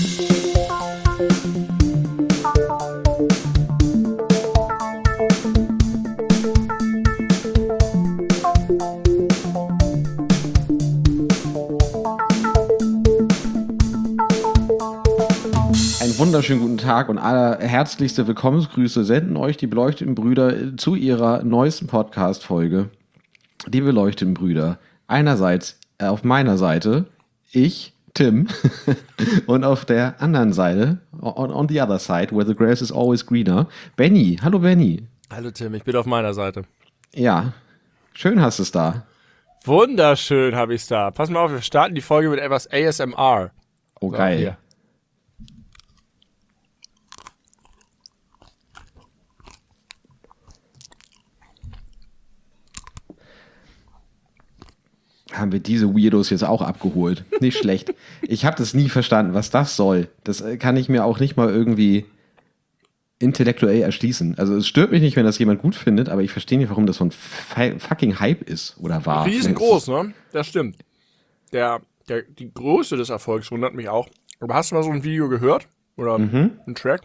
Wunderschönen guten Tag und allerherzlichste Willkommensgrüße senden euch die beleuchteten Brüder zu ihrer neuesten Podcast-Folge. Die beleuchteten Brüder. Einerseits auf meiner Seite ich, Tim, und auf der anderen Seite, on the other side, where the grass is always greener, Benny. Hallo Benny. Hallo Tim, ich bin auf meiner Seite. Ja, schön hast du es da. Wunderschön habe ich es da. Pass mal auf, wir starten die Folge mit etwas ASMR. Oh, so, geil. Hier. Haben wir diese Weirdos jetzt auch abgeholt. Nicht schlecht. Ich habe das nie verstanden, was das soll. Das kann ich mir auch nicht mal irgendwie intellektuell erschließen. Also es stört mich nicht, wenn das jemand gut findet, aber ich verstehe nicht, warum das so ein fucking Hype ist oder war. Riesengroß, ne? Das stimmt. Die Größe des Erfolgs wundert mich auch. Aber hast du mal so ein Video gehört? Oder einen Track?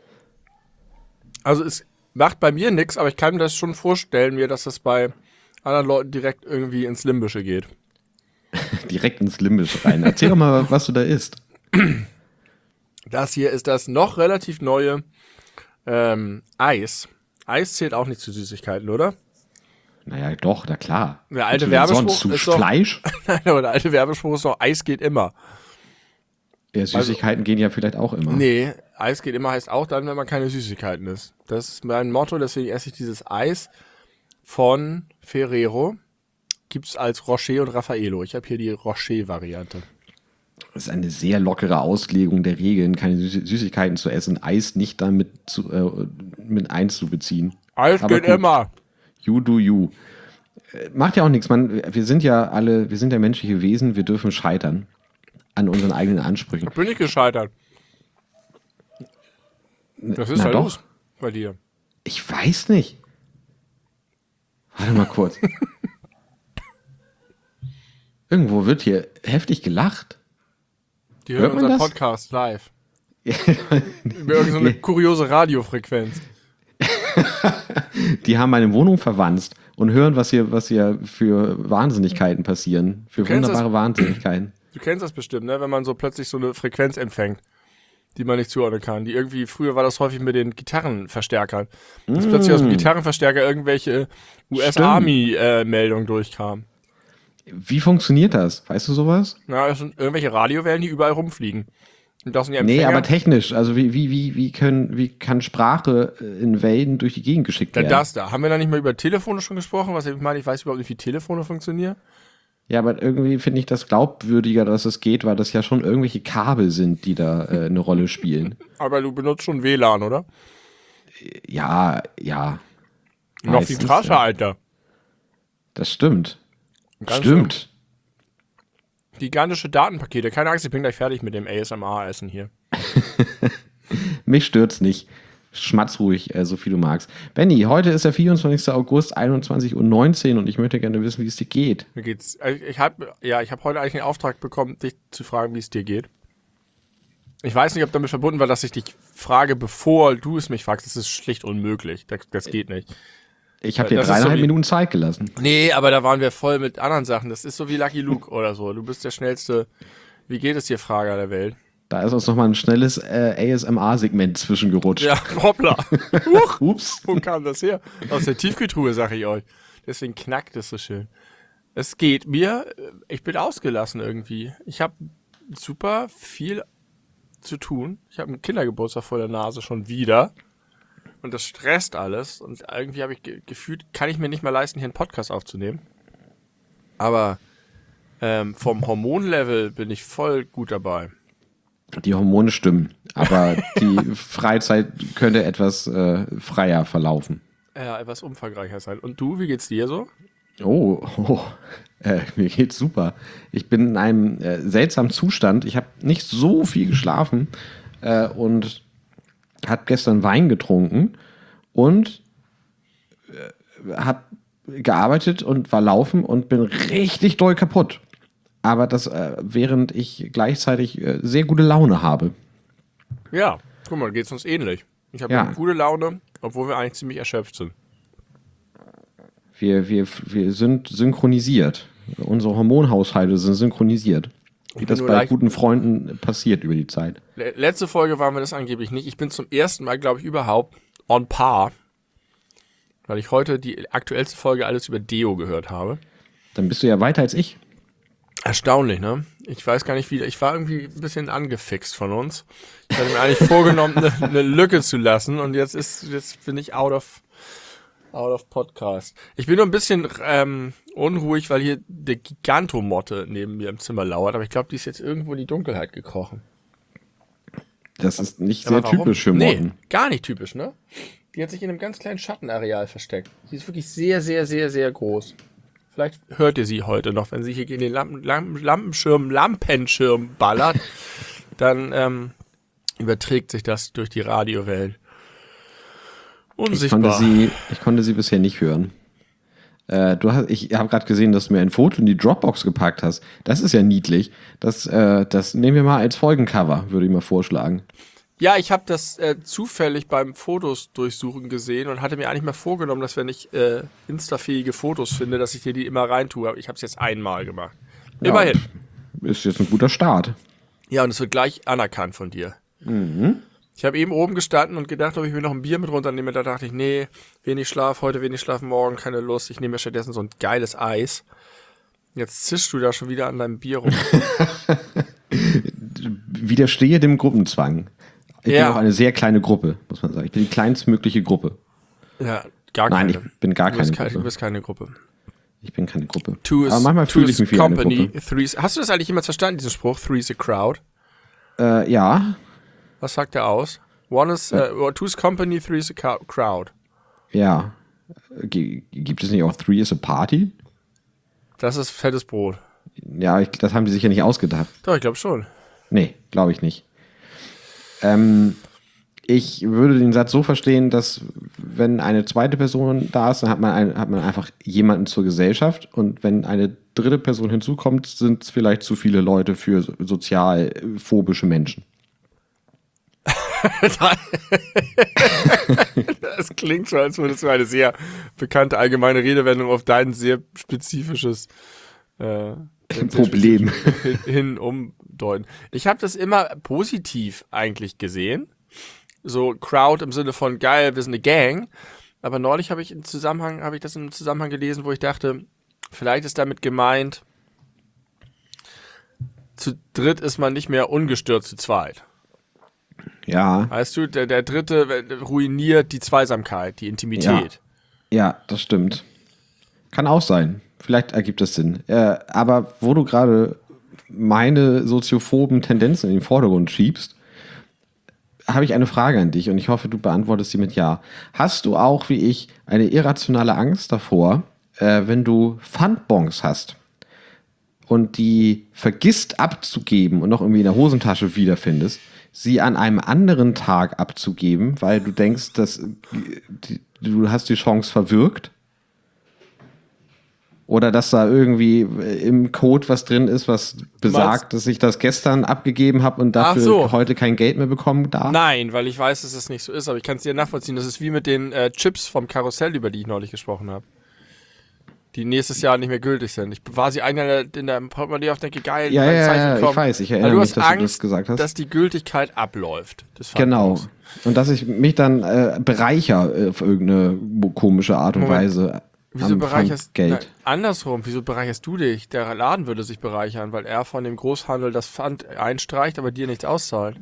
Also es macht bei mir nichts, aber ich kann mir das schon vorstellen, dass das bei anderen Leuten direkt irgendwie ins Limbische geht. Direkt ins Limbische rein. Erzähl doch mal, was du da isst. Das hier ist das noch relativ neue Eis. Eis zählt auch nicht zu Süßigkeiten, oder? Naja, doch, na klar. Der alte Werbespruch ist doch, Fleisch? Nein, aber der alte Werbespruch ist doch, Eis geht immer. Ja, Süßigkeiten gehen ja vielleicht auch immer. Nee, Eis geht immer heißt auch dann, wenn man keine Süßigkeiten isst. Das ist mein Motto, deswegen esse ich dieses Eis von Ferrero. Gibt's als Rocher und Raffaello. Ich habe hier die Rocher-Variante. Das ist eine sehr lockere Auslegung der Regeln, keine Süßigkeiten zu essen, Eis nicht dann mit einzubeziehen. Eis geht immer. You do you. Macht ja auch nichts. Wir sind ja menschliche Wesen, wir dürfen scheitern an unseren eigenen Ansprüchen. Bin ich gescheitert. Was ist da los bei dir? Ich weiß nicht. Warte mal kurz. Irgendwo wird hier heftig gelacht. Die hören unseren Podcast live. Über irgendeine kuriose Radiofrequenz. Die haben meine Wohnung verwanzt und hören, was hier für Wahnsinnigkeiten passieren. Für wunderbare Wahnsinnigkeiten. Du kennst das bestimmt, ne? Wenn man so plötzlich so eine Frequenz empfängt, die man nicht zuordnen kann. Die irgendwie, früher war das häufig mit den Gitarrenverstärkern. Dass plötzlich aus dem Gitarrenverstärker irgendwelche US-Army-Meldungen durchkamen. Wie funktioniert das? Weißt du sowas? Na, das sind irgendwelche Radiowellen, die überall rumfliegen. Und das sind die nee, aber technisch. Also wie kann Sprache in Wellen durch die Gegend geschickt werden? Das da. Haben wir da nicht mal über Telefone schon gesprochen? Ich weiß überhaupt nicht, wie Telefone funktionieren. Ja, aber irgendwie finde ich das glaubwürdiger, dass es geht, weil das ja schon irgendwelche Kabel sind, die da eine Rolle spielen. Aber du benutzt schon WLAN, oder? Ja. Noch viel krasser, ja. Alter. Das stimmt. Stimmt. Gigantische Datenpakete. Keine Angst, ich bin gleich fertig mit dem ASMR-Essen hier. Mich stört's nicht. Schmatz ruhig, so viel du magst. Benny, heute ist der 24. August, 21:19 Uhr und ich möchte gerne wissen, wie es dir geht. Mir geht's. Ich hab heute eigentlich den Auftrag bekommen, dich zu fragen, wie es dir geht. Ich weiß nicht, ob damit verbunden war, dass ich dich frage, bevor du es mich fragst. Das ist schlicht unmöglich. Das geht nicht. Ich habe dir 3,5 Minuten Zeit gelassen. Nee, aber da waren wir voll mit anderen Sachen. Das ist so wie Lucky Luke oder so. Du bist der schnellste, wie geht es dir, Frager der Welt. Da ist uns nochmal ein schnelles ASMR-Segment zwischengerutscht. Ja, hoppla. Ups. Wo kam das her? Aus der Tiefkühltruhe, sag ich euch. Deswegen knackt es so schön. Es geht mir, ich bin ausgelassen irgendwie. Ich habe super viel zu tun. Ich habe einen Kindergeburtstag vor der Nase schon wieder. Und das stresst alles. Und irgendwie habe ich gefühlt, kann ich mir nicht mehr leisten, hier einen Podcast aufzunehmen. Aber vom Hormonlevel bin ich voll gut dabei. Die Hormone stimmen, aber die Freizeit könnte etwas freier verlaufen. Ja, etwas umfangreicher sein. Und du, wie geht's dir so? Mir geht's super. Ich bin in einem seltsamen Zustand. Ich habe nicht so viel geschlafen und habe gestern Wein getrunken und habe gearbeitet und war laufen und bin richtig doll kaputt. aber das während ich gleichzeitig sehr gute Laune habe. Ja, guck mal, geht's uns ähnlich. Ich habe gute Laune, obwohl wir eigentlich ziemlich erschöpft sind. Wir sind synchronisiert. Unsere Hormonhaushalte sind synchronisiert. Wie das bei guten Freunden passiert über die Zeit. Letzte Folge waren wir das angeblich nicht. Ich bin zum ersten Mal, glaube ich, überhaupt on par, weil ich heute die aktuellste Folge alles über Deo gehört habe. Dann bist du ja weiter als ich. Erstaunlich, ne? Ich weiß gar nicht wie. Ich war irgendwie ein bisschen angefixt von uns. Ich hatte mir eigentlich vorgenommen, eine Lücke zu lassen und jetzt bin ich out of Podcast. Ich bin nur ein bisschen unruhig, weil hier der Gigantomotte neben mir im Zimmer lauert, aber ich glaube, die ist jetzt irgendwo in die Dunkelheit gekrochen. Das ist nicht sehr typisch für Motten. Nee, gar nicht typisch, ne? Die hat sich in einem ganz kleinen Schattenareal versteckt. Sie ist wirklich sehr, sehr, sehr, sehr groß. Vielleicht hört ihr sie heute noch, wenn sie hier gegen den Lampenschirm ballert, dann überträgt sich das durch die Radiowellen. Unsichtbar. Ich konnte sie bisher nicht hören. Ich habe gerade gesehen, dass du mir ein Foto in die Dropbox gepackt hast. Das ist ja niedlich. Das nehmen wir mal als Folgencover, würde ich mal vorschlagen. Ja, ich habe das zufällig beim Fotos durchsuchen gesehen und hatte mir eigentlich mal vorgenommen, dass wenn ich instafähige Fotos finde, dass ich dir die immer reintue. Aber ich habe es jetzt einmal gemacht. Immerhin. Ist jetzt ein guter Start. Ja, und es wird gleich anerkannt von dir. Mhm. Ich habe eben oben gestanden und gedacht, ob ich mir noch ein Bier mit runternehme. Da dachte ich, nee, wenig Schlaf heute, wenig Schlaf morgen, keine Lust. Ich nehme mir stattdessen so ein geiles Eis. Jetzt zischst du da schon wieder an deinem Bier rum. Widerstehe dem Gruppenzwang. Ich bin auch eine sehr kleine Gruppe, muss man sagen. Ich bin die kleinstmögliche Gruppe. Ja, gar keine. Nein, ich bin gar keine Gruppe. Du bist keine Gruppe. Ich bin keine Gruppe. Aber manchmal fühle ich mich wie eine Gruppe. Hast du das eigentlich jemals verstanden, diesen Spruch? Three's a crowd? Ja. Was sagt er aus? Two's company, three's a crowd. Ja. Gibt es nicht auch Three is a party? Das ist fettes Brot. Ja, das haben die sich ja nicht ausgedacht. Doch, ich glaube schon. Nee, glaube ich nicht. Ich würde den Satz so verstehen, dass wenn eine zweite Person da ist, dann hat man einfach jemanden zur Gesellschaft und wenn eine dritte Person hinzukommt, sind es vielleicht zu viele Leute für sozialphobische Menschen. Das klingt so, als würdest du eine sehr bekannte allgemeine Redewendung auf dein sehr spezifisches Problem hin umdeuten. Ich habe das immer positiv eigentlich gesehen. So Crowd im Sinne von geil, wir sind eine Gang. Aber neulich habe ich das in einem Zusammenhang gelesen, wo ich dachte, vielleicht ist damit gemeint, zu dritt ist man nicht mehr ungestört zu zweit. Ja. Weißt du, der Dritte ruiniert die Zweisamkeit, die Intimität. Ja, das stimmt. Kann auch sein. Vielleicht ergibt das Sinn. Aber wo du gerade meine soziophoben Tendenzen in den Vordergrund schiebst, habe ich eine Frage an dich und ich hoffe, du beantwortest sie mit Ja. Hast du auch, wie ich, eine irrationale Angst davor, wenn du Pfandbons hast und die vergisst abzugeben und noch irgendwie in der Hosentasche wiederfindest, sie an einem anderen Tag abzugeben, weil du denkst, dass du hast die Chance verwirkt? Oder dass da irgendwie im Code was drin ist, was besagt, dass ich das gestern abgegeben habe und dafür heute kein Geld mehr bekommen darf? Nein, weil ich weiß, dass es nicht so ist, aber ich kann es dir nachvollziehen. Das ist wie mit den Chips vom Karussell, über die ich neulich gesprochen habe. Die nächstes Jahr nicht mehr gültig sind. Ich war sie eigentlich in der Portemonnaie auf, denke, geil, ja, ich weiß, ich erinnere mich, dass du das gesagt hast. Dass die Gültigkeit abläuft. Genau. Und dass ich mich dann bereichere auf irgendeine komische Art und Weise. Wieso bereicherst du andersrum? Wieso bereicherst du dich? Der Laden würde sich bereichern, weil er von dem Großhandel das Pfand einstreicht, aber dir nichts auszahlt.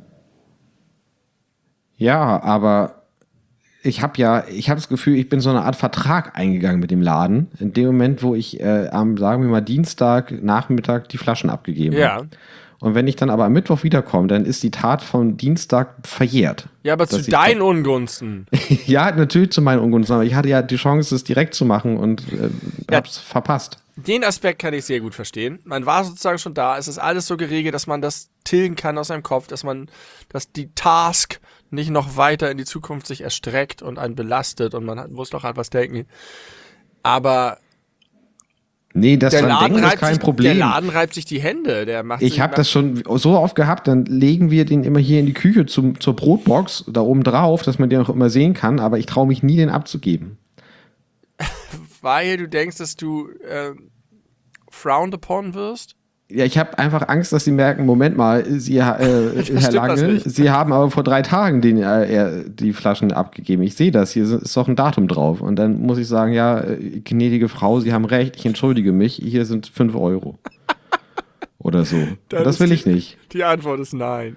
Ja, aber ich habe das Gefühl, ich bin so eine Art Vertrag eingegangen mit dem Laden. In dem Moment, wo ich am, sagen wir mal, Dienstag Nachmittag die Flaschen abgegeben habe. Und wenn ich dann aber am Mittwoch wiederkomme, dann ist die Tat vom Dienstag verjährt. Ja, aber zu deinen Ungunsten. Ja, natürlich zu meinen Ungunsten, aber ich hatte ja die Chance, es direkt zu machen und hab's verpasst. Den Aspekt kann ich sehr gut verstehen. Man war sozusagen schon da. Es ist alles so geregelt, dass man das tilgen kann aus seinem Kopf, dass die Task nicht noch weiter in die Zukunft sich erstreckt und einen belastet und man muss noch an was denken. Aber Nee, das Der Verdenken ist kein Problem. Der Laden reibt sich die Hände. Ich habe das schon so oft gehabt, dann legen wir den immer hier in die Küche zur Brotbox, da oben drauf, dass man den auch immer sehen kann, aber ich traue mich nie, den abzugeben. Weil du denkst, dass du frowned upon wirst? Ja, ich habe einfach Angst, dass sie merken, Moment mal, Herr Lange, Sie haben aber vor 3 Tagen die Flaschen abgegeben. Ich sehe das, hier ist doch ein Datum drauf. Und dann muss ich sagen, ja, gnädige Frau, Sie haben recht, ich entschuldige mich, hier sind 5 Euro. Oder so. Das will ich nicht. Die Antwort ist nein.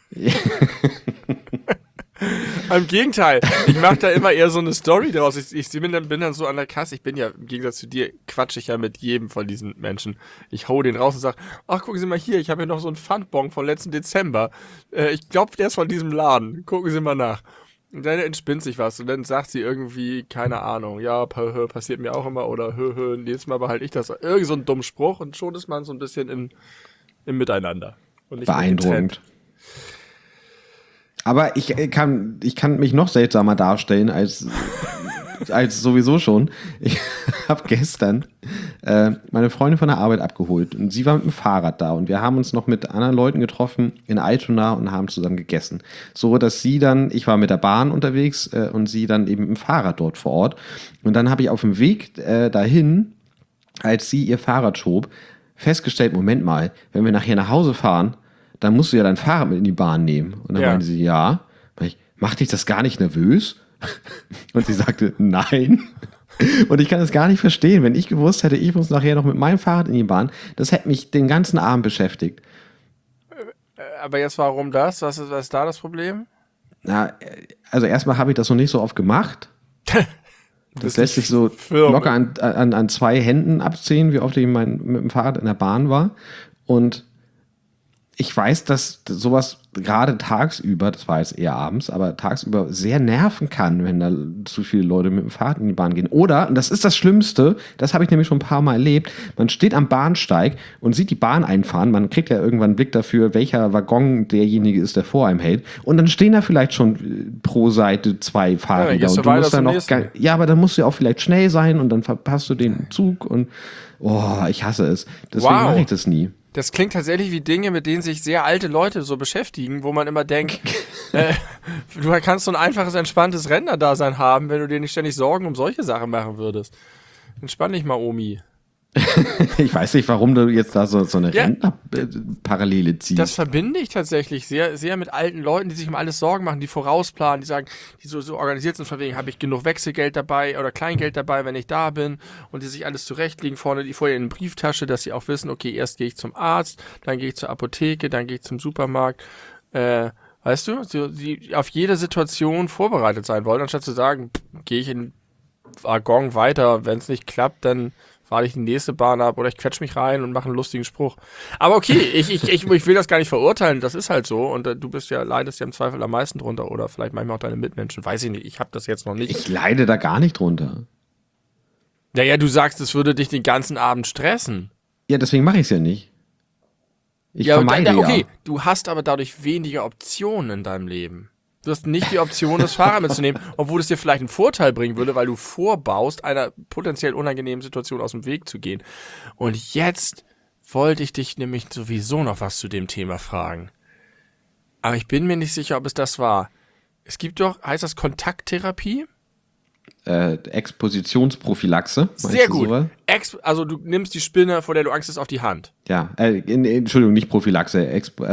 Im Gegenteil, ich mache da immer eher so eine Story draus. Ich bin dann so an der Kasse. Ich bin ja, im Gegensatz zu dir, quatsche ich ja mit jedem von diesen Menschen. Ich hau den raus und sag, ach, gucken Sie mal hier, ich habe hier noch so einen Pfandbon von letzten Dezember. Ich glaube, der ist von diesem Laden. Gucken Sie mal nach. Und dann entspinnt sich was. Und dann sagt sie irgendwie, keine Ahnung, ja, passiert mir auch immer. Oder nächstes Mal behalte ich das. Irgend so ein dummer Spruch. Und schon ist man so ein bisschen im Miteinander. Und nicht beeindruckend. Aber ich kann mich noch seltsamer darstellen als sowieso schon. Ich habe gestern meine Freundin von der Arbeit abgeholt und sie war mit dem Fahrrad da und wir haben uns noch mit anderen Leuten getroffen in Altona und haben zusammen gegessen. So, dass ich war mit der Bahn unterwegs und sie dann eben mit dem Fahrrad dort vor Ort. Und dann habe ich auf dem Weg dahin, als sie ihr Fahrrad schob, festgestellt, Moment mal, wenn wir nachher nach Hause fahren, dann musst du ja dein Fahrrad mit in die Bahn nehmen. Und dann meinte sie, ja. Macht dich das gar nicht nervös? Und sie sagte, nein. Und ich kann das gar nicht verstehen. Wenn ich gewusst hätte, ich muss nachher noch mit meinem Fahrrad in die Bahn, das hätte mich den ganzen Abend beschäftigt. Aber jetzt warum das? Was ist da das Problem? Na, also erstmal habe ich das noch nicht so oft gemacht. Das lässt sich so locker an 2 Händen abzählen, wie oft ich mit dem Fahrrad in der Bahn war. Und ich weiß, dass sowas gerade tagsüber, das war jetzt eher abends, aber tagsüber sehr nerven kann, wenn da zu viele Leute mit dem Fahrrad in die Bahn gehen. Oder, und das ist das Schlimmste, das habe ich nämlich schon ein paar Mal erlebt, man steht am Bahnsteig und sieht die Bahn einfahren, man kriegt ja irgendwann einen Blick dafür, welcher Waggon derjenige ist, der vor einem hält. Und dann stehen da vielleicht schon pro Seite 2 Fahrräder. Ja, und du musst dann aber dann musst du ja auch vielleicht schnell sein und dann verpasst du den Zug und ich hasse es. Deswegen mache ich das nie. Das klingt tatsächlich wie Dinge, mit denen sich sehr alte Leute so beschäftigen, wo man immer denkt, du kannst so ein einfaches, entspanntes Rentnerdasein haben, wenn du dir nicht ständig Sorgen um solche Sachen machen würdest. Entspann dich mal, Omi. Ich weiß nicht, warum du jetzt da so eine Rentnerparallele ziehst. Das verbinde ich tatsächlich sehr, sehr mit alten Leuten, die sich um alles Sorgen machen, die vorausplanen, die sagen, die so organisiert sind, von wegen, habe ich genug Wechselgeld dabei oder Kleingeld dabei, wenn ich da bin, und die sich alles zurechtlegen, vorher in eine Brieftasche, dass sie auch wissen, okay, erst gehe ich zum Arzt, dann gehe ich zur Apotheke, dann gehe ich zum Supermarkt, weißt du, die auf jede Situation vorbereitet sein wollen, anstatt zu sagen, gehe ich in den Waggon weiter, wenn es nicht klappt, dann fahre ich die nächste Bahn ab oder ich quetsche mich rein und mache einen lustigen Spruch. Aber okay, ich will das gar nicht verurteilen, das ist halt so und du leidest ja im Zweifel am meisten drunter oder vielleicht manchmal auch deine Mitmenschen, weiß ich nicht, ich habe das jetzt noch nicht. Ich leide da gar nicht drunter. Naja, du sagst, es würde dich den ganzen Abend stressen. Ja, deswegen mache ich es ja nicht. Ich vermeide okay, du hast aber dadurch weniger Optionen in deinem Leben. Du hast nicht die Option, das Fahrrad mitzunehmen, obwohl es dir vielleicht einen Vorteil bringen würde, weil du vorbaust, einer potenziell unangenehmen Situation aus dem Weg zu gehen. Und jetzt wollte ich dich nämlich sowieso noch was zu dem Thema fragen. Aber ich bin mir nicht sicher, ob es das war. Es gibt doch, heißt das Kontakttherapie? Expositionsprophylaxe. Sehr gut. Also du nimmst die Spinne, vor der du Angst hast, auf die Hand. Ja, Entschuldigung, nicht Prophylaxe,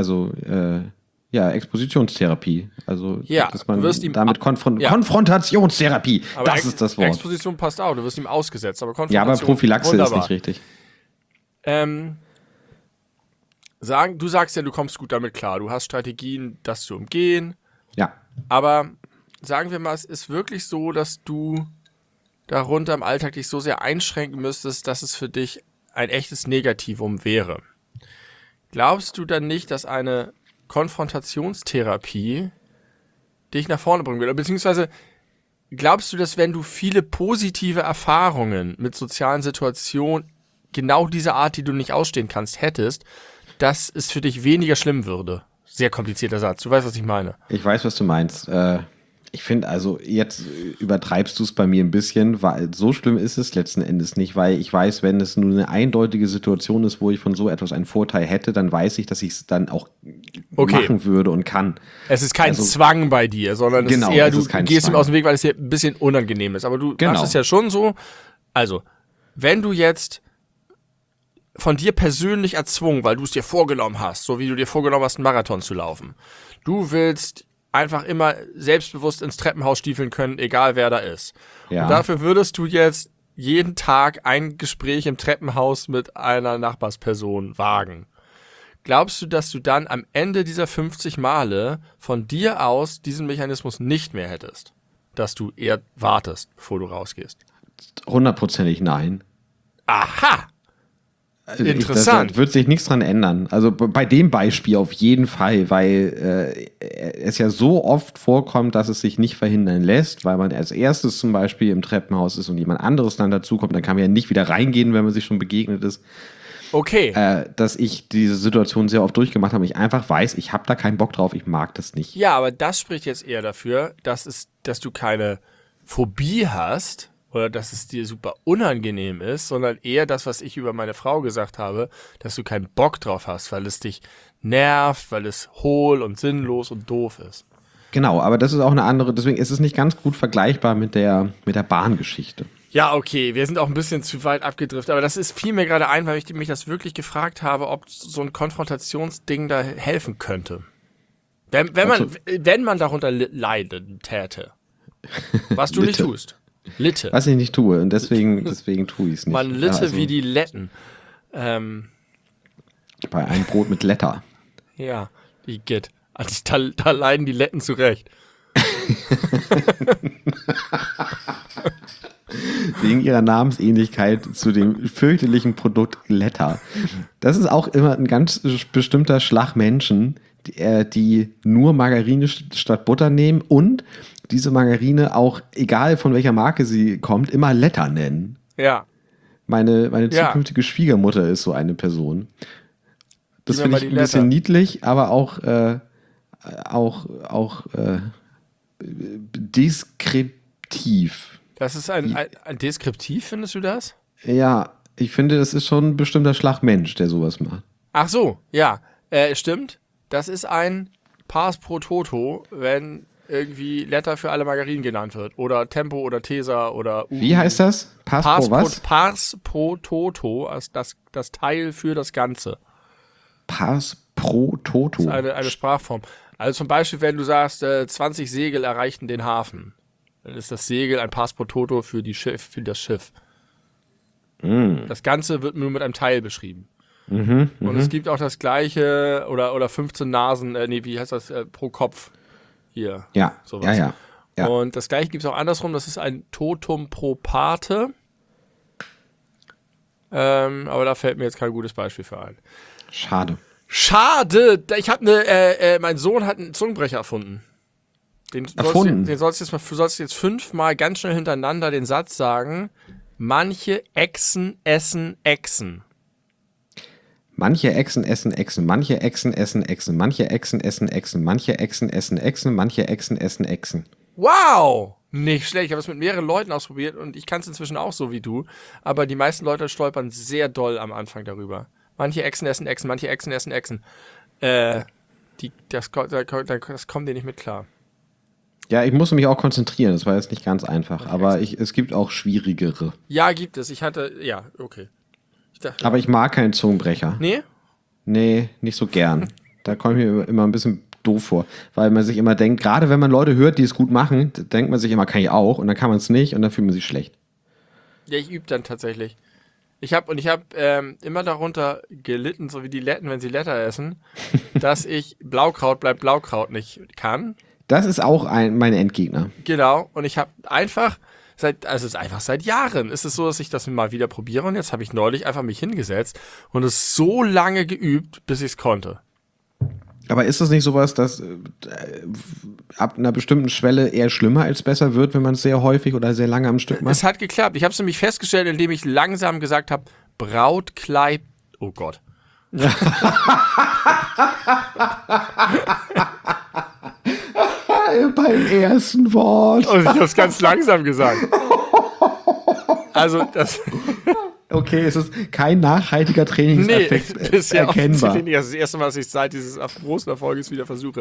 Expositionstherapie. Also, dass man damit Konfrontationstherapie, aber das ist das Wort. Exposition passt auch, du wirst ihm ausgesetzt, aber Konfrontation. Ja, aber Prophylaxe wunderbar. Ist nicht richtig. Du sagst ja, du kommst gut damit klar, du hast Strategien, das zu umgehen. Ja. Aber sagen wir mal, es ist wirklich so, dass du darunter im Alltag dich so sehr einschränken müsstest, dass es für dich ein echtes Negativum wäre. Glaubst du dann nicht, dass eine Konfrontationstherapie dich nach vorne bringen würde? Beziehungsweise glaubst du, dass wenn du viele positive Erfahrungen mit sozialen Situationen, genau diese Art, die du nicht ausstehen kannst, hättest, dass es für dich weniger schlimm würde? Sehr komplizierter Satz. Du weißt, was ich meine. Ich weiß, was du meinst. Ich finde, also jetzt übertreibst du es bei mir ein bisschen, weil so schlimm ist es letzten Endes nicht, weil ich weiß, wenn es nur eine eindeutige Situation ist, wo ich von so etwas einen Vorteil hätte, dann weiß ich, dass ich es dann auch machen würde und kann. Es ist kein Zwang bei dir, sondern es ist eher, du gehst ihm aus dem Weg, weil es dir ein bisschen unangenehm ist. Aber du machst es ja schon so, also, wenn du jetzt von dir persönlich erzwungen, weil du es dir vorgenommen hast, so wie du dir vorgenommen hast, einen Marathon zu laufen, du willst einfach immer selbstbewusst ins Treppenhaus stiefeln können, egal wer da ist. Ja. Und dafür würdest du jetzt jeden Tag ein Gespräch im Treppenhaus mit einer Nachbarsperson wagen. Glaubst du, dass du dann am Ende dieser 50 Male von dir aus diesen Mechanismus nicht mehr hättest? Dass du eher wartest, bevor du rausgehst? 100%ig nein. Aha! Interessant. Da wird sich nichts dran ändern. Also bei dem Beispiel auf jeden Fall, weil es ja so oft vorkommt, dass es sich nicht verhindern lässt, weil man als erstes zum Beispiel im Treppenhaus ist und jemand anderes dann dazukommt, dann kann man ja nicht wieder reingehen, wenn man sich schon begegnet ist. Okay. Dass ich diese Situation sehr oft durchgemacht habe und ich einfach weiß, ich habe da keinen Bock drauf, ich mag das nicht. Ja, aber das spricht jetzt eher dafür, dass du keine Phobie hast, oder dass es dir super unangenehm ist, sondern eher das, was ich über meine Frau gesagt habe, dass du keinen Bock drauf hast, weil es dich nervt, weil es hohl und sinnlos und doof ist. Genau, aber das ist auch eine andere, deswegen ist es nicht ganz gut vergleichbar mit der Bahngeschichte. Ja, okay, wir sind auch ein bisschen zu weit abgedriftet, aber das fiel mir gerade ein, weil ich mich das wirklich gefragt habe, ob so ein Konfrontationsding da helfen könnte. Wenn man darunter leiden täte. Was du nicht tust. Litte. Was ich nicht tue und deswegen tue ich es nicht. Man litte wie die Letten. Bei einem Brot mit Letter. Ja, die geht. Also da leiden die Letten zurecht. Wegen ihrer Namensähnlichkeit zu dem fürchterlichen Produkt Letter. Das ist auch immer ein ganz bestimmter Schlag Menschen, die nur Margarine statt Butter nehmen und diese Margarine auch, egal von welcher Marke sie kommt, immer Letter nennen. Ja. Meine zukünftige Schwiegermutter ist so eine Person. Das finde ich ein bisschen niedlich, aber auch deskriptiv. Das ist ein Deskriptiv, findest du das? Ja, ich finde, das ist schon ein bestimmter Schlag Mensch, der sowas macht. Ach so, ja. Stimmt. Das ist ein Pars pro Toto, wenn irgendwie Letter für alle Margarinen genannt wird. Oder Tempo oder Tesa oder Wie heißt das? Pars pro was? Pars pro Toto, also das Teil für das Ganze. Pars pro Toto. Das ist eine Sprachform. Also zum Beispiel, wenn du sagst, 20 Segel erreichten den Hafen, dann ist das Segel ein Pars pro Toto für das Schiff. Das Ganze wird nur mit einem Teil beschrieben. Und es gibt auch das gleiche, oder 15 Nasen, wie heißt das, pro Kopf. Hier. Ja, sowas. Ja. Und das gleiche gibt es auch andersrum, das ist ein Totum pro Pate. Aber da fällt mir jetzt kein gutes Beispiel für ein. Schade. Mein Sohn hat einen Zungenbrecher erfunden. Den sollst du jetzt 5-mal ganz schnell hintereinander den Satz sagen: Manche Echsen essen Echsen. Manche Echsen essen Echsen, manche Echsen essen Echsen, manche Echsen essen Echsen, manche Echsen essen Echsen, manche Echsen essen Echsen. Wow! Nicht schlecht. Ich habe es mit mehreren Leuten ausprobiert und ich kann es inzwischen auch so wie du. Aber die meisten Leute stolpern sehr doll am Anfang darüber. Manche Echsen essen Echsen, manche Echsen essen Echsen. Das kommt dir nicht mit klar. Ja, ich musste mich auch konzentrieren. Das war jetzt nicht ganz einfach. Aber es gibt auch schwierigere. Ja, gibt es. Okay. Aber ich mag keinen Zungenbrecher. Nee? Nee, nicht so gern. Da komme ich mir immer ein bisschen doof vor. Weil man sich immer denkt, gerade wenn man Leute hört, die es gut machen, denkt man sich immer, kann ich auch. Und dann kann man es nicht und dann fühlt man sich schlecht. Ja, ich übe dann tatsächlich. Ich habe immer darunter gelitten, so wie die Letten, wenn sie Letter essen, dass ich Blaukraut bleibt Blaukraut nicht kann. Das ist auch mein Endgegner. Genau. Und ich habe einfach seit Jahren ist es so, dass ich das mal wieder probiere und jetzt habe ich neulich einfach mich hingesetzt und es so lange geübt, bis ich es konnte. Aber ist das nicht sowas, dass ab einer bestimmten Schwelle eher schlimmer als besser wird, wenn man es sehr häufig oder sehr lange am Stück macht? Es hat geklappt. Ich habe es nämlich festgestellt, indem ich langsam gesagt habe, Brautkleid, oh Gott. beim ersten Wort. Und ich habe es ganz langsam gesagt. Also das... Okay, es ist kein nachhaltiger Trainingseffekt bisher erkennbar. Das ist das erste Mal, dass ich seit dieses großen Erfolges wieder versuche.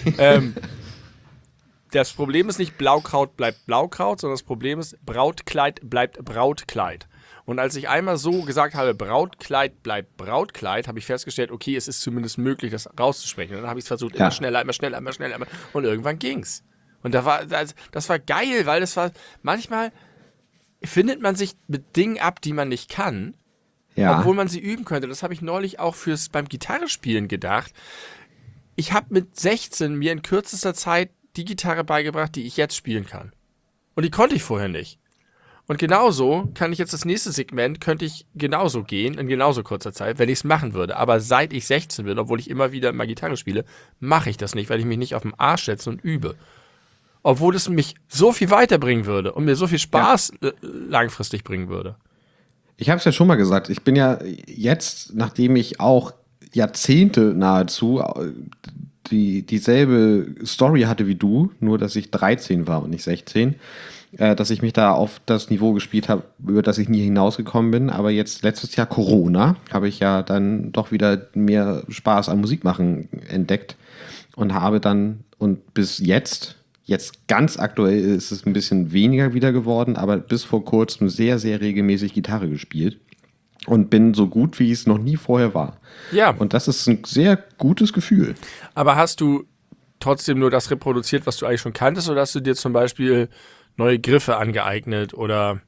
Das Problem ist nicht, Blaukraut bleibt Blaukraut, sondern das Problem ist, Brautkleid bleibt Brautkleid. Und als ich einmal so gesagt habe, Brautkleid bleibt Brautkleid, habe ich festgestellt, okay, es ist zumindest möglich, das rauszusprechen. Und dann habe ich es versucht, immer schneller. Und irgendwann ging's. Und das war geil, weil das war, manchmal findet man sich mit Dingen ab, die man nicht kann, obwohl man sie üben könnte. Das habe ich neulich auch beim Gitarrespielen gedacht. Ich habe mit 16 mir in kürzester Zeit die Gitarre beigebracht, die ich jetzt spielen kann. Und die konnte ich vorher nicht. Und genauso kann ich jetzt das nächste Segment, könnte ich genauso gehen, in genauso kurzer Zeit, wenn ich es machen würde. Aber seit ich 16 bin, obwohl ich immer wieder mal Gitarre spiele, mache ich das nicht, weil ich mich nicht auf den Arsch setze und übe. Obwohl es mich so viel weiterbringen würde und mir so viel Spaß langfristig bringen würde. Ich habe es ja schon mal gesagt, ich bin ja jetzt, nachdem ich auch Jahrzehnte nahezu dieselbe Story hatte wie du, nur dass ich 13 war und nicht 16, dass ich mich da auf das Niveau gespielt habe, über das ich nie hinausgekommen bin. Aber jetzt letztes Jahr Corona habe ich ja dann doch wieder mehr Spaß am Musikmachen entdeckt und habe dann, und bis jetzt ganz aktuell ist es ein bisschen weniger wieder geworden, aber bis vor kurzem sehr, sehr regelmäßig Gitarre gespielt und bin so gut, wie ich es noch nie vorher war. Ja. Und das ist ein sehr gutes Gefühl. Aber hast du trotzdem nur das reproduziert, was du eigentlich schon kanntest, oder hast du dir zum Beispiel neue Griffe angeeignet oder?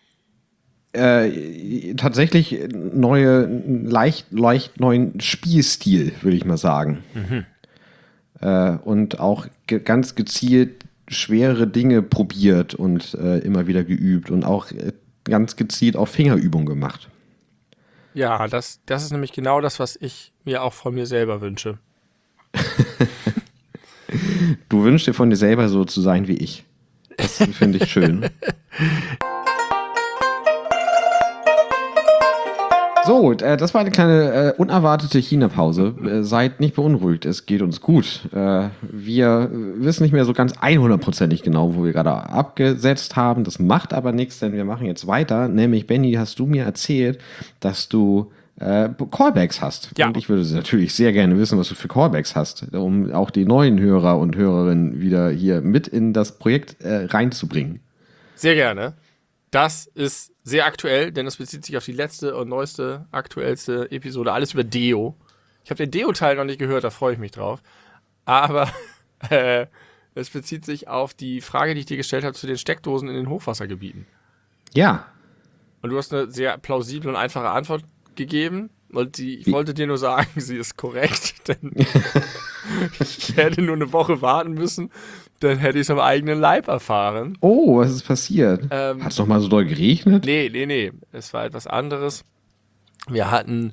Tatsächlich leicht neuen Spielstil, würde ich mal sagen. Und auch ganz gezielt schwere Dinge probiert und immer wieder geübt und auch ganz gezielt auf Fingerübung gemacht. Ja, das ist nämlich genau das, was ich mir auch von mir selber wünsche. Du wünschst dir von dir selber so zu sein wie ich. Das finde ich schön. So, das war eine kleine unerwartete China-Pause. Seid nicht beunruhigt, es geht uns gut. Wir wissen nicht mehr so ganz 100%ig genau, wo wir gerade abgesetzt haben. Das macht aber nichts, denn wir machen jetzt weiter. Nämlich, Benny, hast du mir erzählt, dass du Callbacks hast. Ja. Und ich würde natürlich sehr gerne wissen, was du für Callbacks hast, um auch die neuen Hörer und Hörerinnen wieder hier mit in das Projekt reinzubringen. Sehr gerne. Das ist sehr aktuell, denn es bezieht sich auf die letzte und neueste, aktuellste Episode. Alles über Deo. Ich habe den Deo-Teil noch nicht gehört, da freue ich mich drauf. Aber es bezieht sich auf die Frage, die ich dir gestellt habe zu den Steckdosen in den Hochwassergebieten. Ja. Und du hast eine sehr plausible und einfache Antwort gegeben. Und ich wollte dir nur sagen, sie ist korrekt, denn ich hätte nur eine Woche warten müssen, dann hätte ich es am eigenen Leib erfahren. Oh, was ist passiert? Hat es noch mal so doll geregnet? Nee. Es war etwas anderes. Wir hatten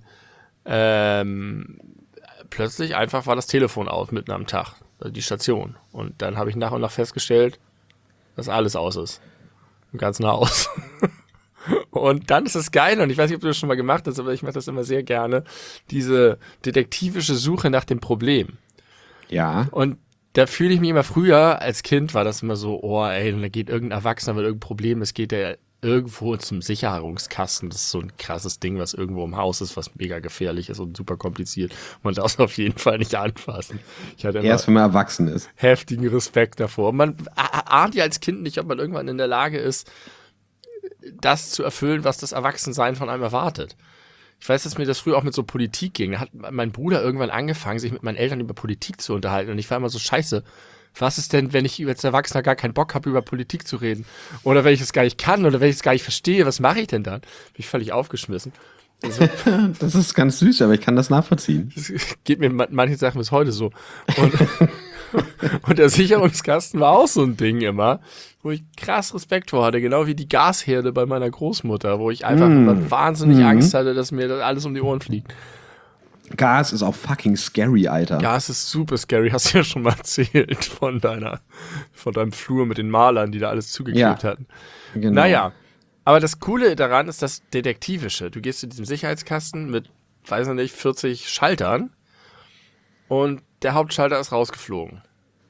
plötzlich einfach war das Telefon aus mitten am Tag, also die Station. Und dann habe ich nach und nach festgestellt, dass alles aus ist. Im ganzen Haus. Und dann ist es geil, und ich weiß nicht, ob du das schon mal gemacht hast, aber ich mache das immer sehr gerne, diese detektivische Suche nach dem Problem. Ja. Und da fühle ich mich immer, früher als Kind war das immer so, oh ey, da geht irgendein Erwachsener mit irgendeinem Problem, es geht ja irgendwo zum Sicherungskasten, das ist so ein krasses Ding, was irgendwo im Haus ist, was mega gefährlich ist und super kompliziert. Man darf es auf jeden Fall nicht anfassen. Ich hatte immer Erst wenn man erwachsen ist. heftigen Respekt davor. Man ahnt ja als Kind nicht, ob man irgendwann in der Lage ist, das zu erfüllen, was das Erwachsensein von einem erwartet. Ich weiß, dass mir das früher auch mit so Politik ging. Da hat mein Bruder irgendwann angefangen, sich mit meinen Eltern über Politik zu unterhalten. Und ich war immer so, scheiße, was ist denn, wenn ich als Erwachsener gar keinen Bock habe, über Politik zu reden? Oder wenn ich es gar nicht kann oder wenn ich es gar nicht verstehe, was mache ich denn dann? Bin ich völlig aufgeschmissen. Also, Das ist ganz süß, aber ich kann das nachvollziehen. das geht mir mit manchen Sachen bis heute so. Und der Sicherungskasten war auch so ein Ding immer, wo ich krass Respekt vor hatte, genau wie die Gasherde bei meiner Großmutter, wo ich einfach immer wahnsinnig Angst hatte, dass mir das alles um die Ohren fliegt. Gas ist auch fucking scary, Alter. Gas ist super scary, hast du ja schon mal erzählt von deinem Flur mit den Malern, die da alles zugeklebt hatten. Genau. Naja, aber das Coole daran ist das Detektivische. Du gehst zu diesem Sicherheitskasten mit, weiß ich nicht, 40 Schaltern und der Hauptschalter ist rausgeflogen.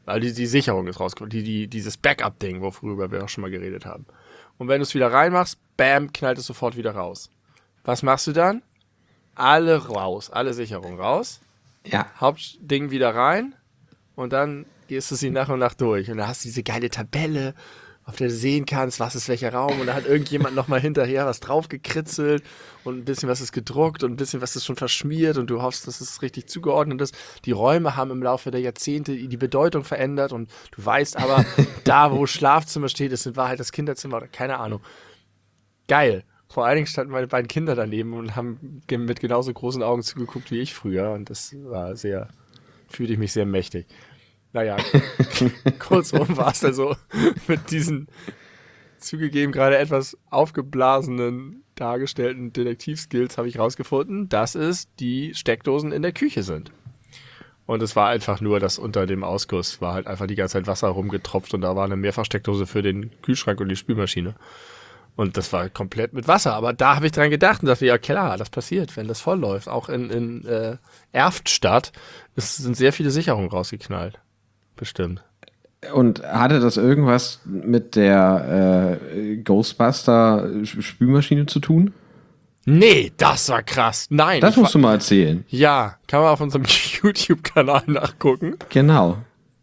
Weil die Sicherung ist rausgekommen, dieses Backup-Ding, worüber wir auch schon mal geredet haben. Und wenn du es wieder reinmachst, bam, knallt es sofort wieder raus. Was machst du dann? Alle Sicherungen raus. Ja. Hauptding wieder rein und dann gehst du sie nach und nach durch. Und da hast du diese geile Tabelle, auf der du sehen kannst, was ist welcher Raum. Und da hat irgendjemand nochmal hinterher was drauf gekritzelt und ein bisschen was ist gedruckt und ein bisschen was ist schon verschmiert und du hoffst, dass es richtig zugeordnet ist. Die Räume haben im Laufe der Jahrzehnte die Bedeutung verändert und du weißt aber, da wo Schlafzimmer steht, ist in Wahrheit das Kinderzimmer oder keine Ahnung. Geil. Vor allen Dingen standen meine beiden Kinder daneben und haben mit genauso großen Augen zugeguckt wie ich früher und das war fühlte ich mich sehr mächtig. Naja, kurzum war es dann so, mit diesen zugegeben gerade etwas aufgeblasenen, dargestellten Detektivskills habe ich rausgefunden, dass es die Steckdosen in der Küche sind. Und es war einfach nur, dass unter dem Ausguss war halt einfach die ganze Zeit Wasser rumgetropft und da war eine Mehrfachsteckdose für den Kühlschrank und die Spülmaschine. Und das war komplett mit Wasser. Aber da habe ich dran gedacht und dachte, ja klar, das passiert, wenn das voll läuft. Auch in Erftstadt sind sehr viele Sicherungen rausgeknallt. Bestimmt. Und hatte das irgendwas mit der Ghostbuster-Spülmaschine zu tun? Nee, das war krass. Nein. Das musst du mal erzählen. Ja, kann man auf unserem YouTube-Kanal nachgucken. Genau.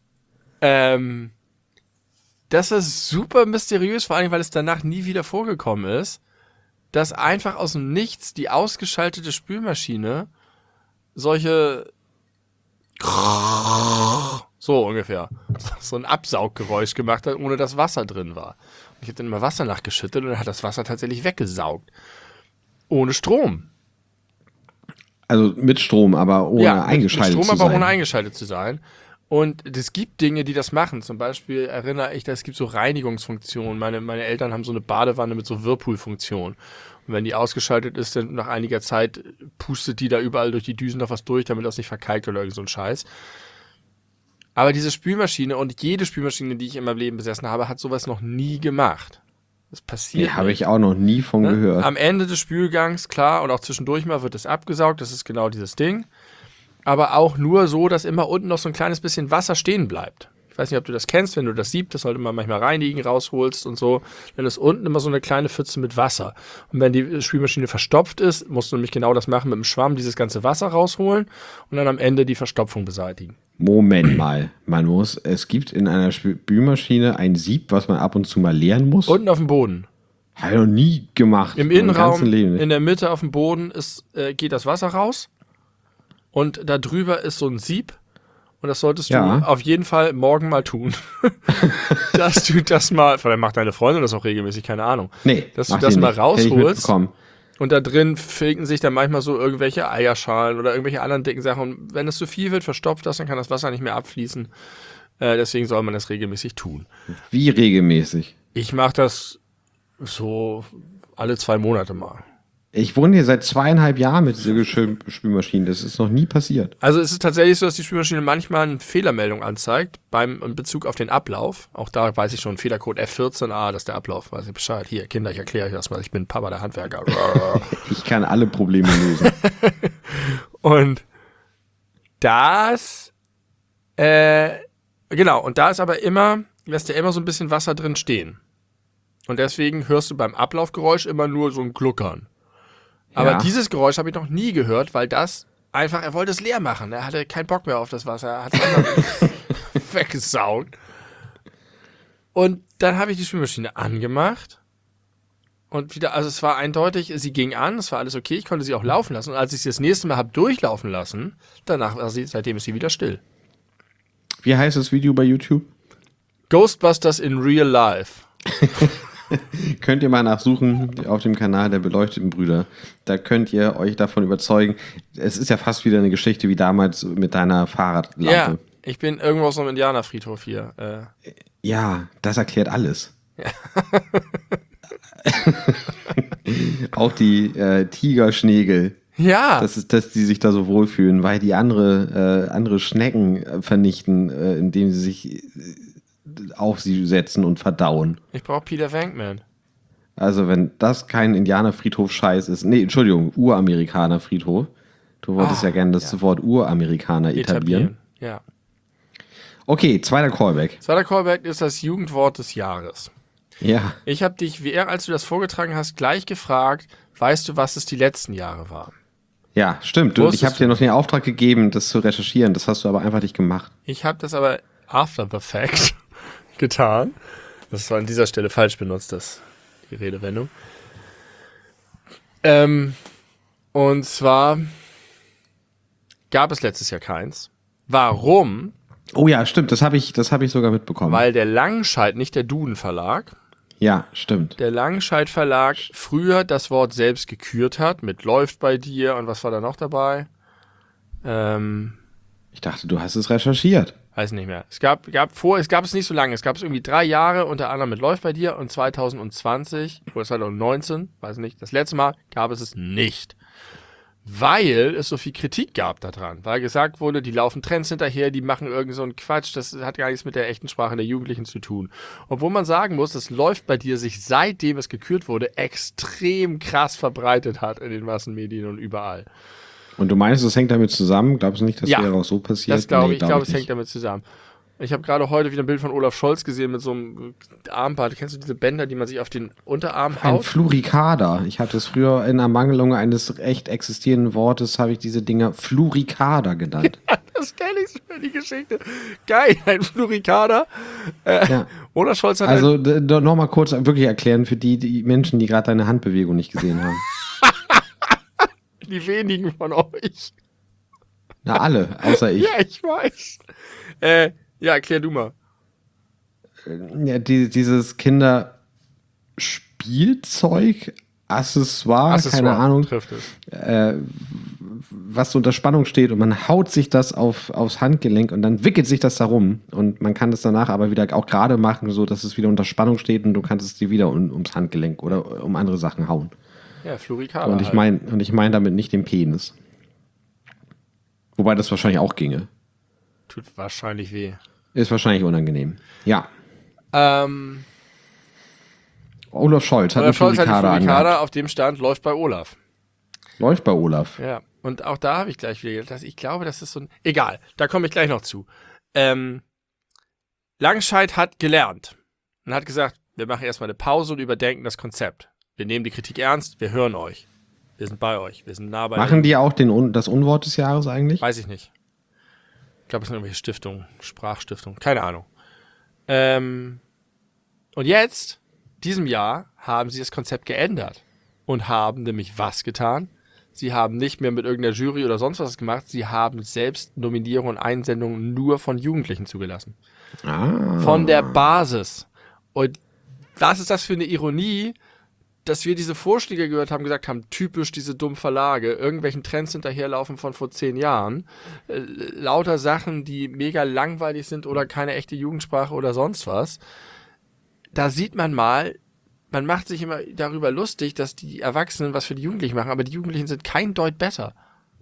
Das ist super mysteriös, vor allem, weil es danach nie wieder vorgekommen ist, dass einfach aus dem Nichts die ausgeschaltete Spülmaschine solche so ungefähr so ein Absauggeräusch gemacht hat, ohne dass Wasser drin war. Und ich habe dann immer Wasser nachgeschüttet und dann hat das Wasser tatsächlich weggesaugt. Ohne Strom. Also mit Strom, aber ohne eingeschaltet mit Strom, zu sein. aber ohne eingeschaltet zu sein. Und es gibt Dinge, die das machen. Zum Beispiel erinnere ich, es gibt so Reinigungsfunktionen. Meine Eltern haben so eine Badewanne mit so Whirlpool-Funktion. Und wenn die ausgeschaltet ist, dann nach einiger Zeit pustet die da überall durch die Düsen noch was durch, damit das nicht verkalkt oder irgend so ein Scheiß. Aber diese Spülmaschine und jede Spülmaschine, die ich in meinem Leben besessen habe, hat sowas noch nie gemacht. Das passiert nicht. Habe ich auch noch nie von gehört. Am Ende des Spülgangs, klar, und auch zwischendurch mal wird es abgesaugt. Das ist genau dieses Ding. Aber auch nur so, dass immer unten noch so ein kleines bisschen Wasser stehen bleibt. Ich weiß nicht, ob du das kennst, wenn du das siebst, das sollte man manchmal reinigen, rausholst und so. Dann ist unten immer so eine kleine Pfütze mit Wasser. Und wenn die Spülmaschine verstopft ist, musst du nämlich genau das machen, mit dem Schwamm dieses ganze Wasser rausholen und dann am Ende die Verstopfung beseitigen. Moment mal, es gibt in einer Spülmaschine ein Sieb, was man ab und zu mal leeren muss? Unten auf dem Boden. Habe ich noch nie gemacht. Im Innenraum, in der Mitte auf dem Boden geht das Wasser raus und da drüber ist so ein Sieb. Und das solltest du auf jeden Fall morgen mal tun. Dass du das mal, vielleicht macht deine Freundin das auch regelmäßig, keine Ahnung. Nee, dass du das mal rausholst. Und da drin finden sich dann manchmal so irgendwelche Eierschalen oder irgendwelche anderen dicken Sachen. Und wenn es zu viel wird, verstopft das, dann kann das Wasser nicht mehr abfließen. Deswegen soll man das regelmäßig tun. Wie regelmäßig? Ich mache das so alle 2 Monate mal. Ich wohne hier seit 2,5 Jahren mit dieser Spülmaschine. Das ist noch nie passiert. Also es ist tatsächlich so, dass die Spülmaschine manchmal eine Fehlermeldung anzeigt in Bezug auf den Ablauf. Auch da weiß ich schon, Fehlercode F14a, das ist der Ablauf. Weiß ich Bescheid. Hier, Kinder, ich erkläre euch das mal. Ich bin Papa, der Handwerker. Ich kann alle Probleme lösen. Und das, genau, und da ist aber lässt ja immer so ein bisschen Wasser drin stehen. Und deswegen hörst du beim Ablaufgeräusch immer nur so ein Gluckern. Aber dieses Geräusch habe ich noch nie gehört, weil das einfach, er wollte es leer machen. Er hatte keinen Bock mehr auf das Wasser. Er hat es einfach weggesaugt. Und dann habe ich die Spülmaschine angemacht. Und wieder, also es war eindeutig, sie ging an, es war alles okay, ich konnte sie auch laufen lassen. Und als ich sie das nächste Mal habe durchlaufen lassen, seitdem ist sie wieder still. Wie heißt das Video bei YouTube? Ghostbusters in Real Life. Könnt ihr mal nachsuchen auf dem Kanal der beleuchteten Brüder. Da könnt ihr euch davon überzeugen. Es ist ja fast wieder eine Geschichte wie damals mit deiner Fahrradlampe. Ja, ich bin irgendwo auf so einem Indianerfriedhof hier. Ja, das erklärt alles. Ja. Auch die Tigerschnägel. Ja. Dass die sich da so wohlfühlen, weil die andere Schnecken vernichten, indem sie sich auf sie setzen und verdauen. Ich brauche Peter Venkman. Also wenn das kein Indianerfriedhof-Scheiß ist, nee, Entschuldigung, Uramerikaner-Friedhof. Du wolltest ja gerne das Wort Uramerikaner etablieren. Ja. Okay, zweiter Callback. Zweiter Callback ist das Jugendwort des Jahres. Ja. Ich habe dich, als du das vorgetragen hast, gleich gefragt, weißt du, was es die letzten Jahre war? Ja, stimmt. Ich habe dir noch den Auftrag gegeben, das zu recherchieren. Das hast du aber einfach nicht gemacht. Ich habe das aber after the fact getan. Das war an dieser Stelle falsch benutzt, die Redewendung. Und zwar gab es letztes Jahr keins. Warum? Oh ja, stimmt. Das hab ich sogar mitbekommen. Weil der Langenscheidt, nicht der Duden Verlag, ja, stimmt. der Langenscheidt Verlag früher das Wort selbst gekürt hat, mit läuft bei dir und was war da noch dabei? Ich dachte, du hast es recherchiert. Weiß nicht mehr. Es gab es nicht so lange. Es gab es irgendwie 3 Jahre, unter anderem mit läuft bei dir und 2020 oder 2019, weiß nicht, das letzte Mal gab es nicht. Weil es so viel Kritik gab daran. Weil gesagt wurde, die laufen Trends hinterher, die machen irgend so einen Quatsch, das hat gar nichts mit der echten Sprache der Jugendlichen zu tun. Obwohl man sagen muss, es läuft bei dir sich, seitdem es gekürt wurde, extrem krass verbreitet hat in den Massenmedien und überall. Und du meinst, es hängt damit zusammen? Glaubst du nicht, das wäre auch so passiert? Das glaube ich. Ich glaube, es hängt damit zusammen. Ich habe gerade heute wieder ein Bild von Olaf Scholz gesehen mit so einem Armband. Kennst du diese Bänder, die man sich auf den Unterarm haut? Ein Flurikada. Ich hatte es früher in Ermangelung eines echt existierenden Wortes, habe ich diese Dinger Flurikada genannt. Das kenne ich schon, die Geschichte. Geil, ein Flurikada. Ja. Olaf Scholz hat also nochmal kurz wirklich erklären für die Menschen, die gerade deine Handbewegung nicht gesehen haben. Die wenigen von euch. Na, alle, außer ich. Ja, ich weiß. Ja, erklär du mal. Ja, dieses Kinderspielzeug, Accessoire, keine Ahnung, trifft es. Was so unter Spannung steht und man haut sich das aufs Handgelenk und dann wickelt sich das da rum und man kann das danach aber wieder auch gerade machen, so dass es wieder unter Spannung steht und du kannst es dir wieder ums Handgelenk oder um andere Sachen hauen. Ja, Flurikada. Und ich meine damit nicht den Penis. Wobei das wahrscheinlich auch ginge. Tut wahrscheinlich weh. Ist wahrscheinlich unangenehm. Ja. Olaf Scholz hat einen Flurikada, auf dem stand, läuft bei Olaf. Läuft bei Olaf. Ja, und auch da habe ich gleich wieder gedacht, ich glaube, das ist so ein... Egal, da komme ich gleich noch zu. Langenscheidt hat gelernt und hat gesagt, wir machen erstmal eine Pause und überdenken das Konzept. Wir nehmen die Kritik ernst, wir hören euch. Wir sind bei euch, wir sind nah bei euch. Machen die auch das Unwort des Jahres eigentlich? Weiß ich nicht. Ich glaube, es sind irgendwelche Stiftungen, Sprachstiftungen, keine Ahnung. Und jetzt, diesem Jahr, haben sie das Konzept geändert und haben nämlich was getan? Sie haben nicht mehr mit irgendeiner Jury oder sonst was gemacht, sie haben selbst Nominierungen und Einsendungen nur von Jugendlichen zugelassen. Von der Basis. Und was ist das für eine Ironie, dass wir diese Vorschläge gehört haben, gesagt haben, typisch diese dummen Verlage, irgendwelchen Trends hinterherlaufen von vor 10 Jahren, lauter Sachen, die mega langweilig sind oder keine echte Jugendsprache oder sonst was. Da sieht man mal, man macht sich immer darüber lustig, dass die Erwachsenen was für die Jugendlichen machen, aber die Jugendlichen sind kein Deut besser.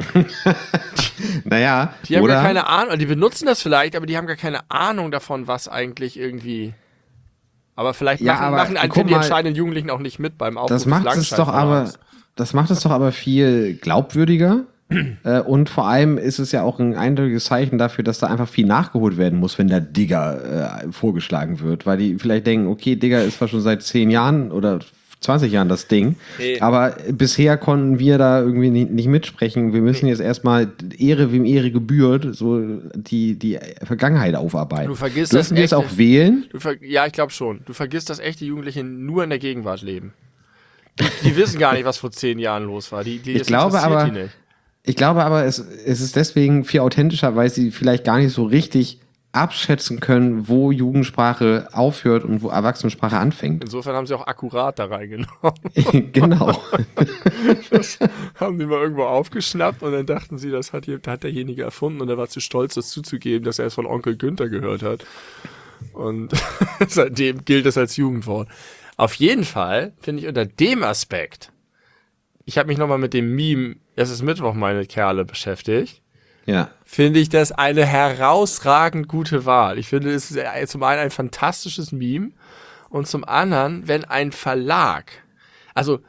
Naja, die haben gar keine Ahnung, die benutzen das vielleicht, aber die haben gar keine Ahnung davon, was eigentlich irgendwie... Aber vielleicht machen die entscheidenden Jugendlichen auch nicht mit beim Aufruf des Langenscheidt-Verlags. Das macht es doch aber viel glaubwürdiger. Und vor allem ist es ja auch ein eindeutiges Zeichen dafür, dass da einfach viel nachgeholt werden muss, wenn da Digger vorgeschlagen wird. Weil die vielleicht denken, okay, Digger ist zwar schon seit 10 Jahren oder 20 Jahren das Ding, aber bisher konnten wir da irgendwie nicht mitsprechen. Wir müssen jetzt erstmal Ehre wem Ehre gebührt, so die Vergangenheit aufarbeiten. Du vergisst dürfen die jetzt auch wählen? Ja, ich glaube schon. Du vergisst, dass echte Jugendliche nur in der Gegenwart leben. Die wissen gar nicht, was vor 10 Jahren los war. Ich glaube aber, es ist deswegen viel authentischer, weil sie vielleicht gar nicht so richtig abschätzen können, wo Jugendsprache aufhört und wo Erwachsenensprache anfängt. Insofern haben sie auch akkurat da reingenommen. Genau. Das haben die mal irgendwo aufgeschnappt und dann dachten sie, das hat derjenige erfunden und er war zu stolz, das zuzugeben, dass er es von Onkel Günther gehört hat. Und seitdem gilt es als Jugendwort. Auf jeden Fall finde ich unter dem Aspekt, ich habe mich nochmal mit dem Meme, es ist Mittwoch, meine Kerle, beschäftigt. Ja. Finde ich das eine herausragend gute Wahl. Ich finde, es ist zum einen ein fantastisches Meme und zum anderen, wenn ein Verlag, also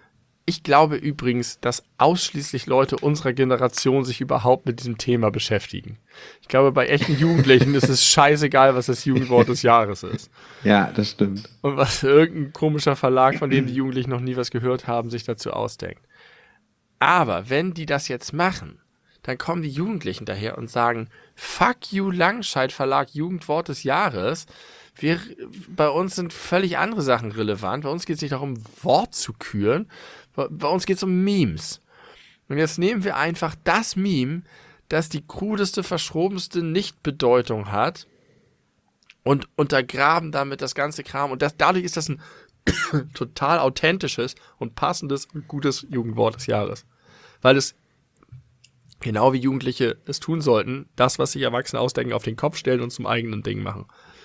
Ich glaube übrigens, dass ausschließlich Leute unserer Generation sich überhaupt mit diesem Thema beschäftigen. Ich glaube, bei echten Jugendlichen ist es scheißegal, was das Jugendwort des Jahres ist. Ja, das stimmt. Und was irgendein komischer Verlag, von dem die Jugendlichen noch nie was gehört haben, sich dazu ausdenkt. Aber wenn die das jetzt machen, dann kommen die Jugendlichen daher und sagen, fuck you Langscheid Verlag Jugendwort des Jahres. Bei uns sind völlig andere Sachen relevant. Bei uns geht es nicht darum, Wort zu küren. Bei uns geht es um Memes. Und jetzt nehmen wir einfach das Meme, das die krudeste, verschrobenste Nichtbedeutung hat und untergraben damit das ganze Kram. Und dadurch ist das ein total authentisches und passendes und gutes Jugendwort des Jahres. Weil es, genau wie Jugendliche es tun sollten, das, was sich Erwachsene ausdenken, auf den Kopf stellen und zum eigenen Ding machen.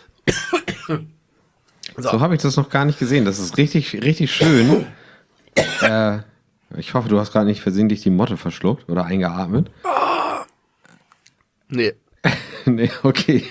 So habe ich das noch gar nicht gesehen. Das ist richtig, richtig schön. Ich hoffe, du hast gerade nicht versehentlich die Motte verschluckt oder eingeatmet. Nee. Nee, okay.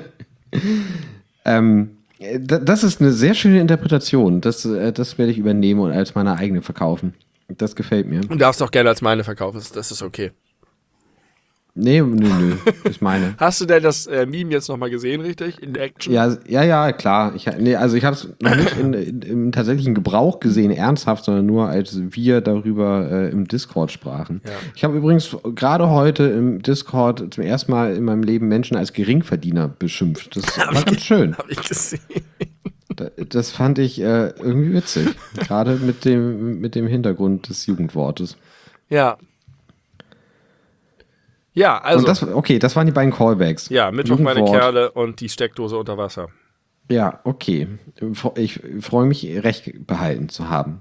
Das ist eine sehr schöne Interpretation. Das werde ich übernehmen und als meine eigene verkaufen. Das gefällt mir. Du darfst auch gerne als meine verkaufen, das ist okay. Nee, nö, ist meine. Hast du denn das Meme jetzt nochmal gesehen, richtig? In Action? Ja, klar. Ich habe es noch nicht im tatsächlichen Gebrauch gesehen, ernsthaft, sondern nur als wir darüber im Discord sprachen. Ja. Ich habe übrigens gerade heute im Discord zum ersten Mal in meinem Leben Menschen als Geringverdiener beschimpft. Das war ganz schön. Hab ich gesehen. Das fand ich irgendwie witzig. Gerade mit dem Hintergrund des Jugendwortes. Ja. Ja, also. Und das waren die beiden Callbacks. Ja, Mittwoch meine Kerle und die Steckdose unter Wasser. Ja, okay. Ich freue mich, recht behalten zu haben.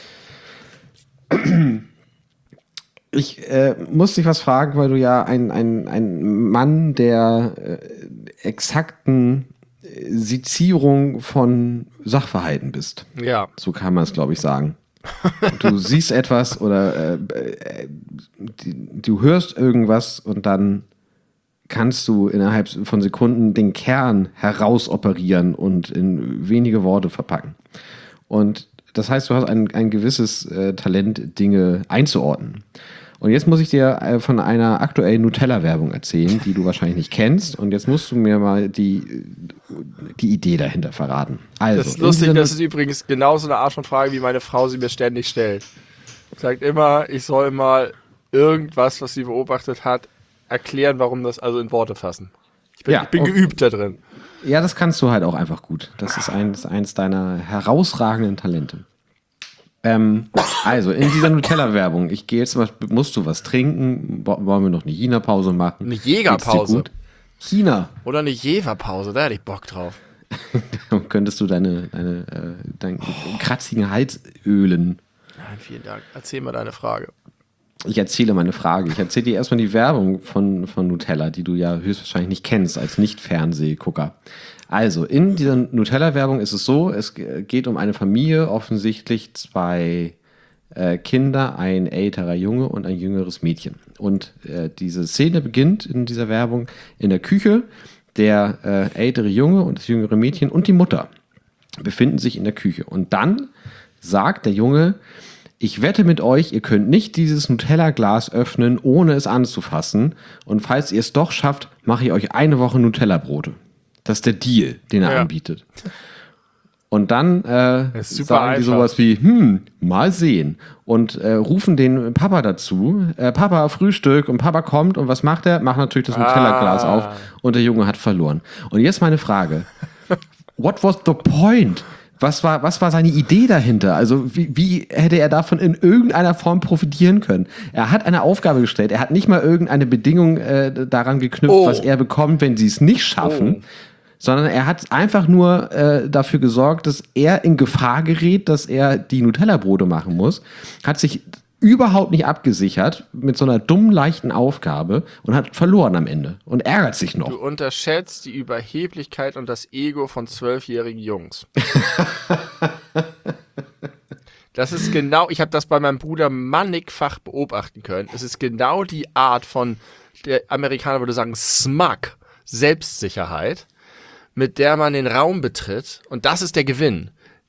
Ich muss dich was fragen, weil du ja ein Mann der exakten Sezierung von Sachverhalten bist. Ja. So kann man es, glaube ich, sagen. Du siehst etwas oder du hörst irgendwas und dann kannst du innerhalb von Sekunden den Kern herausoperieren und in wenige Worte verpacken. Und das heißt, du hast ein gewisses Talent, Dinge einzuordnen. Und jetzt muss ich dir von einer aktuellen Nutella-Werbung erzählen, die du wahrscheinlich nicht kennst. Und jetzt musst du mir mal die Idee dahinter verraten. Also, das ist lustig, das ist übrigens genauso eine Art von Frage, wie meine Frau sie mir ständig stellt. Sie sagt immer, ich soll mal irgendwas, was sie beobachtet hat, erklären, warum das, also in Worte fassen. Ich bin geübt da drin. Ja, das kannst du halt auch einfach gut. Das ist eins deiner herausragenden Talente. Also, in dieser Nutella-Werbung, ich gehe jetzt, musst du was trinken? Wollen wir noch eine China-Pause machen? Eine Jägerpause. China. Oder eine Jever-Pause, da hätte ich Bock drauf. Könntest du deinen kratzigen Hals ölen? Nein, vielen Dank. Erzähl mal deine Frage. Ich erzähle meine Frage. Ich erzähle dir erstmal die Werbung von Nutella, die du ja höchstwahrscheinlich nicht kennst als Nicht-Fernsehgucker. Also, in dieser Nutella-Werbung ist es so, es geht um eine Familie, offensichtlich 2 Kinder, ein älterer Junge und ein jüngeres Mädchen. Und diese Szene beginnt in dieser Werbung in der Küche. Der ältere Junge und das jüngere Mädchen und die Mutter befinden sich in der Küche. Und dann sagt der Junge: Ich wette mit euch, ihr könnt nicht dieses Nutella-Glas öffnen, ohne es anzufassen. Und falls ihr es doch schafft, mache ich euch eine Woche Nutella-Brote. Das ist der Deal, den er anbietet. Und dann sagen die sowas wie, mal sehen. Und rufen den Papa dazu. Papa, Frühstück. Und Papa kommt. Und was macht er? Macht natürlich das Nutella-Glas auf. Und der Junge hat verloren. Und jetzt meine Frage. What was the point? Was war seine Idee dahinter? Also wie hätte er davon in irgendeiner Form profitieren können? Er hat eine Aufgabe gestellt. Er hat nicht mal irgendeine Bedingung daran geknüpft, was er bekommt, wenn sie es nicht schaffen. Sondern er hat einfach nur dafür gesorgt, dass er in Gefahr gerät, dass er die Nutella-Brote machen muss. Hat sich überhaupt nicht abgesichert mit so einer dummen, leichten Aufgabe und hat verloren am Ende und ärgert sich noch. Du unterschätzt die Überheblichkeit und das Ego von 12-jährigen Jungs. Das ist genau, ich habe das bei meinem Bruder mannigfach beobachten können. Es ist genau die Art von, der Amerikaner würde sagen, Smug, Selbstsicherheit, mit der man den Raum betritt. Und das ist der Gewinn.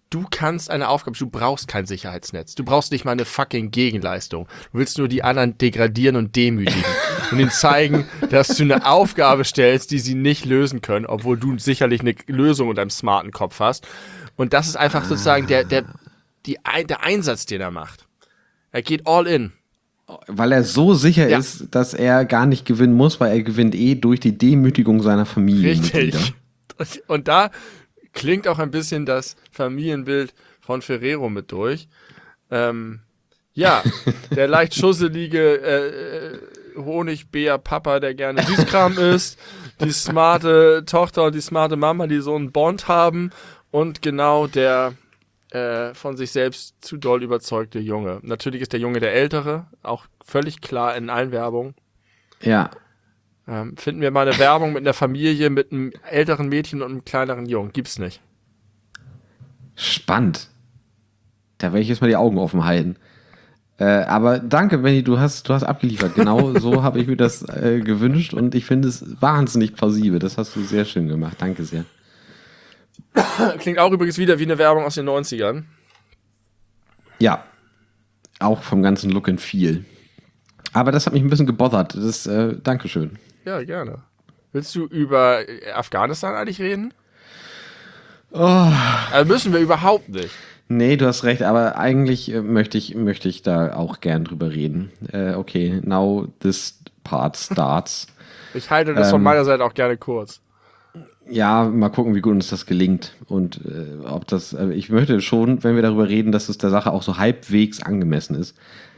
du kannst eine Aufgabe, du brauchst kein Sicherheitsnetz. Du brauchst nicht mal eine fucking Gegenleistung. Du willst nur die anderen degradieren und demütigen und ihnen zeigen, dass du eine Aufgabe stellst, die sie nicht lösen können, obwohl du sicherlich eine Lösung in deinem smarten Kopf hast. Und das ist einfach sozusagen der Einsatz, den er macht. Er geht all in. Weil er so sicher ist, dass er gar nicht gewinnen muss, weil er gewinnt durch die Demütigung seiner Familie. Richtig. Und da klingt auch ein bisschen das Familienbild von Ferrero mit durch. Der leicht schusselige Honigbär-Papa, der gerne Süßkram isst, die smarte Tochter und die smarte Mama, die so einen Bond haben und genau der von sich selbst zu doll überzeugte Junge. Natürlich ist der Junge der Ältere, auch völlig klar in allen Werbungen. Ja. Finden wir mal eine Werbung mit einer Familie, mit einem älteren Mädchen und einem kleineren Jungen. Gibt's nicht. Spannend. Da werde ich jetzt mal die Augen offen halten. Aber danke, Benni, du hast abgeliefert. Genau so habe ich mir das gewünscht und ich finde es wahnsinnig plausibel. Das hast du sehr schön gemacht. Danke sehr. Klingt auch übrigens wieder wie eine Werbung aus den 90ern. Ja. Auch vom ganzen Look and Feel. Aber das hat mich ein bisschen gebothert. Dankeschön. Ja, gerne. Willst du über Afghanistan eigentlich reden? Oh. Also müssen wir überhaupt nicht. Nee, du hast recht, aber eigentlich möchte ich da auch gern drüber reden. Okay, now this part starts. Ich halte das von meiner Seite auch gerne kurz. Ja, mal gucken, wie gut uns das gelingt. Und ob das, ich möchte schon, wenn wir darüber reden, dass es der Sache auch so halbwegs angemessen ist.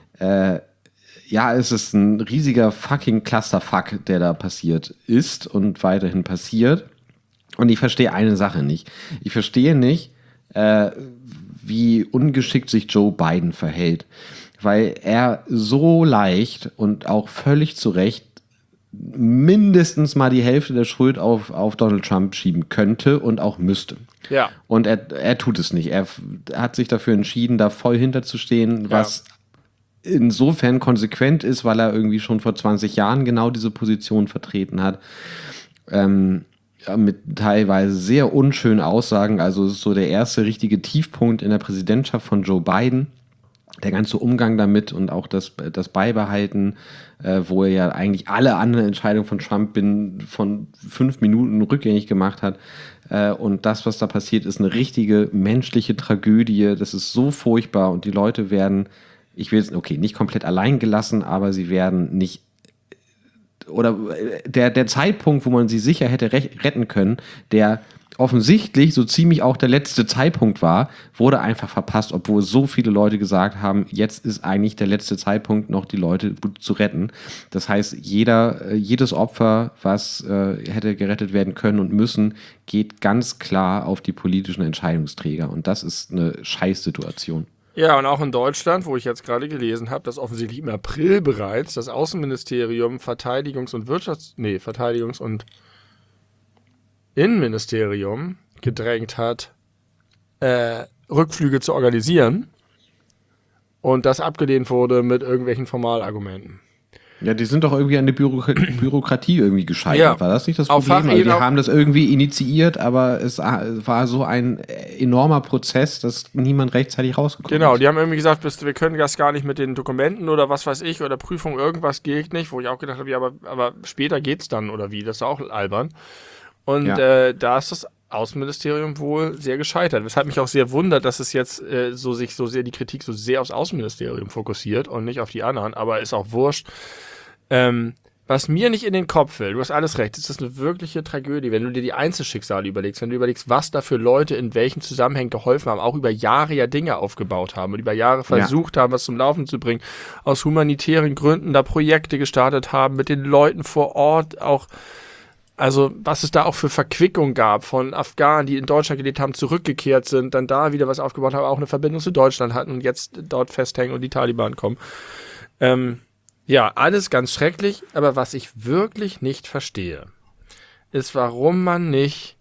Es ist ein riesiger fucking Clusterfuck, der da passiert ist und weiterhin passiert. Und ich verstehe eine Sache nicht. Ich verstehe nicht, wie ungeschickt sich Joe Biden verhält. Weil er so leicht und auch völlig zu Recht mindestens mal die Hälfte der Schuld auf Donald Trump schieben könnte und auch müsste. Ja. Und er tut es nicht. Er hat sich dafür entschieden, da voll hinterzustehen, was insofern konsequent ist, weil er irgendwie schon vor 20 Jahren genau diese Position vertreten hat. Mit teilweise sehr unschönen Aussagen. Also es ist so der erste richtige Tiefpunkt in der Präsidentschaft von Joe Biden. Der ganze Umgang damit und auch das Beibehalten, wo er ja eigentlich alle anderen Entscheidungen von Trump von 5 Minuten rückgängig gemacht hat. Und das, was da passiert, ist eine richtige menschliche Tragödie. Das ist so furchtbar und die Leute werden, ich will jetzt, nicht komplett allein gelassen, aber sie werden nicht, oder der Zeitpunkt, wo man sie sicher hätte retten können, der offensichtlich so ziemlich auch der letzte Zeitpunkt war, wurde einfach verpasst, obwohl so viele Leute gesagt haben, jetzt ist eigentlich der letzte Zeitpunkt, noch die Leute zu retten. Das heißt, jedes Opfer, was hätte gerettet werden können und müssen, geht ganz klar auf die politischen Entscheidungsträger. Und das ist eine Scheißsituation. Ja, und auch in Deutschland, wo ich jetzt gerade gelesen habe, dass offensichtlich im April bereits das Außenministerium Verteidigungs- und Innenministerium gedrängt hat, Rückflüge zu organisieren und das abgelehnt wurde mit irgendwelchen Formalargumenten. Ja, die sind doch irgendwie an der Bürokratie irgendwie gescheitert. Ja, war das nicht das Problem? Also die haben das irgendwie initiiert, aber es war so ein enormer Prozess, dass niemand rechtzeitig rausgekommen ist. Genau, die haben irgendwie gesagt, wir können das gar nicht mit den Dokumenten oder was weiß ich oder Prüfung, irgendwas geht nicht, wo ich auch gedacht habe, ja, aber später geht's dann oder wie, das ist auch albern. Und da ist das Außenministerium wohl sehr gescheitert. Weshalb mich auch sehr wundert, dass es jetzt die Kritik so sehr aufs Außenministerium fokussiert und nicht auf die anderen, aber ist auch wurscht. Was mir nicht in den Kopf will, du hast alles recht, es ist eine wirkliche Tragödie, wenn du dir die Einzelschicksale überlegst, wenn du überlegst, was da für Leute in welchen Zusammenhängen geholfen haben, auch über Jahre ja Dinge aufgebaut haben und über Jahre versucht haben, was zum Laufen zu bringen, aus humanitären Gründen da Projekte gestartet haben, mit den Leuten vor Ort auch. Also was es da auch für Verquickung gab von Afghanen, die in Deutschland gelebt haben, zurückgekehrt sind, dann da wieder was aufgebaut haben, auch eine Verbindung zu Deutschland hatten und jetzt dort festhängen und die Taliban kommen. Alles ganz schrecklich, aber was ich wirklich nicht verstehe, ist, warum man nicht...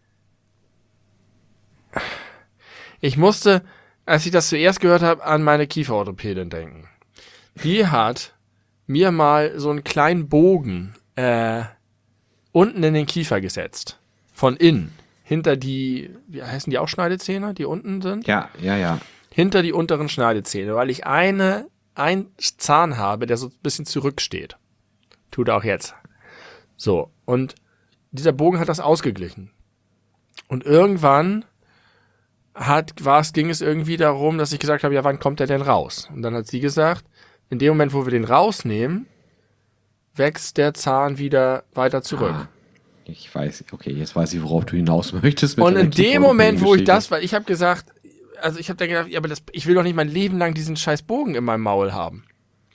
Ich musste, als ich das zuerst gehört habe, an meine Kieferorthopädin denken. Die hat mir mal so einen kleinen Bogen unten in den Kiefer gesetzt. Von innen. hinter die, wie heißen die auch Schneidezähne, die unten sind? Ja. Hinter die unteren Schneidezähne, weil ich einen Zahn habe, der so ein bisschen zurücksteht. Tut er auch jetzt. So, und dieser Bogen hat das ausgeglichen. Und irgendwann ging es irgendwie darum, dass ich gesagt habe, ja, wann kommt der denn raus? Und dann hat sie gesagt, in dem Moment, wo wir den rausnehmen, wächst der Zahn wieder weiter zurück. Ich weiß, okay, jetzt weiß ich, worauf du hinaus möchtest. Und in dem Moment, wo ich das, weil ich habe gesagt, also ich habe dann gedacht, ja, aber ich will doch nicht mein Leben lang diesen scheiß Bogen in meinem Maul haben.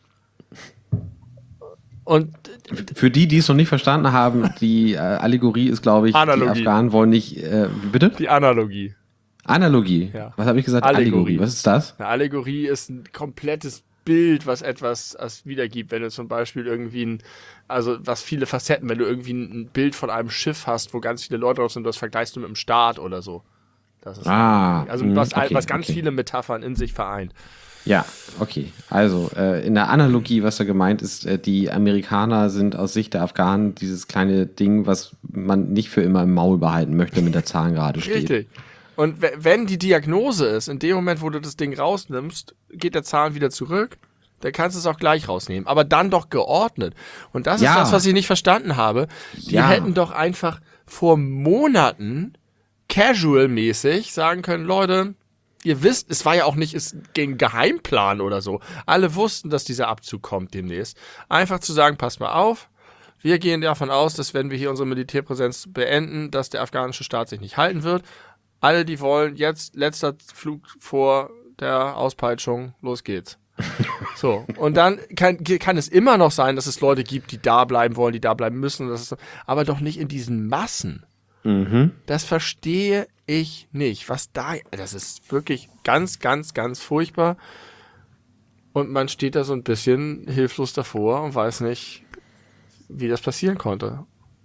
Und für die es noch nicht verstanden haben, die Allegorie ist, glaube ich, Analogie. Die Afghanen wollen nicht, bitte? Die Analogie. Analogie? Ja. Was habe ich gesagt? Allegorie. Was ist das? Eine Allegorie ist ein komplettes Bild, was etwas wiedergibt. Wenn du zum Beispiel irgendwie was viele Facetten, wenn du irgendwie ein Bild von einem Schiff hast, wo ganz viele Leute drauf sind, das vergleichst du mit einem Staat oder so. Das ist was ganz viele Metaphern in sich vereint. Ja, okay. Also in der Analogie, was da gemeint ist, die Amerikaner sind aus Sicht der Afghanen dieses kleine Ding, was man nicht für immer im Maul behalten möchte, mit der Zahn gerade steht. Richtig. Und wenn die Diagnose ist, in dem Moment, wo du das Ding rausnimmst, geht der Zahn wieder zurück, dann kannst du es auch gleich rausnehmen. Aber dann doch geordnet. Und das ist das, was ich nicht verstanden habe. Die hätten doch einfach vor Monaten casual-mäßig sagen können, Leute, ihr wisst, es war ja auch nicht gegen Geheimplan oder so. Alle wussten, dass dieser Abzug kommt demnächst. Einfach zu sagen, passt mal auf, wir gehen davon aus, dass wenn wir hier unsere Militärpräsenz beenden, dass der afghanische Staat sich nicht halten wird. Alle, die wollen, jetzt letzter Flug vor der Auspeitschung, los geht's. So, und dann kann es immer noch sein, dass es Leute gibt, die da bleiben wollen, die da bleiben müssen, aber doch nicht in diesen Massen. Mhm. Das verstehe ich nicht. Das ist wirklich ganz, ganz, ganz furchtbar. Und man steht da so ein bisschen hilflos davor und weiß nicht, wie das passieren konnte.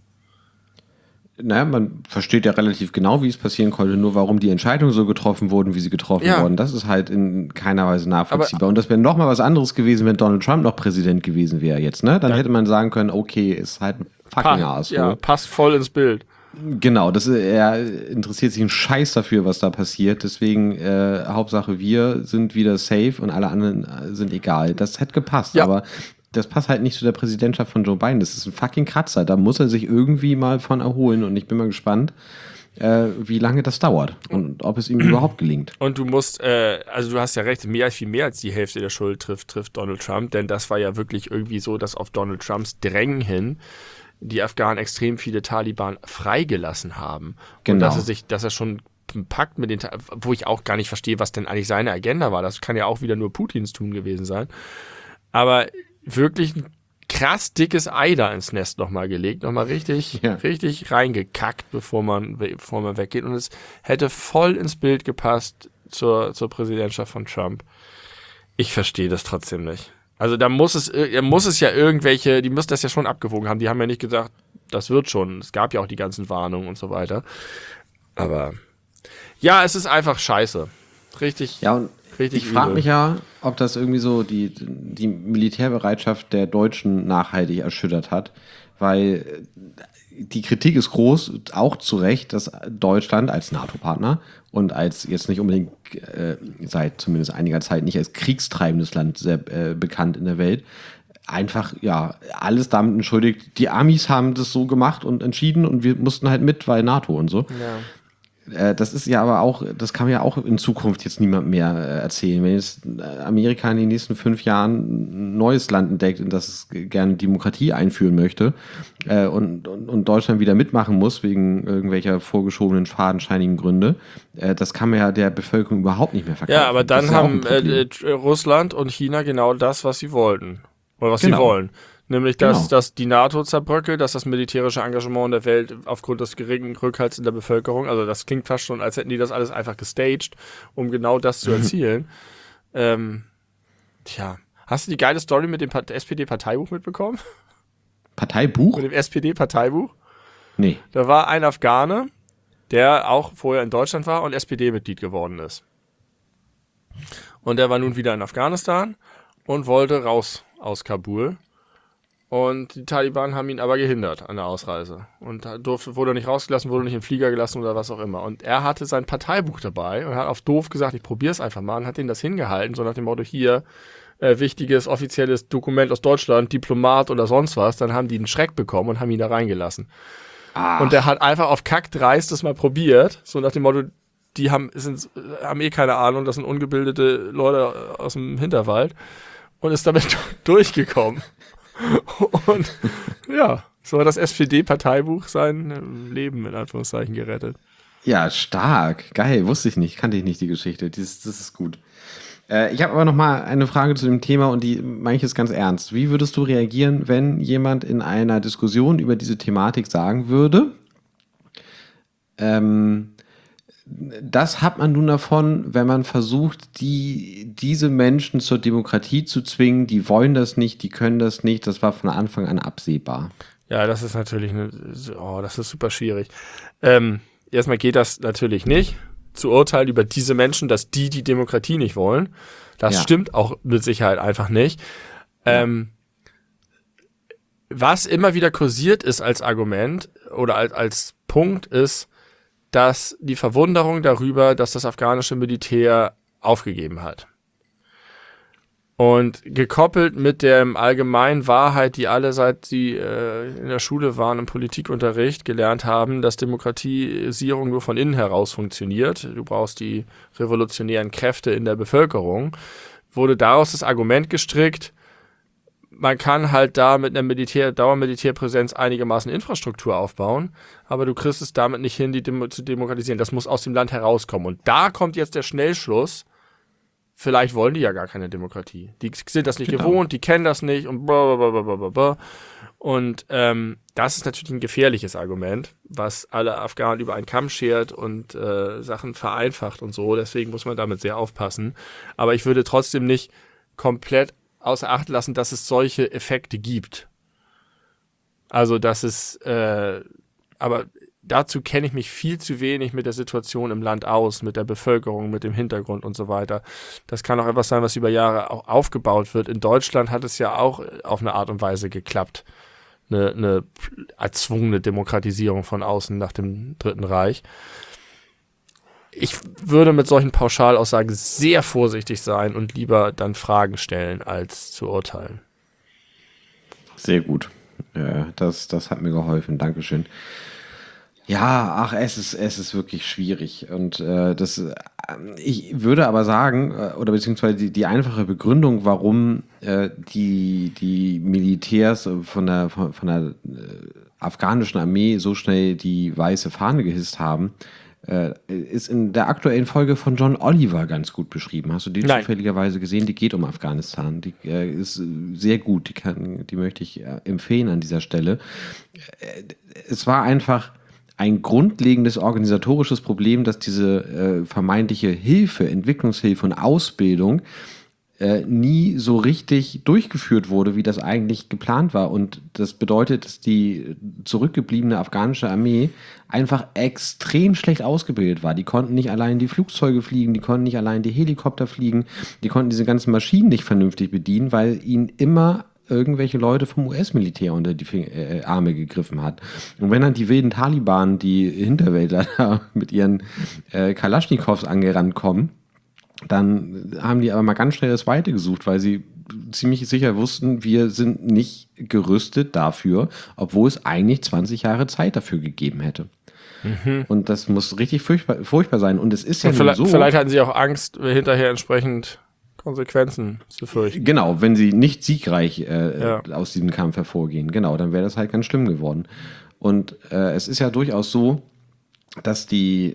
Naja, man versteht ja relativ genau, wie es passieren konnte, nur warum die Entscheidungen so getroffen wurden, wie sie getroffen wurden. Das ist halt in keiner Weise nachvollziehbar. Und das wäre nochmal was anderes gewesen, wenn Donald Trump noch Präsident gewesen wäre jetzt, ne? Dann hätte man sagen können, okay, ist halt ein fucking Asshole. Ja, passt voll ins Bild. Genau, er interessiert sich einen Scheiß dafür, was da passiert. Deswegen, Hauptsache wir sind wieder safe und alle anderen sind egal. Das hätte gepasst, aber das passt halt nicht zu der Präsidentschaft von Joe Biden. Das ist ein fucking Kratzer. Da muss er sich irgendwie mal von erholen. Und ich bin mal gespannt, wie lange das dauert und ob es ihm überhaupt gelingt. Und du musst, du hast ja recht, viel mehr als die Hälfte der Schuld trifft Donald Trump. Denn das war ja wirklich irgendwie so, dass auf Donald Trumps Drängen hin die Afghanen extrem viele Taliban freigelassen haben. Genau. Und dass er schon einen Pakt mit den, wo ich auch gar nicht verstehe, was denn eigentlich seine Agenda war. Das kann ja auch wieder nur Putins Tun gewesen sein. Aber wirklich ein krass dickes Ei da ins Nest nochmal gelegt, nochmal richtig reingekackt, bevor man weggeht. Und es hätte voll ins Bild gepasst zur Präsidentschaft von Trump. Ich verstehe das trotzdem nicht. Also da muss es ja die müssen das ja schon abgewogen haben. Die haben ja nicht gesagt, das wird schon. Es gab ja auch die ganzen Warnungen und so weiter. Aber ja, es ist einfach scheiße. Richtig. Ja, und ich frage mich ja, ob das irgendwie so die Militärbereitschaft der Deutschen nachhaltig erschüttert hat, weil die Kritik ist groß, auch zu Recht, dass Deutschland als NATO-Partner und als jetzt nicht unbedingt seit zumindest einiger Zeit nicht als kriegstreibendes Land sehr bekannt in der Welt, einfach alles damit entschuldigt. Die Amis haben das so gemacht und entschieden und wir mussten halt mit, weil NATO und so. Ja. Das ist ja aber auch, das kann man ja auch in Zukunft jetzt niemand mehr erzählen. Wenn jetzt Amerika in den nächsten 5 Jahren ein neues Land entdeckt, in das es gerne Demokratie einführen möchte und Deutschland wieder mitmachen muss, wegen irgendwelcher vorgeschobenen, fadenscheinigen Gründe, das kann man ja der Bevölkerung überhaupt nicht mehr verkaufen. Ja, aber dann haben Russland und China genau das, was sie wollten. Oder was sie wollen. Nämlich, dass die NATO zerbröckelt, dass das militärische Engagement in der Welt aufgrund des geringen Rückhalts in der Bevölkerung, also das klingt fast schon, als hätten die das alles einfach gestaged, um genau das zu erzielen. Hast du die geile Story mit dem SPD-Parteibuch mitbekommen? Parteibuch? Mit dem SPD-Parteibuch? Nee. Da war ein Afghane, der auch vorher in Deutschland war und SPD-Mitglied geworden ist. Und der war nun wieder in Afghanistan und wollte raus aus Kabul. Und die Taliban haben ihn aber gehindert an der Ausreise. Und da wurde nicht rausgelassen, wurde nicht in den Flieger gelassen oder was auch immer. Und er hatte sein Parteibuch dabei und hat auf doof gesagt, ich probiere es einfach mal, und hat denen das hingehalten, so nach dem Motto, hier, wichtiges, offizielles Dokument aus Deutschland, Diplomat oder sonst was. Dann haben die einen Schreck bekommen und haben ihn da reingelassen. Und der hat einfach auf Kackdreist das mal probiert, so nach dem Motto, die haben keine Ahnung, das sind ungebildete Leute aus dem Hinterwald, und ist damit durchgekommen. Und ja, so hat das SPD-Parteibuch sein Leben in Anführungszeichen gerettet. Ja, stark. Geil, wusste ich nicht, kannte ich nicht die Geschichte. Das ist gut. Ich habe aber noch mal eine Frage zu dem Thema, und die meine ich jetzt ganz ernst. Wie würdest du reagieren, wenn jemand in einer Diskussion über diese Thematik sagen würde, das hat man nun davon, wenn man versucht, diese Menschen zur Demokratie zu zwingen, die wollen das nicht, die können das nicht, das war von Anfang an absehbar. Ja, das ist natürlich das ist super schwierig. Erstmal geht das natürlich nicht, zu urteilen über diese Menschen, dass die Demokratie nicht wollen. Das stimmt auch mit Sicherheit einfach nicht. Was immer wieder kursiert ist als Argument oder als Punkt ist, dass die Verwunderung darüber, dass das afghanische Militär aufgegeben hat. Und gekoppelt mit der allgemeinen Wahrheit, die alle, seit sie in der Schule waren, im Politikunterricht gelernt haben, dass Demokratisierung nur von innen heraus funktioniert. Du brauchst die revolutionären Kräfte in der Bevölkerung. Wurde daraus das Argument gestrickt, man kann halt da mit einer Dauermilitärpräsenz einigermaßen Infrastruktur aufbauen, aber du kriegst es damit nicht hin, die zu demokratisieren. Das muss aus dem Land herauskommen. Und da kommt jetzt der Schnellschluss. Vielleicht wollen die ja gar keine Demokratie. Die sind das nicht gewohnt, die kennen das nicht und blablabla. Und das ist natürlich ein gefährliches Argument, was alle Afghanen über einen Kamm schert und Sachen vereinfacht und so. Deswegen muss man damit sehr aufpassen. Aber ich würde trotzdem nicht komplett außer Acht lassen, dass es solche Effekte gibt. Also, dass es, aber dazu kenne ich mich viel zu wenig mit der Situation im Land aus, mit der Bevölkerung, mit dem Hintergrund und so weiter. Das kann auch etwas sein, was über Jahre auch aufgebaut wird. In Deutschland hat es ja auch auf eine Art und Weise geklappt. Eine erzwungene Demokratisierung von außen nach dem Dritten Reich. Ich würde mit solchen Pauschalaussagen sehr vorsichtig sein und lieber dann Fragen stellen, als zu urteilen. Sehr gut. Das hat mir geholfen. Dankeschön. Ja, es ist wirklich schwierig. Und ich würde aber sagen, oder beziehungsweise die einfache Begründung, warum die Militärs von der afghanischen Armee so schnell die weiße Fahne gehisst haben, ist in der aktuellen Folge von John Oliver ganz gut beschrieben. Hast du die zufälligerweise gesehen? Die geht um Afghanistan. Die ist sehr gut. Die möchte ich empfehlen an dieser Stelle. Es war einfach ein grundlegendes organisatorisches Problem, dass diese vermeintliche Hilfe, Entwicklungshilfe und Ausbildung nie so richtig durchgeführt wurde, wie das eigentlich geplant war. Und das bedeutet, dass die zurückgebliebene afghanische Armee einfach extrem schlecht ausgebildet war. Die konnten nicht allein die Flugzeuge fliegen, die konnten nicht allein die Helikopter fliegen, die konnten diese ganzen Maschinen nicht vernünftig bedienen, weil ihnen immer irgendwelche Leute vom US-Militär unter die Arme gegriffen hat. Und wenn dann die wilden Taliban, die Hinterwäldler da mit ihren Kalaschnikows angerannt kommen, dann haben die aber mal ganz schnell das Weite gesucht, weil sie ziemlich sicher wussten, wir sind nicht gerüstet dafür, obwohl es eigentlich 20 Jahre Zeit dafür gegeben hätte. Mhm. Und das muss richtig furchtbar sein. Und es ist ja nur so. Vielleicht hatten sie auch Angst, hinterher entsprechend Konsequenzen zu fürchten. Genau, wenn sie nicht siegreich aus diesem Kampf hervorgehen. Genau, dann wäre das halt ganz schlimm geworden. Und es ist ja durchaus so, dass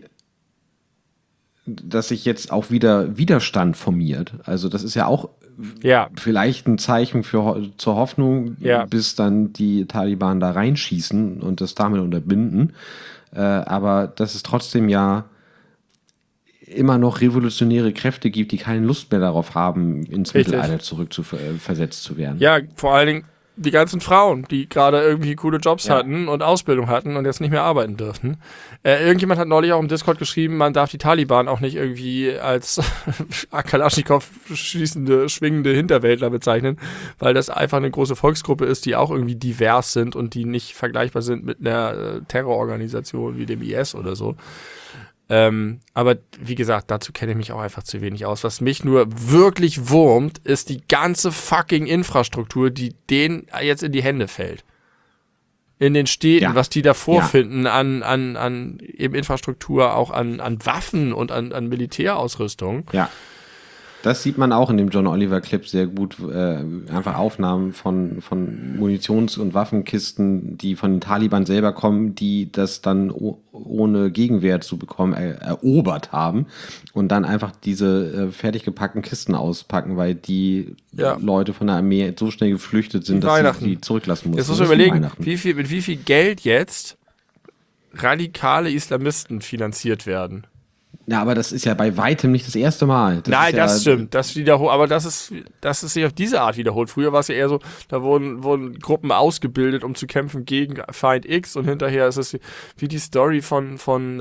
sich jetzt auch wieder Widerstand formiert. Also das ist ja auch vielleicht ein Zeichen zur Hoffnung, bis dann die Taliban da reinschießen und das damit unterbinden. Aber dass es trotzdem ja immer noch revolutionäre Kräfte gibt, die keine Lust mehr darauf haben, ins Mittelalter zurück versetzt zu werden. Ja, vor allen Dingen die ganzen Frauen, die gerade irgendwie coole Jobs hatten und Ausbildung hatten und jetzt nicht mehr arbeiten dürften. Irgendjemand hat neulich auch im Discord geschrieben, man darf die Taliban auch nicht irgendwie als Kalaschnikow schwingende Hinterwäldler bezeichnen, weil das einfach eine große Volksgruppe ist, die auch irgendwie divers sind und die nicht vergleichbar sind mit einer Terrororganisation wie dem IS oder so. Aber wie gesagt, dazu kenne ich mich auch einfach zu wenig aus. Was mich nur wirklich wurmt, ist die ganze fucking Infrastruktur, die denen jetzt in die Hände fällt. In den Städten, was die da vorfinden an eben Infrastruktur, auch an Waffen und an Militärausrüstung. Ja. Das sieht man auch in dem John Oliver Clip sehr gut. Einfach Aufnahmen von Munitions- und Waffenkisten, die von den Taliban selber kommen, die das dann ohne Gegenwehr zu bekommen erobert haben und dann einfach diese fertig gepackten Kisten auspacken, weil die Leute von der Armee so schnell geflüchtet sind, dass sie die zurücklassen mussten. Jetzt muss man überlegen, mit wie viel Geld jetzt radikale Islamisten finanziert werden. Ja, aber das ist ja bei weitem nicht das erste Mal. Das stimmt, das wiederholt, aber das ist sich auf diese Art wiederholt. Früher war es ja eher so, da wurden Gruppen ausgebildet, um zu kämpfen gegen Feind X und hinterher ist es wie die Story von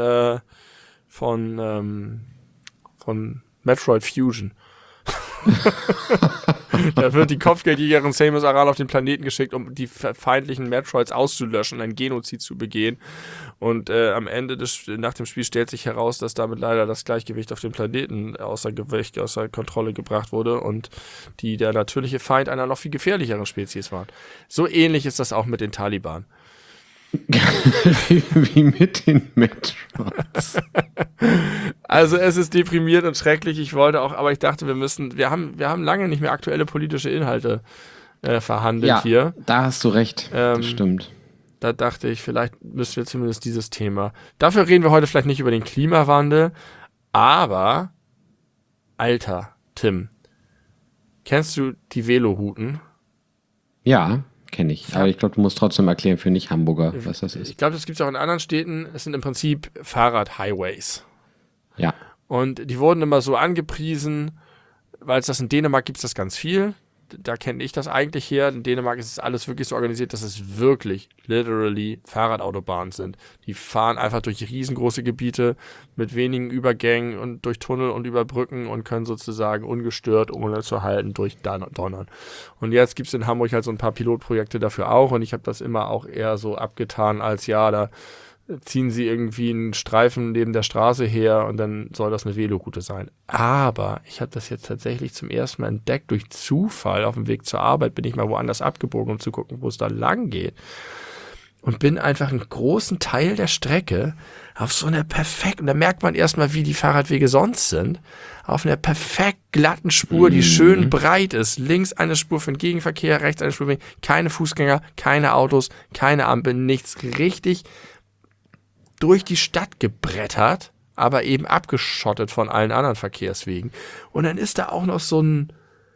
Metroid Fusion. Da wird die Kopfgeldjägerin Samus Aran auf den Planeten geschickt, um die feindlichen Metroids auszulöschen, ein Genozid zu begehen. Und am Ende nach dem Spiel stellt sich heraus, dass damit leider das Gleichgewicht auf dem Planeten außer Kontrolle gebracht wurde und die der natürliche Feind einer noch viel gefährlicheren Spezies waren. So ähnlich ist das auch mit den Taliban. Wie mit den Metroids. Also es ist deprimierend und schrecklich. Aber ich dachte, wir haben lange nicht mehr aktuelle politische Inhalte verhandelt hier. Ja, da hast du recht. Das stimmt. Da dachte ich, vielleicht müssen wir zumindest dieses Thema. Dafür reden wir heute vielleicht nicht über den Klimawandel, aber Alter, Tim, kennst du die Velorouten? Ja, kenne ich. Aber ich glaube, du musst trotzdem erklären für Nicht-Hamburger, was das ist. Ich glaube, das gibt es auch in anderen Städten. Es sind im Prinzip Fahrrad-Highways. Ja. Und die wurden immer so angepriesen, weil es das in Dänemark gibt es das ganz viel. Da kenne ich das eigentlich her. In Dänemark ist es alles wirklich so organisiert, dass es wirklich, literally Fahrradautobahnen sind. Die fahren einfach durch riesengroße Gebiete mit wenigen Übergängen und durch Tunnel und über Brücken und können sozusagen ungestört, ohne zu halten, durchdonnern. Und jetzt gibt es in Hamburg halt so ein paar Pilotprojekte dafür auch und ich habe das immer auch eher so abgetan als, da ziehen sie irgendwie einen Streifen neben der Straße her und dann soll das eine Veloroute sein. Aber ich habe das jetzt tatsächlich zum ersten Mal entdeckt. Durch Zufall auf dem Weg zur Arbeit bin ich mal woanders abgebogen, um zu gucken, wo es da lang geht. Und bin einfach einen großen Teil der Strecke auf so einer und da merkt man erstmal, wie die Fahrradwege sonst sind, auf einer perfekt glatten Spur, die schön breit ist. Links eine Spur für den Gegenverkehr, rechts eine Spur für keine Fußgänger, keine Autos, keine Ampel, nichts. Richtig durch die Stadt gebrettert, aber eben abgeschottet von allen anderen Verkehrswegen. Und dann ist da auch noch so eine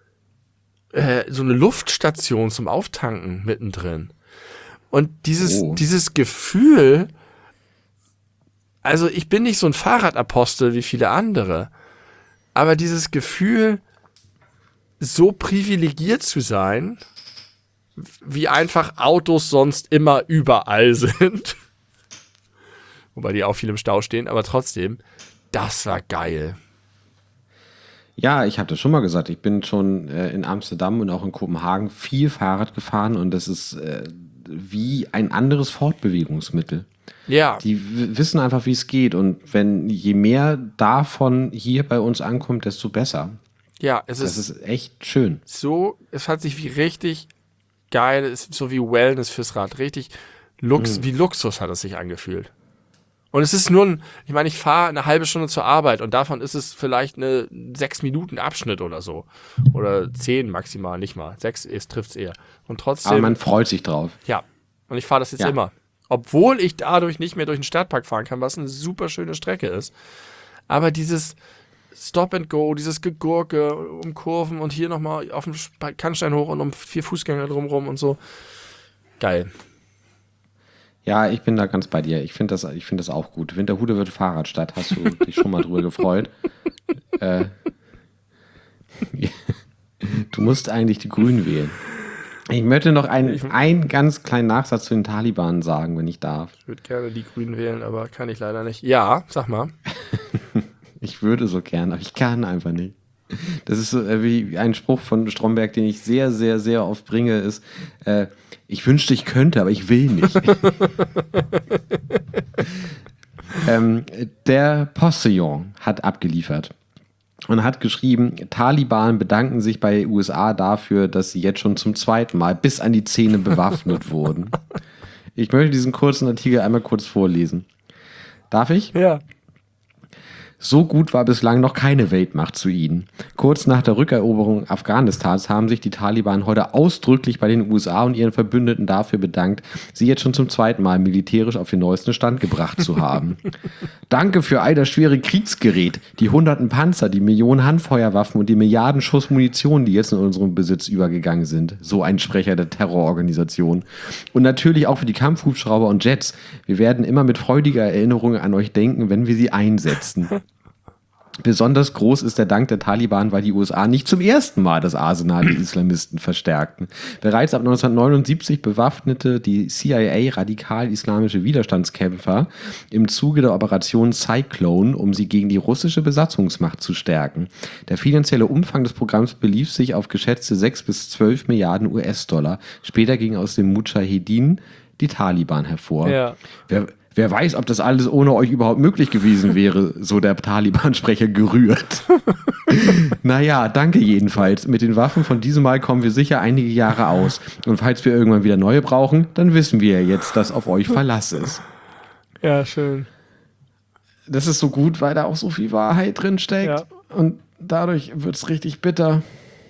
Luftstation zum Auftanken mittendrin. Und dieses Gefühl, also ich bin nicht so ein Fahrradapostel wie viele andere, aber dieses Gefühl, so privilegiert zu sein, wie einfach Autos sonst immer überall sind, wobei die auch viel im Stau stehen, aber trotzdem, das war geil. Ja, ich habe das schon mal gesagt. Ich bin schon in Amsterdam und auch in Kopenhagen viel Fahrrad gefahren und das ist wie ein anderes Fortbewegungsmittel. Ja. Die wissen einfach, wie es geht und je mehr davon hier bei uns ankommt, desto besser. Ja, das ist echt schön. So, es hat sich wie richtig geil, es ist so wie Wellness fürs Rad, richtig wie Luxus hat es sich angefühlt. Und es ist ich fahre eine halbe Stunde zur Arbeit und davon ist es vielleicht eine 6 Minuten Abschnitt oder so. Oder 10 maximal, nicht mal. 6 trifft es eher. Und trotzdem. Aber man freut sich drauf. Ja. Und ich fahre das jetzt immer. Obwohl ich dadurch nicht mehr durch den Stadtpark fahren kann, was eine super schöne Strecke ist. Aber dieses Stop and Go, dieses Gegurke um Kurven und hier nochmal auf dem Kannstein hoch und um 4 Fußgänger drumrum und so. Geil. Ja, ich bin da ganz bei dir. Ich finde das auch gut. Winterhude wird Fahrradstadt. Hast du dich schon mal drüber gefreut? Du musst eigentlich die Grünen wählen. Ich möchte noch einen ganz kleinen Nachsatz zu den Taliban sagen, wenn ich darf. Ich würde gerne die Grünen wählen, aber kann ich leider nicht. Ja, sag mal. Ich würde so gern, aber ich kann einfach nicht. Das ist so wie ein Spruch von Stromberg, den ich sehr, sehr, sehr oft bringe, ist, ich wünschte, ich könnte, aber ich will nicht. Der Postillon hat abgeliefert und hat geschrieben, Taliban bedanken sich bei USA dafür, dass sie jetzt schon zum zweiten Mal bis an die Zähne bewaffnet wurden. Ich möchte diesen kurzen Artikel einmal kurz vorlesen. Darf ich? Ja. So gut war bislang noch keine Weltmacht zu ihnen. Kurz nach der Rückeroberung Afghanistans haben sich die Taliban heute ausdrücklich bei den USA und ihren Verbündeten dafür bedankt, sie jetzt schon zum zweiten Mal militärisch auf den neuesten Stand gebracht zu haben. Danke für all das schwere Kriegsgerät, die hunderten Panzer, die Millionen Handfeuerwaffen und die Milliarden Schuss Munition, die jetzt in unserem Besitz übergegangen sind. So ein Sprecher der Terrororganisation. Und natürlich auch für die Kampfhubschrauber und Jets. Wir werden immer mit freudiger Erinnerung an euch denken, wenn wir sie einsetzen. Besonders groß ist der Dank der Taliban, weil die USA nicht zum ersten Mal das Arsenal der Islamisten verstärkten. Bereits ab 1979 bewaffnete die CIA radikal-islamische Widerstandskämpfer im Zuge der Operation Cyclone, um sie gegen die russische Besatzungsmacht zu stärken. Der finanzielle Umfang des Programms belief sich auf geschätzte 6 bis 12 Milliarden US-Dollar. Später ging aus dem Mujahedin die Taliban hervor. Ja. Wer weiß, ob das alles ohne euch überhaupt möglich gewesen wäre, so der Taliban-Sprecher gerührt. Naja, danke jedenfalls. Mit den Waffen von diesem Mal kommen wir sicher einige Jahre aus. Und falls wir irgendwann wieder neue brauchen, dann wissen wir ja jetzt, dass auf euch Verlass ist. Ja, schön. Das ist so gut, weil da auch so viel Wahrheit drin steckt. Ja. Und dadurch wird es richtig bitter.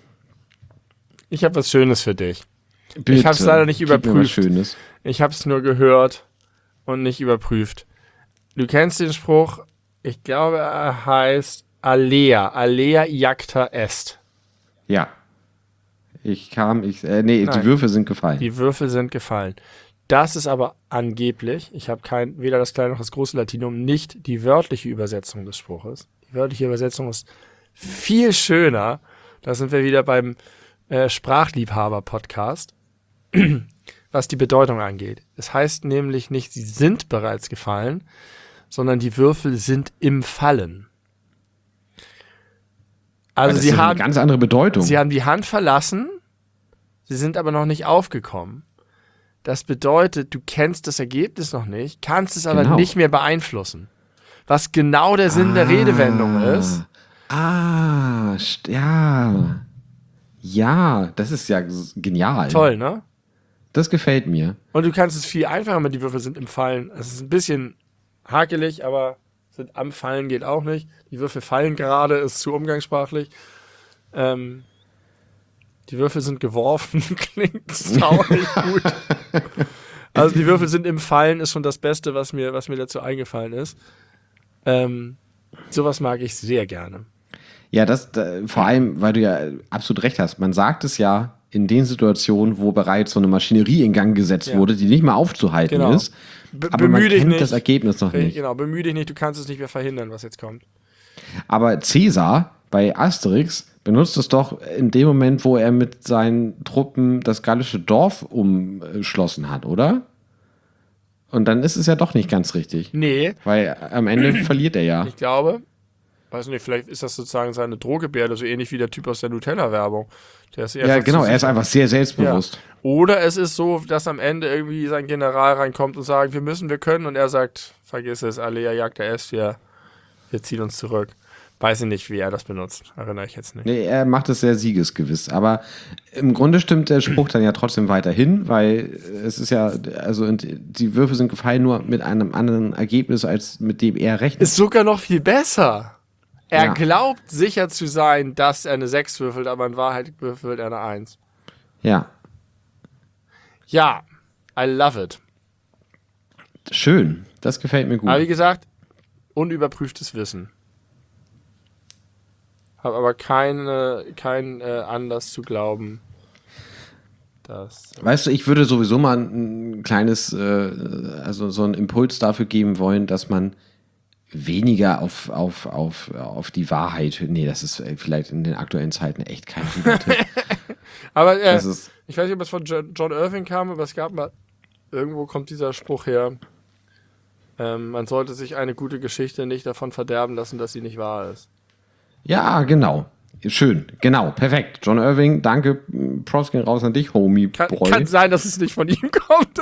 Ich habe was Schönes für dich. Bitte, ich habe es leider nicht gib mir was überprüft. Schönes. Ich habe es nur gehört und nicht überprüft. Du kennst den Spruch, ich glaube, er heißt Alea iacta est. Ja. Die Würfel sind gefallen. Die Würfel sind gefallen. Das ist aber angeblich, ich habe weder das kleine noch das große Latinum, nicht die wörtliche Übersetzung des Spruches. Die wörtliche Übersetzung ist viel schöner. Da sind wir wieder beim Sprachliebhaber-Podcast, was die Bedeutung angeht. Es heißt nämlich nicht, sie sind bereits gefallen, sondern die Würfel sind im Fallen. Also das ist eine ganz andere Bedeutung. Sie haben die Hand verlassen, sie sind aber noch nicht aufgekommen. Das bedeutet, du kennst das Ergebnis noch nicht, kannst es aber nicht mehr beeinflussen. Was genau der Sinn der Redewendung ist. Ja. Ja, das ist ja genial. Toll, ne? Das gefällt mir. Und du kannst es viel einfacher mit, die Würfel sind im Fallen. Es ist ein bisschen hakelig, aber sind am Fallen geht auch nicht. Die Würfel fallen gerade, ist zu umgangssprachlich. Die Würfel sind geworfen, klingt sauerlich gut. Also die Würfel sind im Fallen ist schon das Beste, was mir dazu eingefallen ist. Sowas mag ich sehr gerne. Ja, vor allem, weil du ja absolut recht hast. Man sagt es ja in den Situationen, wo bereits so eine Maschinerie in Gang gesetzt wurde, die nicht mehr aufzuhalten ist. Aber man kennt das Ergebnis noch nicht. Genau, bemühe dich nicht, du kannst es nicht mehr verhindern, was jetzt kommt. Aber Caesar bei Asterix benutzt es doch in dem Moment, wo er mit seinen Truppen das gallische Dorf umschlossen hat, oder? Und dann ist es ja doch nicht ganz richtig. Nee. Weil am Ende verliert er ja. Ich glaube, weiß nicht, vielleicht ist das sozusagen seine Drohgebärde, so ähnlich wie der Typ aus der Nutella-Werbung. Der ist Ja, genau, er ist einfach sehr selbstbewusst. Ja. Oder es ist so, dass am Ende irgendwie sein General reinkommt und sagt, wir können, und er sagt, vergiss es, Alea iacta est, wir ziehen uns zurück. Weiß ich nicht, wie er das benutzt, erinnere ich jetzt nicht. Nee, er macht es sehr siegesgewiss, aber im Grunde stimmt der Spruch dann ja trotzdem weiterhin, weil es ist ja, also die Würfel sind gefallen nur mit einem anderen Ergebnis, als mit dem er rechnet. Ist sogar noch viel besser. Er glaubt sicher zu sein, dass er eine 6 würfelt, aber in Wahrheit würfelt er eine 1. Ja. Ja, I love it. Schön, das gefällt mir gut. Aber wie gesagt, unüberprüftes Wissen. Habe aber keinen Anlass zu glauben, dass... Weißt du, ich würde sowieso mal ein kleines, also so einen Impuls dafür geben wollen, dass man weniger auf die Wahrheit, nee, das ist vielleicht in den aktuellen Zeiten echt kein guter Tipp. Aber Das ist, ich weiß nicht, ob es von John Irving kam, aber es gab mal, irgendwo kommt dieser Spruch her, man sollte sich eine gute Geschichte nicht davon verderben lassen, dass sie nicht wahr ist. ja, genau. Schön, genau, perfekt. John Irving, danke. Props gehen raus an dich, Homie. Kann sein, dass es nicht von ihm kommt.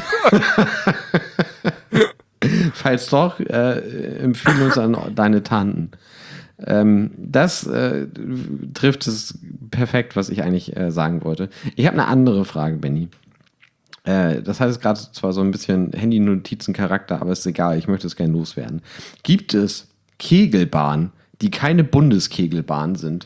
Falls doch, empfehle uns an deine Tanten. Das trifft es perfekt, was ich eigentlich sagen wollte. Ich habe eine andere Frage, Benny. Das hat jetzt gerade zwar so ein bisschen Handy-Notizen-Charakter, aber ist egal, ich möchte es gerne loswerden. Gibt es Kegelbahnen, die keine Bundeskegelbahn sind?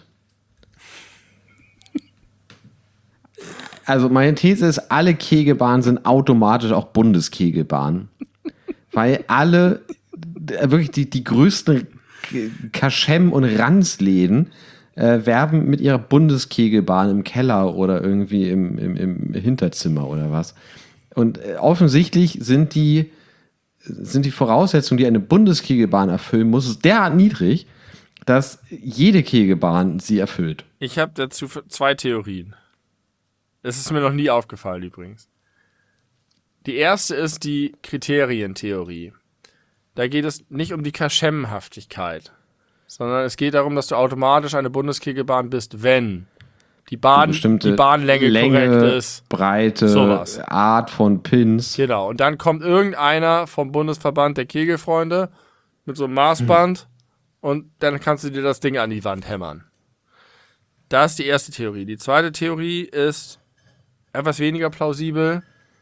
Also meine These ist, alle Kegelbahnen sind automatisch auch Bundeskegelbahnen. Weil alle, wirklich die größten Kaschem- und Ranzläden werben mit ihrer Bundeskegelbahn im Keller oder irgendwie im Hinterzimmer oder was. Und offensichtlich sind die Voraussetzungen, die eine Bundeskegelbahn erfüllen muss, derart niedrig, dass jede Kegelbahn sie erfüllt. Ich habe dazu 2 Theorien. Das ist mir noch nie aufgefallen übrigens. Die erste ist die Kriterientheorie. Da geht es nicht um die Kaschemhaftigkeit, sondern es geht darum, dass du automatisch eine Bundeskegelbahn bist, wenn die Bahnlänge korrekt ist. Breite, sowas. Art von Pins. Genau, und dann kommt irgendeiner vom Bundesverband der Kegelfreunde mit so einem Maßband und dann kannst du dir das Ding an die Wand hämmern. Das ist die erste Theorie. Die zweite Theorie ist etwas weniger plausibel.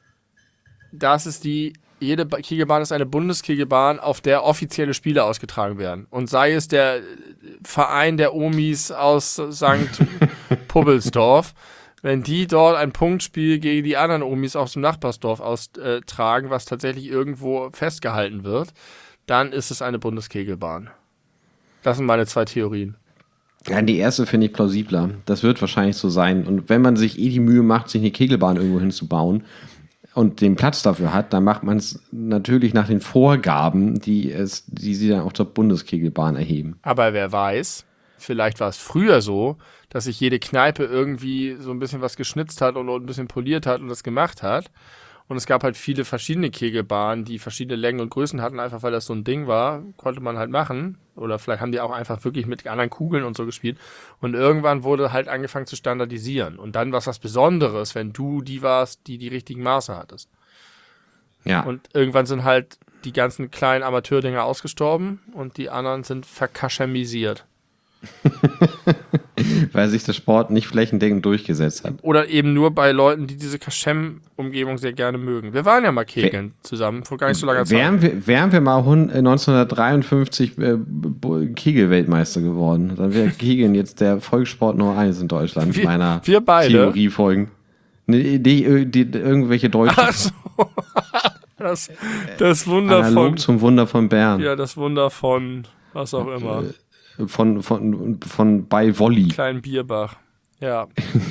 Jede Kegelbahn ist eine Bundeskegelbahn, auf der offizielle Spiele ausgetragen werden. Und sei es der Verein der Omis aus St. Pubbelsdorf, wenn die dort ein Punktspiel gegen die anderen Omis aus dem Nachbarsdorf austragen, was tatsächlich irgendwo festgehalten wird, dann ist es eine Bundeskegelbahn. Das sind meine 2 Theorien. Ja, die erste finde ich plausibler. Das wird wahrscheinlich so sein. Und wenn man sich die Mühe macht, sich eine Kegelbahn irgendwo hinzubauen und den Platz dafür hat, dann macht man es natürlich nach den Vorgaben, die sie dann auch zur Bundeskegelbahn erheben. Aber wer weiß, vielleicht war es früher so, dass sich jede Kneipe irgendwie so ein bisschen was geschnitzt hat und ein bisschen poliert hat und das gemacht hat. Und es gab halt viele verschiedene Kegelbahnen, die verschiedene Längen und Größen hatten, einfach weil das so ein Ding war, konnte man halt machen. Oder vielleicht haben die auch einfach wirklich mit anderen Kugeln und so gespielt. Und irgendwann wurde halt angefangen zu standardisieren. Und dann war es was Besonderes, wenn du die warst, die richtigen Maße hattest. Ja. Und irgendwann sind halt die ganzen kleinen Amateurdinger ausgestorben und die anderen sind verkaschemisiert. Weil sich der Sport nicht flächendeckend durchgesetzt hat. Oder eben nur bei Leuten, die diese Kaschem-Umgebung sehr gerne mögen. Wir waren ja mal kegeln zusammen, vor gar nicht so langer Zeit. Wären wir mal 1953 Kegel-Weltmeister geworden, dann wäre Kegeln jetzt der Volkssport Nummer 1 in Deutschland. Wir beide? Theoriefolgen. Irgendwelche Deutschen. Ach so. Das Wunder Analog von... zum Wunder von Bern. Ja, das Wunder von was auch immer. Von bei Wolli. Kleinen Bierbach. Ja.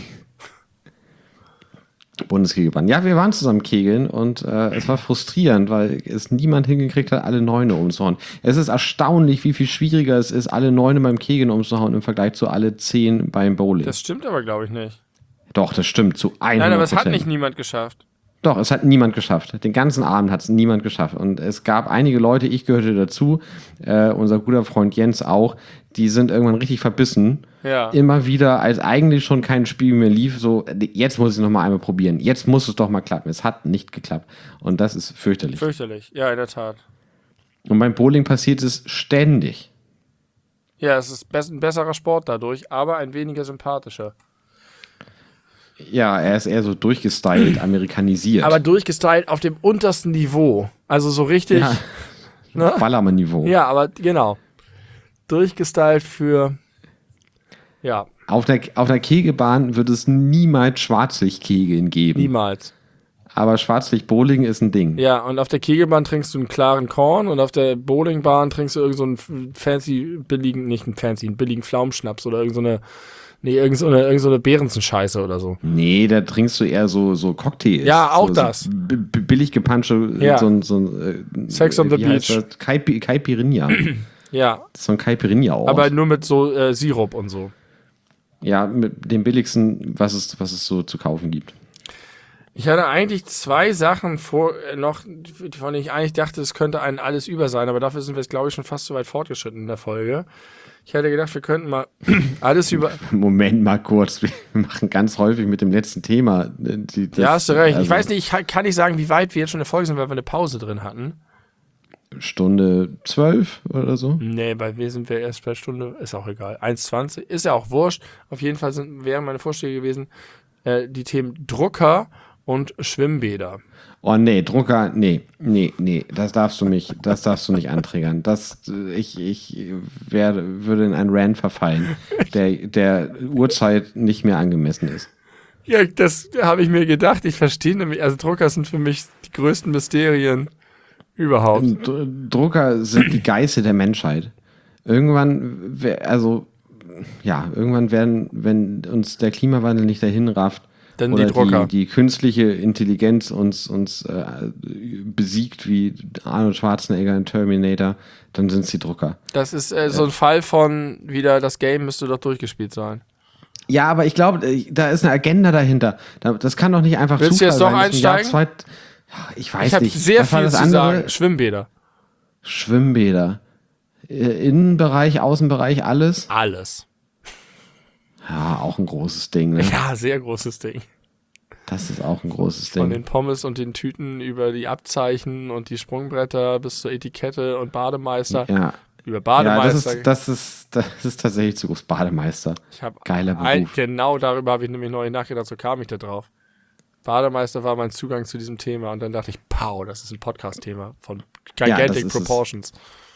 Bundeskegelbahn. Ja, wir waren zusammen kegeln und es war frustrierend, weil es niemand hingekriegt hat, alle Neune umzuhauen. Es ist erstaunlich, wie viel schwieriger es ist, alle Neune beim Kegeln umzuhauen im Vergleich zu alle 10 beim Bowling. Das stimmt aber, glaube ich, nicht. Doch, das stimmt, zu 100%. Nein, aber es hat nicht niemand geschafft. Doch, es hat niemand geschafft. Den ganzen Abend hat es niemand geschafft. Und es gab einige Leute, ich gehörte dazu, unser guter Freund Jens auch, die sind irgendwann richtig verbissen. Ja. Immer wieder, als eigentlich schon kein Spiel mehr lief, so, jetzt muss ich es noch mal einmal probieren. Jetzt muss es doch mal klappen. Es hat nicht geklappt. Und das ist fürchterlich. Fürchterlich, ja, in der Tat. Und beim Bowling passiert es ständig. Ja, es ist ein besserer Sport dadurch, aber ein weniger sympathischer. Ja, er ist eher so durchgestylt, amerikanisiert. Aber durchgestylt auf dem untersten Niveau. Also so richtig. Ja. Ne? Ballermann-Niveau. Ja, aber genau. Durchgestylt für. Ja. Auf der Kegelbahn wird es niemals Schwarzlichtkegeln geben. Niemals. Aber Schwarzlicht-Bowling ist ein Ding. Ja, und auf der Kegelbahn trinkst du einen klaren Korn und auf der Bowlingbahn trinkst du irgend so einen einen billigen Pflaumenschnaps oder irgend so eine Behrensen-Scheiße oder so. Nee, da trinkst du eher so Cocktails. Ja, auch so, das. So billig gepansche, Ja. Sex on the Beach. Caipirinha. Ja. Das ist so ein Caipirinha auch. Aber nur mit so Sirup und so. Ja, mit dem billigsten, was es so zu kaufen gibt. Ich hatte eigentlich 2 Sachen noch, von denen ich eigentlich dachte, es könnte ein alles über sein, aber dafür sind wir jetzt, glaube ich, schon fast so weit fortgeschritten in der Folge. Ich hätte gedacht, wir könnten mal alles über... Moment mal kurz, wir machen ganz häufig mit dem letzten Thema. Ja, hast du recht. Also Ich weiß nicht, ich kann nicht sagen, wie weit wir jetzt schon in der Folge sind, weil wir eine Pause drin hatten. Stunde 12 oder so. Nee, bei mir sind wir erst bei Stunde, ist auch egal. 1,20, ist ja auch wurscht. Auf jeden Fall wären meine Vorschläge gewesen, die Themen Drucker und Schwimmbäder. Oh nee, Drucker, nee, das darfst du nicht antriggern. Ich würde in einen Rant verfallen, der Uhrzeit nicht mehr angemessen ist. Ja, das habe ich mir gedacht. Ich verstehe nämlich, also Drucker sind für mich die größten Mysterien überhaupt. Drucker sind die Geißel der Menschheit. Irgendwann werden, wenn uns der Klimawandel nicht dahin rafft, Dann oder die Drucker. die künstliche Intelligenz uns besiegt wie Arnold Schwarzenegger in Terminator, dann sind es die Drucker. Das ist so ein Fall von wieder, das Game müsste doch durchgespielt sein. Ja, aber ich glaube, da ist eine Agenda dahinter. Das kann doch nicht einfach Willst du jetzt doch sein. einsteigen? Ich weiß Ich habe nicht. sehr Was war viel das zu andere? sagen. Schwimmbäder. Schwimmbäder. Innenbereich, Außenbereich, alles. Alles. Ja, auch ein großes Ding, ne? Ja, sehr großes Ding. Das ist auch ein großes Von Ding. den Pommes und den Tüten über die Abzeichen und die Sprungbretter bis zur Etikette und Bademeister. Ja. Über Ja, Bademeister. das ist tatsächlich zu groß. Bademeister. Ich hab Geiler Beruf. Genau darüber habe ich nämlich neu nachgedacht, so kam ich da drauf. Bademeister war mein Zugang zu diesem Thema und dann dachte ich, pow, das ist ein Podcast-Thema von Gigantic Proportions.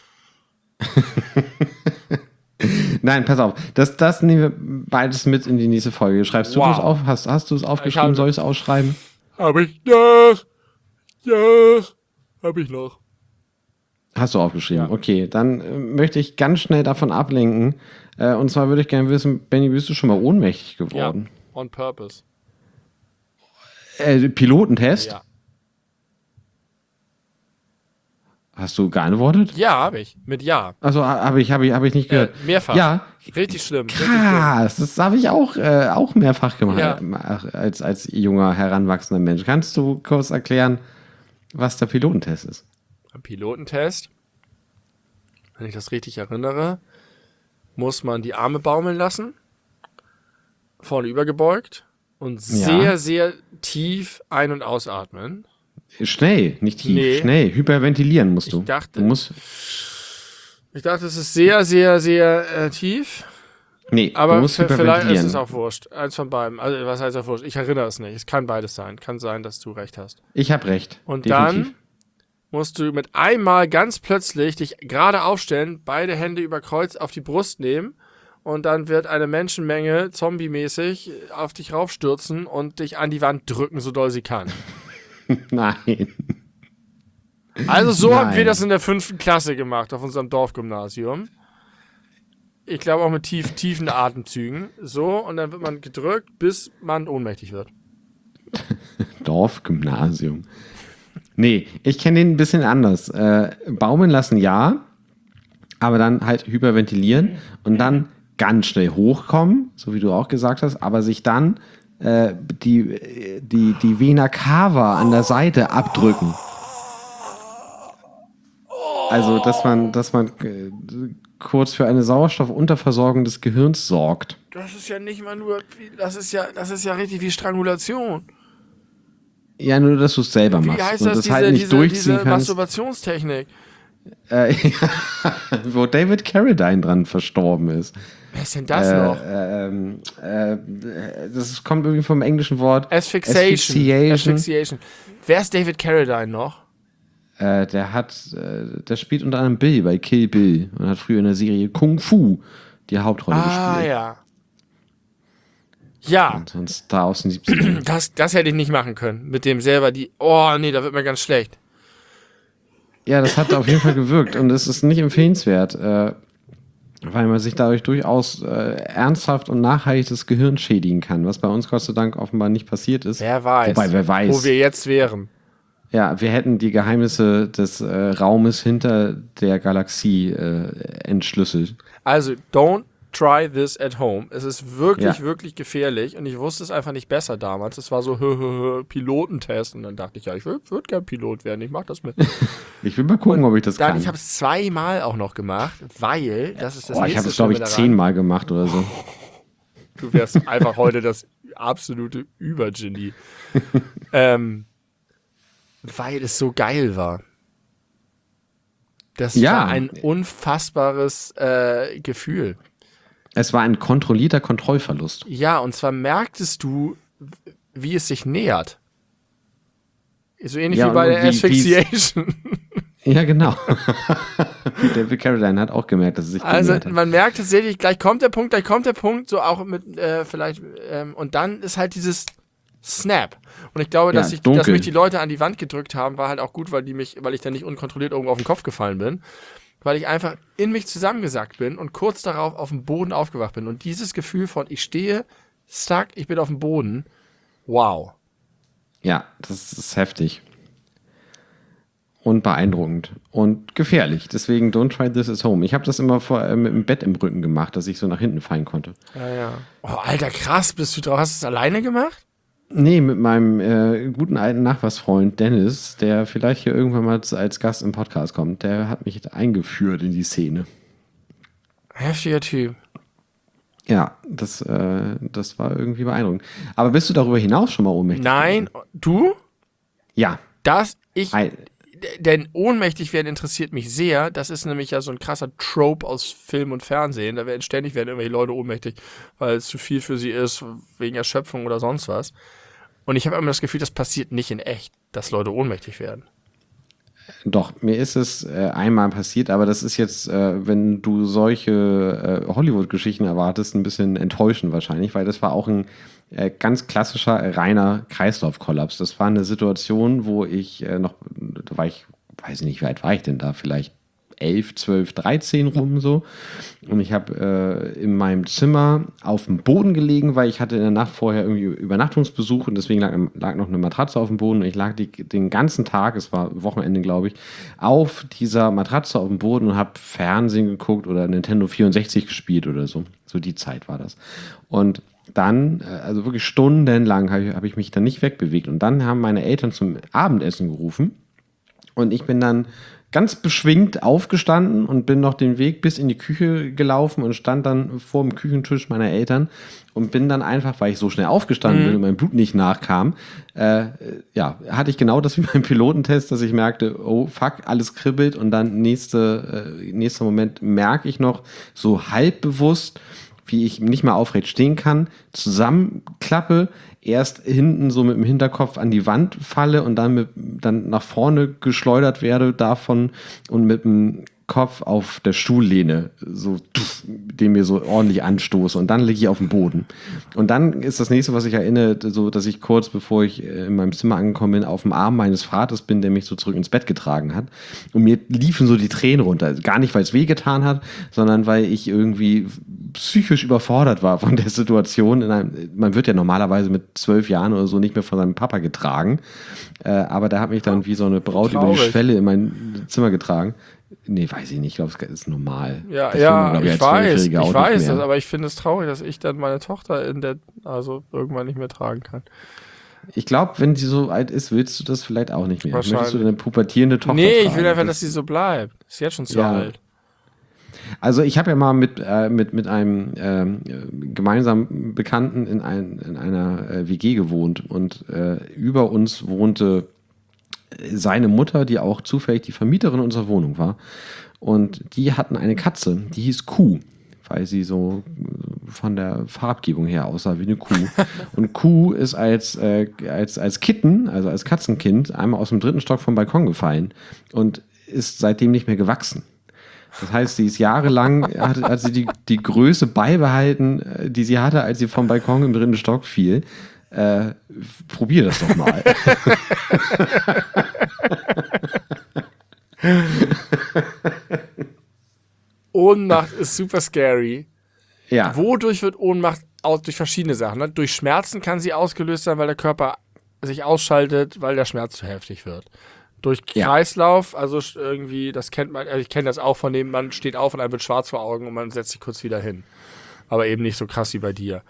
Nein, pass auf. Das nehmen wir beides mit in die nächste Folge. Schreibst du das auf? Hast du es aufgeschrieben? Soll ich es ausschreiben? Habe ich noch. Ja, habe ich noch. Hast du aufgeschrieben? Ja. Okay, dann möchte ich ganz schnell davon ablenken. Und zwar würde ich gerne wissen, Benny, bist du schon mal ohnmächtig geworden? Ja, on purpose. Pilotentest? Ja. Hast du geantwortet? Ja, habe ich. Mit Ja. Also habe ich nicht gehört. Mehrfach. Ja. Richtig schlimm. Krass, das habe ich auch mehrfach gemacht Ja. als junger, heranwachsender Mensch. Kannst du kurz erklären, was der Pilotentest ist? Ein Pilotentest, wenn ich das richtig erinnere, muss man die Arme baumeln lassen, vorne übergebeugt und sehr, sehr tief ein- und ausatmen. Schnell, nicht tief, Nee. schnell. Hyperventilieren musst du. Ich dachte- du musst, Ich dachte, es ist sehr, sehr, sehr tief, nee, aber du musst vielleicht ist hyperventilieren. es auch wurscht. Eins von beiden. Also, was heißt auch wurscht? Ich erinnere es nicht. Es kann beides sein. Kann sein, dass du recht hast. Ich habe recht. Und definitiv. dann musst du mit einmal ganz plötzlich dich gerade aufstellen, beide Hände über Kreuz auf die Brust nehmen und dann wird eine Menschenmenge zombie-mäßig auf dich raufstürzen und dich an die Wand drücken, so doll sie kann. Nein. Also so haben Nein. wir das in der 5. Klasse gemacht, auf unserem Dorfgymnasium. Ich glaube auch mit tiefen Atemzügen. So, und dann wird man gedrückt, bis man ohnmächtig wird. Dorfgymnasium. Nee, ich kenne den ein bisschen anders. Baumeln lassen, ja, aber dann halt hyperventilieren und dann ganz schnell hochkommen, so wie du auch gesagt hast, aber sich dann die Vena cava an der Seite abdrücken. Also, dass man kurz für eine Sauerstoffunterversorgung des Gehirns sorgt. Das ist ja nicht mal nur, das ist ja richtig wie Strangulation. Ja, nur, dass du es selber Wie machst heißt und das, das halt nicht durchziehen diese kannst. Masturbationstechnik? Wo David Carradine dran verstorben ist. Wer ist denn das noch? Das kommt irgendwie vom englischen Wort Asphyxiation. Wer ist David Carradine noch? Der spielt unter anderem Bill bei Kill Bill und hat früher in der Serie Kung Fu die Hauptrolle gespielt. Ja. Ja, Und so ein Star aus den 70ern. das hätte ich nicht machen können. Mit dem selber oh nee, da wird mir ganz schlecht. Ja, das hat auf jeden Fall gewirkt und es ist nicht empfehlenswert, weil man sich dadurch durchaus ernsthaft und nachhaltig das Gehirn schädigen kann, was bei uns Gott sei Dank offenbar nicht passiert ist. Wer weiß, Wobei, wer weiß. wo wir jetzt wären. Ja, wir hätten die Geheimnisse des Raumes hinter der Galaxie entschlüsselt. Also, don't try this at home. Es ist wirklich, wirklich gefährlich und ich wusste es einfach nicht besser damals. Es war so Pilotentest und dann dachte ich, ja, ich würde gern Pilot werden, ich mach das mit. Ich will mal gucken, ob ich das kann. Ich habe es 2-mal auch noch gemacht, weil das ist das nächste. Ich habe es, glaube ich, 10-mal gemacht oder so. Du wärst einfach heute das absolute Übergenie. Weil es so geil war. Das war ein unfassbares Gefühl. Es war ein kontrollierter Kontrollverlust. Ja, und zwar merktest du, wie es sich nähert. So ähnlich wie bei der Asphyxiation. Ja, genau. David Carradine hat auch gemerkt, dass es sich genähert hat. Man merkt tatsächlich, gleich kommt der Punkt, so auch mit vielleicht, und dann ist halt dieses Snap. Und ich glaube, dass mich die Leute an die Wand gedrückt haben, war halt auch gut, weil ich dann nicht unkontrolliert irgendwo auf den Kopf gefallen bin. Weil ich einfach in mich zusammengesackt bin und kurz darauf auf dem Boden aufgewacht bin. Und dieses Gefühl von, ich stehe, stuck, ich bin auf dem Boden, wow. Ja, das ist heftig. Und beeindruckend. Und gefährlich. Deswegen, don't try this at home. Ich habe das immer mit dem Bett im Rücken gemacht, dass ich so nach hinten fallen konnte. Ja. Oh, Alter, krass, bist du drauf? Hast du es alleine gemacht? Nee, mit meinem guten alten Nachbarsfreund Dennis, der vielleicht hier irgendwann mal als Gast im Podcast kommt. Der hat mich eingeführt in die Szene. Heftiger Typ. Ja, das war irgendwie beeindruckend. Aber bist du darüber hinaus schon mal ohnmächtig? Nein, du? Ja. Denn ohnmächtig werden interessiert mich sehr. Das ist nämlich ja so ein krasser Trope aus Film und Fernsehen. Da werden ständig irgendwelche Leute ohnmächtig, weil es zu viel für sie ist, wegen Erschöpfung oder sonst was. Und ich habe immer das Gefühl, das passiert nicht in echt, dass Leute ohnmächtig werden. Doch, mir ist es einmal passiert, aber das ist jetzt, wenn du solche Hollywood-Geschichten erwartest, ein bisschen enttäuschend wahrscheinlich, weil das war auch ein ganz klassischer, reiner Kreislaufkollaps. Das war eine Situation, wo ich weiß nicht, wie alt war ich denn da, vielleicht 11, 12, 13 rum so. Und ich habe in meinem Zimmer auf dem Boden gelegen, weil ich hatte in der Nacht vorher irgendwie Übernachtungsbesuch und deswegen lag noch eine Matratze auf dem Boden. Und ich lag den ganzen Tag, es war Wochenende, glaube ich, auf dieser Matratze auf dem Boden und habe Fernsehen geguckt oder Nintendo 64 gespielt oder so. So die Zeit war das. Und dann, also wirklich stundenlang habe ich mich dann nicht wegbewegt. Und dann haben meine Eltern zum Abendessen gerufen und ich bin dann ganz beschwingt aufgestanden und bin noch den Weg bis in die Küche gelaufen und stand dann vor dem Küchentisch meiner Eltern und bin dann einfach, weil ich so schnell aufgestanden bin und mein Blut nicht nachkam, hatte ich genau das wie beim Pilotentest, dass ich merkte, oh fuck, alles kribbelt und dann nächster Moment merke ich noch so halb bewusst, wie ich nicht mehr aufrecht stehen kann, zusammenklappe, erst hinten so mit dem Hinterkopf an die Wand falle und dann nach vorne geschleudert werde davon und mit dem Kopf auf der Stuhllehne, so den mir so ordentlich anstoße und dann liege ich auf dem Boden. Und dann ist das nächste, was ich erinnere, so, dass ich kurz bevor ich in meinem Zimmer angekommen bin, auf dem Arm meines Vaters bin, der mich so zurück ins Bett getragen hat. Und mir liefen so die Tränen runter. Gar nicht, weil es wehgetan hat, sondern weil ich irgendwie psychisch überfordert war von der Situation. Man wird ja normalerweise mit 12 Jahren oder so nicht mehr von seinem Papa getragen. Aber der hat mich dann wie so eine Braut über die Schwelle in mein Zimmer getragen. Nee, weiß ich nicht. Ich glaube, es ist normal. Ja, ich weiß das, aber ich finde es traurig, dass ich dann meine Tochter irgendwann nicht mehr tragen kann. Ich glaube, wenn sie so alt ist, willst du das vielleicht auch nicht mehr. Möchtest du deine pubertierende Tochter tragen? Ich will einfach, dass sie so bleibt. Ist jetzt schon zu alt. Also ich habe ja mal mit einem gemeinsamen Bekannten in einer WG gewohnt und über uns wohnte seine Mutter, die auch zufällig die Vermieterin unserer Wohnung war. Und die hatten eine Katze, die hieß Kuh, weil sie so von der Farbgebung her aussah wie eine Kuh. Und Kuh ist als Kitten, also als Katzenkind, einmal aus dem 3. Stock vom Balkon gefallen und ist seitdem nicht mehr gewachsen. Das heißt, sie ist jahrelang, hat sie die Größe beibehalten, die sie hatte, als sie vom Balkon im 3. Stock fiel. Probier das doch mal. Ohnmacht ist super scary. Ja. Wodurch wird Ohnmacht durch verschiedene Sachen? Ne? Durch Schmerzen kann sie ausgelöst sein, weil der Körper sich ausschaltet, weil der Schmerz zu heftig wird. durch Kreislauf, also irgendwie, das kennt man, also ich kenne das auch von dem, man steht auf und einem wird schwarz vor Augen und man setzt sich kurz wieder hin. Aber eben nicht so krass wie bei dir.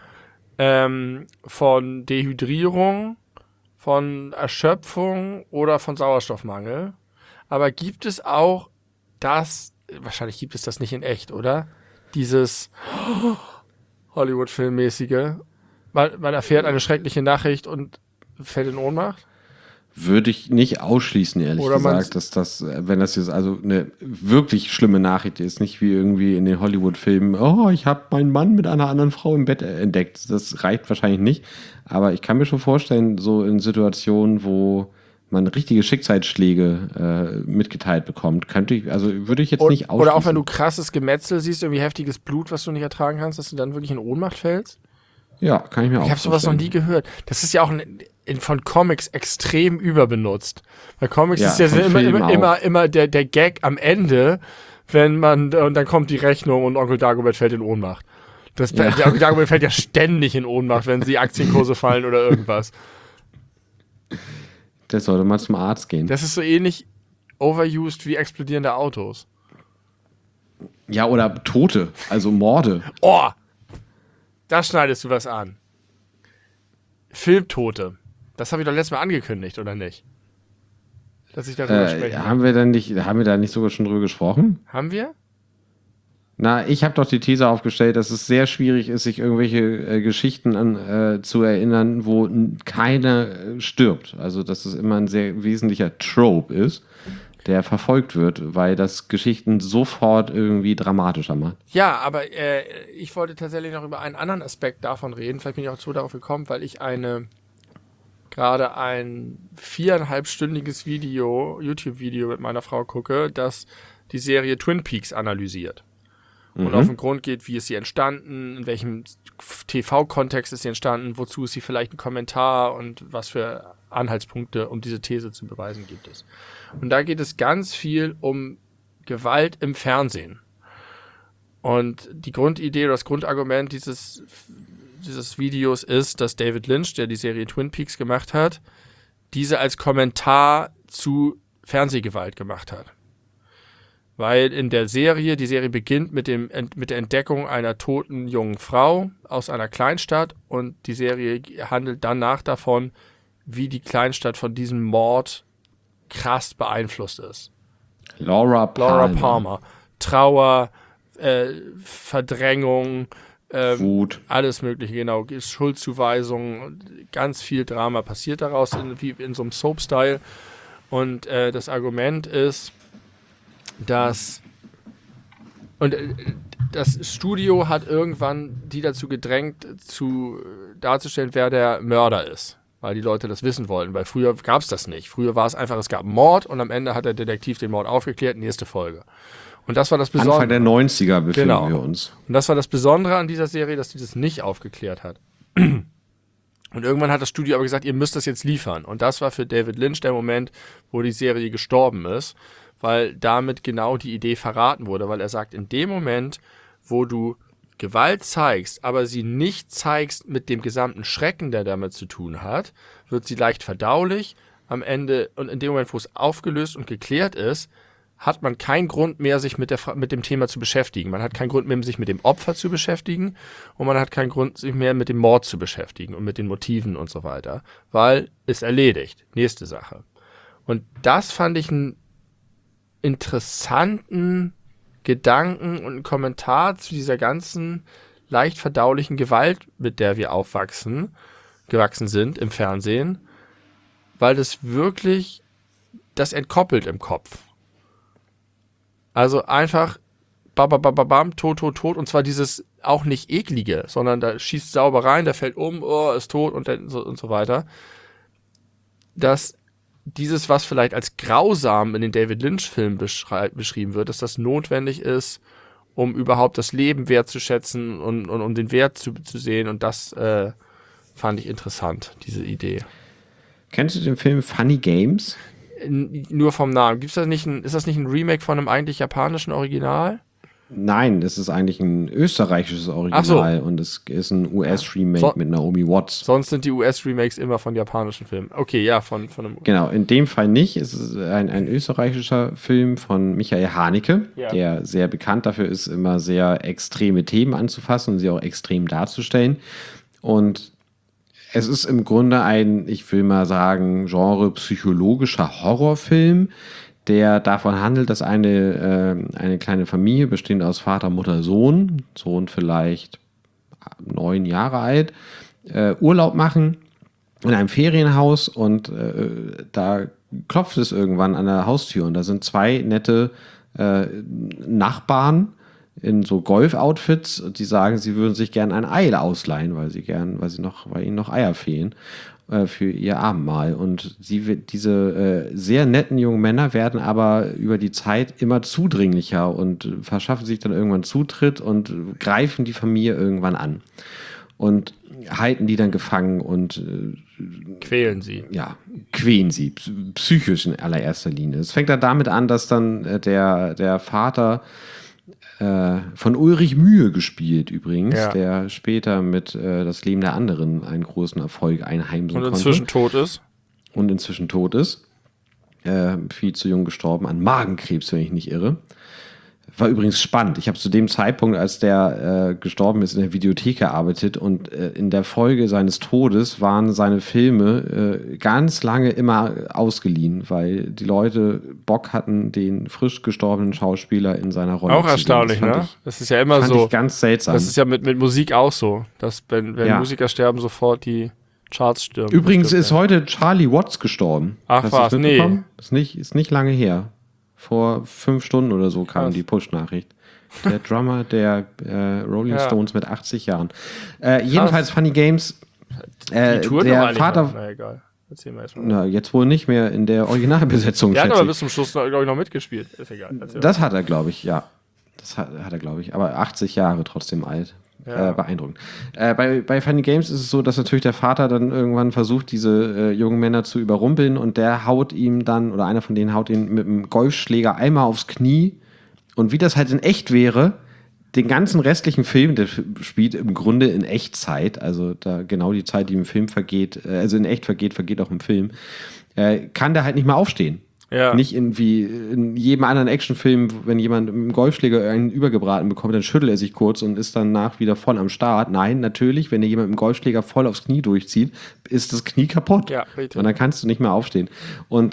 Von Dehydrierung, von Erschöpfung oder von Sauerstoffmangel. Aber gibt es auch das, wahrscheinlich gibt es das nicht in echt, oder? Dieses Hollywood-Filmmäßige. Man erfährt eine schreckliche Nachricht und fällt in Ohnmacht? Würde ich nicht ausschließen, ehrlich Oder gesagt, dass das, wenn das jetzt also eine wirklich schlimme Nachricht ist, nicht wie irgendwie in den Hollywood-Filmen, oh, ich habe meinen Mann mit einer anderen Frau im Bett entdeckt. Das reicht wahrscheinlich nicht. Aber ich kann mir schon vorstellen, so in Situationen, wo man richtige Schicksalsschläge mitgeteilt bekommt, würde ich jetzt nicht ausschließen. Oder auch wenn du krasses Gemetzel siehst, irgendwie heftiges Blut, was du nicht ertragen kannst, dass du dann wirklich in Ohnmacht fällst? Ja, kann ich mir auch Ich habe sowas noch nie gehört. Das ist ja auch von Comics extrem überbenutzt. Bei Comics ist ja immer der Gag am Ende, und dann kommt die Rechnung und Onkel Dagobert fällt in Ohnmacht. Der Onkel Dagobert fällt ja ständig in Ohnmacht, wenn sie Aktienkurse fallen oder irgendwas. Der sollte mal zum Arzt gehen. Das ist so ähnlich overused wie explodierende Autos. Ja, oder Tote, also Morde. Oh! Da schneidest du was an. Filmtote. Das habe ich doch letztes Mal angekündigt, oder nicht? Dass ich darüber spreche. Haben wir da nicht sogar schon drüber gesprochen? Haben wir? Na, ich habe doch die These aufgestellt, dass es sehr schwierig ist, sich irgendwelche Geschichten zu erinnern, wo keiner stirbt. Also, dass es immer ein sehr wesentlicher Trope ist, der verfolgt wird, weil das Geschichten sofort irgendwie dramatischer macht. Ja, aber ich wollte tatsächlich noch über einen anderen Aspekt davon reden. Vielleicht bin ich auch so darauf gekommen, weil ich gerade ein 4,5-stündiges YouTube-Video mit meiner Frau gucke, das die Serie Twin Peaks analysiert. Und auf den Grund geht, wie ist sie entstanden, in welchem TV-Kontext ist sie entstanden, wozu ist sie vielleicht ein Kommentar und was für Anhaltspunkte, um diese These zu beweisen, gibt es. Und da geht es ganz viel um Gewalt im Fernsehen. Und die Grundidee oder das Grundargument dieses Videos ist, dass David Lynch, der die Serie Twin Peaks gemacht hat, diese als Kommentar zu Fernsehgewalt gemacht hat. Weil in der Serie, die Serie beginnt mit der Entdeckung einer toten jungen Frau aus einer Kleinstadt und die Serie handelt danach davon, wie die Kleinstadt von diesem Mord krass beeinflusst ist. Laura Palmer. Trauer, Verdrängung, Wut. Alles Mögliche, genau. Schuldzuweisung, ganz viel Drama passiert daraus, wie in so einem Soap-Style. Und das Argument ist, dass das Studio hat irgendwann die dazu gedrängt, darzustellen, wer der Mörder ist. Weil die Leute das wissen wollten. Weil früher gab es das nicht. Früher war es einfach, es gab einen Mord und am Ende hat der Detektiv den Mord aufgeklärt, nächste Folge. Und das war das Besondere. Anfang der 90er befinden wir uns. Und das war das Besondere an dieser Serie, dass die das nicht aufgeklärt hat. Und irgendwann hat das Studio aber gesagt, ihr müsst das jetzt liefern. Und das war für David Lynch der Moment, wo die Serie gestorben ist, weil damit genau die Idee verraten wurde. Weil er sagt, in dem Moment, wo du Gewalt zeigst, aber sie nicht zeigst mit dem gesamten Schrecken, der damit zu tun hat, wird sie leicht verdaulich. Am Ende, und in dem Moment, wo es aufgelöst und geklärt ist, hat man keinen Grund mehr, sich mit dem Thema zu beschäftigen. Man hat keinen Grund mehr, sich mit dem Opfer zu beschäftigen und man hat keinen Grund, sich mehr mit dem Mord zu beschäftigen und mit den Motiven und so weiter, weil es erledigt. Nächste Sache. Und das fand ich einen interessanten Gedanken und einen Kommentar zu dieser ganzen leicht verdaulichen Gewalt, mit der wir gewachsen sind im Fernsehen, weil das wirklich das entkoppelt im Kopf. Also einfach bam, tot, und zwar dieses auch nicht eklige, sondern da schießt sauber rein, der fällt um, ist tot und so weiter. Dass dieses, was vielleicht als grausam in den David Lynch-Filmen beschrieben wird, dass das notwendig ist, um überhaupt das Leben wertzuschätzen und um den Wert zu sehen. Und das fand ich interessant, diese Idee. Kennst du den Film Funny Games? Nur vom Namen. Ist das nicht ein Remake von einem eigentlich japanischen Original? Nein, es ist eigentlich ein österreichisches Original und es ist ein US-Remake mit Naomi Watts. Sonst sind die US-Remakes immer von japanischen Filmen. Okay, ja, von einem... Genau, in dem Fall nicht. Es ist ein österreichischer Film von Michael Haneke, der sehr bekannt dafür ist, immer sehr extreme Themen anzufassen und sie auch extrem darzustellen. Und es ist im Grunde ein, ich will mal sagen, genre-psychologischer Horrorfilm, der davon handelt, dass eine kleine Familie bestehend aus Vater, Mutter, Sohn vielleicht 9 Jahre alt, Urlaub machen in einem Ferienhaus und da klopft es irgendwann an der Haustür und da sind 2 nette Nachbarn in so Golf-Outfits, die sagen, sie würden sich gern ein Ei ausleihen, weil ihnen noch Eier fehlen für ihr Abendmahl. Und diese sehr netten jungen Männer werden aber über die Zeit immer zudringlicher und verschaffen sich dann irgendwann Zutritt und greifen die Familie irgendwann an und halten die dann gefangen und quälen sie. Ja, quälen sie, psychisch in allererster Linie. Es fängt dann damit an, dass dann der Vater von Ulrich Mühe gespielt übrigens, der später mit Das Leben der anderen einen großen Erfolg einheimsen konnte. Und inzwischen tot ist. Viel zu jung gestorben an Magenkrebs, wenn ich nicht irre. War übrigens spannend. Ich habe zu dem Zeitpunkt, als der gestorben ist, in der Videothek gearbeitet und in der Folge seines Todes waren seine Filme ganz lange immer ausgeliehen, weil die Leute Bock hatten, den frisch gestorbenen Schauspieler in seiner Rolle zu sehen. Auch erstaunlich, ne? Das ist ja immer so. Fand ich ganz seltsam. Das ist ja mit Musik auch so, dass wenn Musiker sterben, sofort die Charts stürmen. Übrigens ist heute Charlie Watts gestorben. Ach was, nee. Ist nicht lange her. Vor 5 Stunden oder so kam die Push-Nachricht. Der Drummer der Rolling Stones mit 80 Jahren. Jedenfalls Funny Games. Die Tour der Vater. Na egal. Erzähl mal erstmal. Na, jetzt wohl nicht mehr in der Originalbesetzung. Der hat aber bis zum Schluss, glaube ich, noch mitgespielt. Ist egal. Das hat er, glaube ich, ja. Das hat er, glaube ich. Aber 80 Jahre trotzdem alt. Ja. Beeindruckend. Bei Funny Games ist es so, dass natürlich der Vater dann irgendwann versucht, diese jungen Männer zu überrumpeln und der haut ihm dann, oder einer von denen haut ihn mit einem Golfschläger einmal aufs Knie und wie das halt in echt wäre, den ganzen restlichen Film, der spielt im Grunde in Echtzeit, also da genau die Zeit, die im Film vergeht, also in echt vergeht auch im Film, kann der halt nicht mehr aufstehen. Ja. Nicht wie in jedem anderen Actionfilm, wenn jemand mit einem Golfschläger einen übergebraten bekommt, dann schüttelt er sich kurz und ist danach wieder voll am Start. Nein, natürlich, wenn dir jemand mit dem Golfschläger voll aufs Knie durchzieht, ist das Knie kaputt. Ja, richtig. Und dann kannst du nicht mehr aufstehen. Und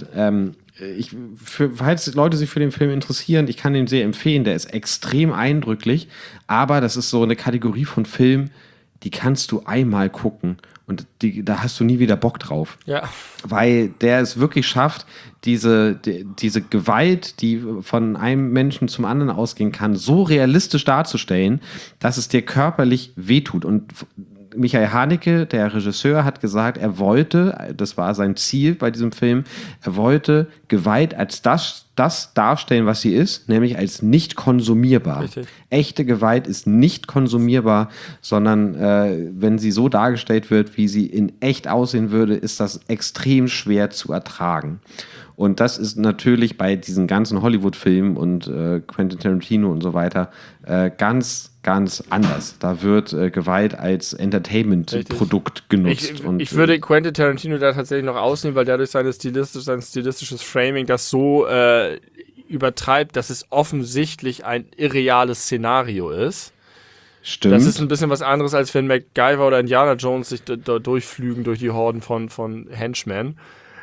falls Leute sich für den Film interessieren, ich kann den sehr empfehlen, der ist extrem eindrücklich, aber das ist so eine Kategorie von Film, die kannst du einmal gucken und da hast du nie wieder Bock drauf. Ja. Weil der es wirklich schafft, diese Gewalt, die von einem Menschen zum anderen ausgehen kann, so realistisch darzustellen, dass es dir körperlich wehtut. Und Michael Haneke, der Regisseur, hat gesagt, er wollte, das war sein Ziel bei diesem Film, er wollte Gewalt als das darstellen, was sie ist, nämlich als nicht konsumierbar. Richtig. Echte Gewalt ist nicht konsumierbar, sondern wenn sie so dargestellt wird, wie sie in echt aussehen würde, ist das extrem schwer zu ertragen. Und das ist natürlich bei diesen ganzen Hollywood-Filmen und Quentin Tarantino und so weiter ganz anders. Da wird Gewalt als Entertainment-Produkt genutzt. Ich würde Quentin Tarantino da tatsächlich noch ausnehmen, weil der durch sein stilistisches Framing das so übertreibt, dass es offensichtlich ein irreales Szenario ist. Stimmt. Das ist ein bisschen was anderes, als wenn MacGyver oder Indiana Jones sich da durchflügen durch die Horden von Henchmen.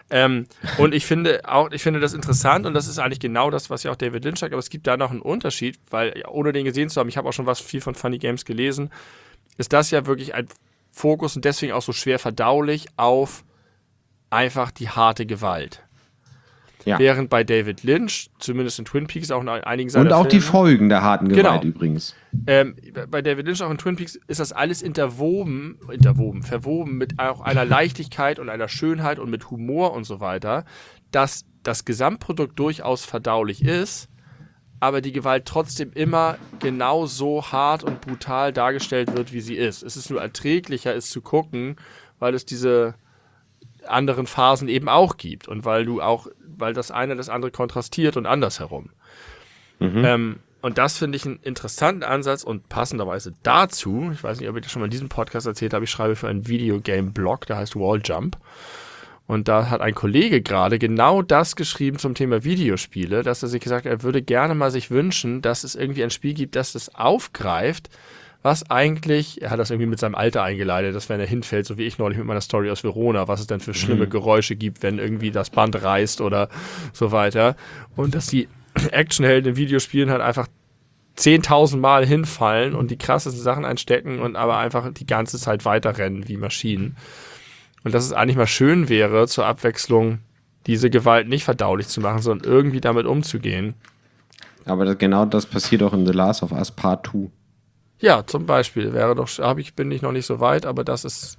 Und ich finde das interessant und das ist eigentlich genau das, was ja auch David Lynch sagt, aber es gibt da noch einen Unterschied, weil ohne den gesehen zu haben, ich habe auch schon viel von Funny Games gelesen, ist das ja wirklich ein Fokus und deswegen auch so schwer verdaulich auf einfach die harte Gewalt. Ja. Während bei David Lynch, zumindest in Twin Peaks, auch in einigen seiner Filme... Und auch die Folgen der harten Gewalt genau. übrigens. Bei David Lynch, auch in Twin Peaks, ist das alles verwoben mit auch einer Leichtigkeit und einer Schönheit und mit Humor und so weiter, dass das Gesamtprodukt durchaus verdaulich ist, aber die Gewalt trotzdem immer genau so hart und brutal dargestellt wird, wie sie ist. Es ist nur erträglicher, es zu gucken, weil es diese anderen Phasen eben auch gibt und weil das eine das andere kontrastiert und andersherum. Und das finde ich einen interessanten Ansatz und passenderweise dazu, ich weiß nicht, ob ich das schon mal in diesem Podcast erzählt habe, ich schreibe für einen Videogame-Blog, der heißt Walljump. Und da hat ein Kollege gerade genau das geschrieben zum Thema Videospiele, dass er sich gesagt hat, er würde gerne mal sich wünschen, dass es irgendwie ein Spiel gibt, das das aufgreift, was eigentlich, er hat das irgendwie mit seinem Alter eingeleitet, dass wenn er hinfällt, so wie ich neulich mit meiner Story aus Verona, was es denn für schlimme Geräusche gibt, wenn irgendwie das Band reißt oder so weiter. Und dass die Actionhelden in Videospielen halt einfach 10.000 Mal hinfallen und die krassesten Sachen einstecken und aber einfach die ganze Zeit weiterrennen wie Maschinen. Und dass es eigentlich mal schön wäre, zur Abwechslung diese Gewalt nicht verdaulich zu machen, sondern irgendwie damit umzugehen. Aber genau das passiert auch in The Last of Us Part 2. Ja, zum Beispiel. Wäre doch, bin ich noch nicht so weit, aber das ist,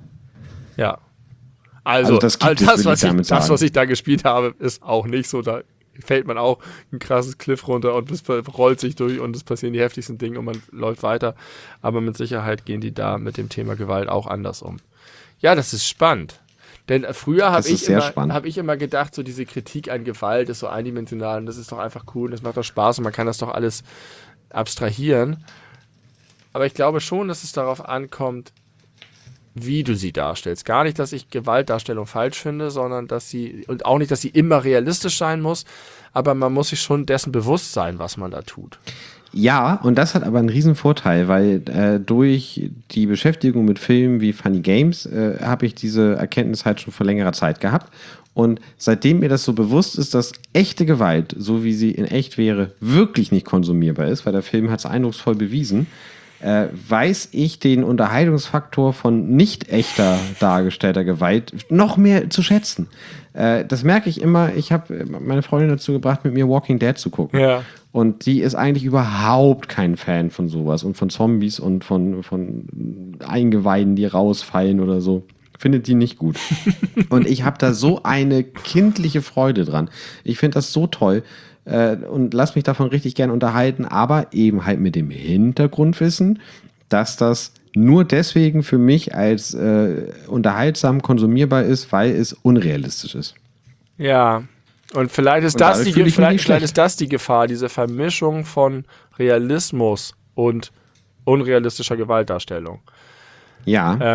ja. Also das was ich da gespielt habe, ist auch nicht so, da fällt man auch ein krasses Cliff runter und es rollt sich durch und es passieren die heftigsten Dinge und man läuft weiter. Aber mit Sicherheit gehen die da mit dem Thema Gewalt auch anders um. Ja, das ist spannend. Denn früher habe ich immer gedacht, so diese Kritik an Gewalt ist so eindimensional und das ist doch einfach cool und das macht doch Spaß und man kann das doch alles abstrahieren. Aber ich glaube schon, dass es darauf ankommt, wie du sie darstellst. Gar nicht, dass ich Gewaltdarstellung falsch finde, sondern und auch nicht, dass sie immer realistisch sein muss, aber man muss sich schon dessen bewusst sein, was man da tut. Ja, und das hat aber einen riesen Vorteil, weil durch die Beschäftigung mit Filmen wie Funny Games habe ich diese Erkenntnis halt schon vor längerer Zeit gehabt. Und seitdem mir das so bewusst ist, dass echte Gewalt, so wie sie in echt wäre, wirklich nicht konsumierbar ist, weil der Film hat es eindrucksvoll bewiesen, weiß ich den Unterhaltungsfaktor von nicht echter dargestellter Gewalt noch mehr zu schätzen. Das merke ich immer. Ich habe meine Freundin dazu gebracht, mit mir Walking Dead zu gucken. Ja. Und die ist eigentlich überhaupt kein Fan von sowas und von Zombies und von Eingeweiden, die rausfallen oder so. Findet die nicht gut. Und ich habe da so eine kindliche Freude dran. Ich finde das so toll. Und lass mich davon richtig gern unterhalten, aber eben halt mit dem Hintergrundwissen, dass das nur deswegen für mich als unterhaltsam konsumierbar ist, weil es unrealistisch ist. Ja, und vielleicht ist das die Gefahr, diese Vermischung von Realismus und unrealistischer Gewaltdarstellung. Ja.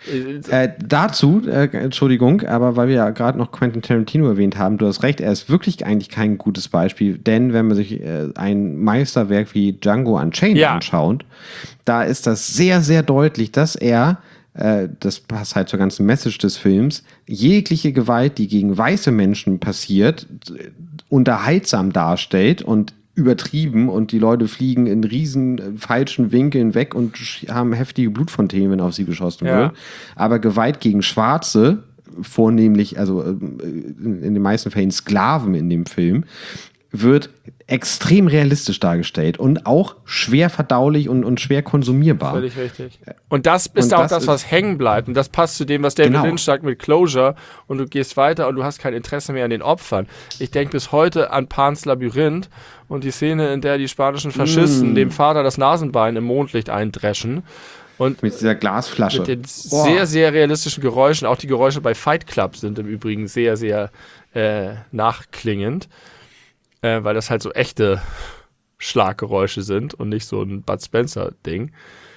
Dazu, Entschuldigung, aber weil wir ja gerade noch Quentin Tarantino erwähnt haben, du hast recht, er ist wirklich eigentlich kein gutes Beispiel, denn wenn man sich ein Meisterwerk wie Django Unchained anschaut, da ist das sehr, sehr deutlich, dass er, das passt halt zur ganzen Message des Films, jegliche Gewalt, die gegen weiße Menschen passiert, unterhaltsam darstellt und übertrieben und die Leute fliegen in riesen falschen Winkeln weg und haben heftige Blutfontänen, wenn auf sie geschossen wird. Aber Gewalt gegen Schwarze, vornehmlich, also in den meisten Fällen Sklaven in dem Film, wird extrem realistisch dargestellt und auch schwer verdaulich und schwer konsumierbar. Völlig richtig. Und das ist auch das, was hängen bleibt. Und das passt zu dem, was David Lynch sagt mit Closure. Und du gehst weiter und du hast kein Interesse mehr an den Opfern. Ich denke bis heute an Pans Labyrinth und die Szene, in der die spanischen Faschisten dem Vater das Nasenbein im Mondlicht eindreschen. Und mit dieser Glasflasche. Mit den sehr, sehr realistischen Geräuschen. Auch die Geräusche bei Fight Club sind im Übrigen sehr, sehr nachklingend. Weil das halt so echte Schlaggeräusche sind und nicht so ein Bud Spencer-Ding.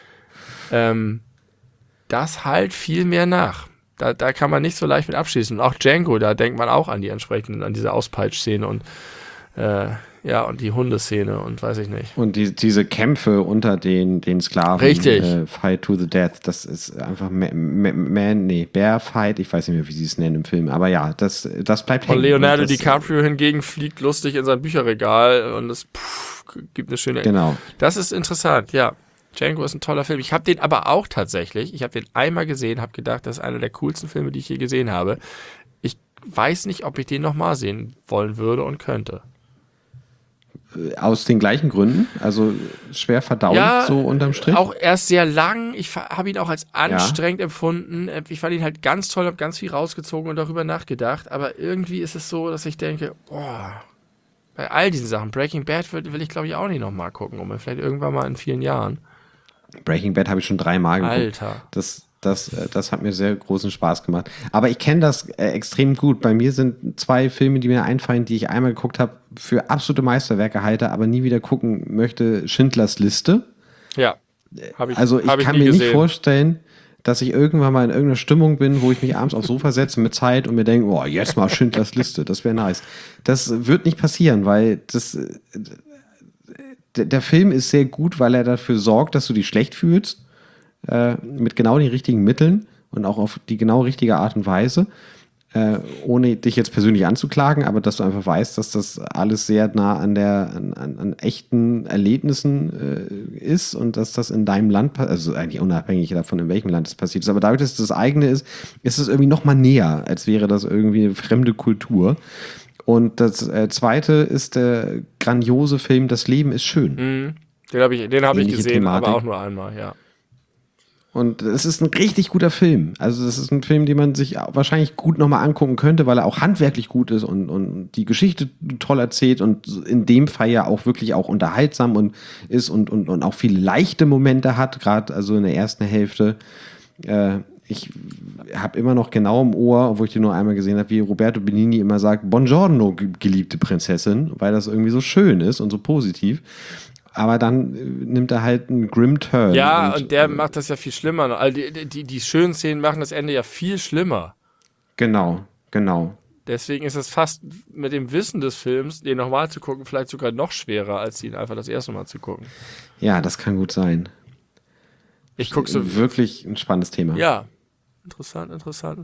Das halt viel mehr nach. Da kann man nicht so leicht mit abschließen. Und auch Django, da denkt man auch an die entsprechenden, an diese Auspeitsch-Szene und und die Hundeszene und weiß ich nicht. Und diese Kämpfe unter den Sklaven. Richtig. Fight to the Death, das ist einfach Bear Fight, ich weiß nicht mehr, wie sie es nennen im Film, aber ja, das bleibt hängen. Und Leonardo DiCaprio hingegen fliegt lustig in sein Bücherregal und es gibt eine schöne... Genau. Das ist interessant, ja. Django ist ein toller Film. Ich habe den aber auch tatsächlich, ich habe den einmal gesehen, habe gedacht, das ist einer der coolsten Filme, die ich je gesehen habe. Ich weiß nicht, ob ich den nochmal sehen wollen würde und könnte. Aus den gleichen Gründen? Also schwer verdaulich, so unterm Strich? Auch erst sehr lang. Ich habe ihn auch als anstrengend empfunden. Ich fand ihn halt ganz toll, habe ganz viel rausgezogen und darüber nachgedacht. Aber irgendwie ist es so, dass ich denke, bei all diesen Sachen, Breaking Bad will ich glaube ich auch nicht nochmal gucken. Vielleicht irgendwann mal in vielen Jahren. Breaking Bad habe ich schon 3-mal geguckt. Alter. Das hat mir sehr großen Spaß gemacht. Aber ich kenne das extrem gut. Bei mir sind 2 Filme, die mir einfallen, die ich einmal geguckt habe, für absolute Meisterwerke halte, aber nie wieder gucken möchte. Schindlers Liste. Ja. Also ich kann mir nicht vorstellen, dass ich irgendwann mal in irgendeiner Stimmung bin, wo ich mich abends aufs Sofa setze mit Zeit und mir denke, boah, jetzt mal Schindlers Liste, das wäre nice. Das wird nicht passieren, weil der Film ist sehr gut, weil er dafür sorgt, dass du dich schlecht fühlst, mit genau den richtigen Mitteln und auch auf die genau richtige Art und Weise, ohne dich jetzt persönlich anzuklagen, aber dass du einfach weißt, dass das alles sehr nah an echten Erlebnissen ist und dass das in deinem Land, also eigentlich unabhängig davon, in welchem Land es passiert ist, aber dadurch, dass es das eigene ist es irgendwie noch mal näher, als wäre das irgendwie eine fremde Kultur. Und das zweite ist der grandiose Film Das Leben ist schön. Den hab ich gesehen, Thematik. aber auch nur einmal, ja. Und es ist ein richtig guter Film. Also das ist ein Film, den man sich wahrscheinlich gut nochmal angucken könnte, weil er auch handwerklich gut ist und die Geschichte toll erzählt und in dem Fall ja auch wirklich auch unterhaltsam und ist und auch viele leichte Momente hat, gerade also in der ersten Hälfte. Ich habe immer noch genau im Ohr, obwohl ich den nur einmal gesehen habe, wie Roberto Benigni immer sagt, Buongiorno, geliebte Prinzessin, weil das irgendwie so schön ist und so positiv. Aber dann nimmt er halt einen grim Turn. Ja, und der macht das ja viel schlimmer. Also die schönen Szenen machen das Ende ja viel schlimmer. Genau. Deswegen ist es fast mit dem Wissen des Films, den nochmal zu gucken, vielleicht sogar noch schwerer, als ihn einfach das erste Mal zu gucken. Ja, das kann gut sein. Ich gucke so. Wirklich ein spannendes Thema. Ja. Interessant.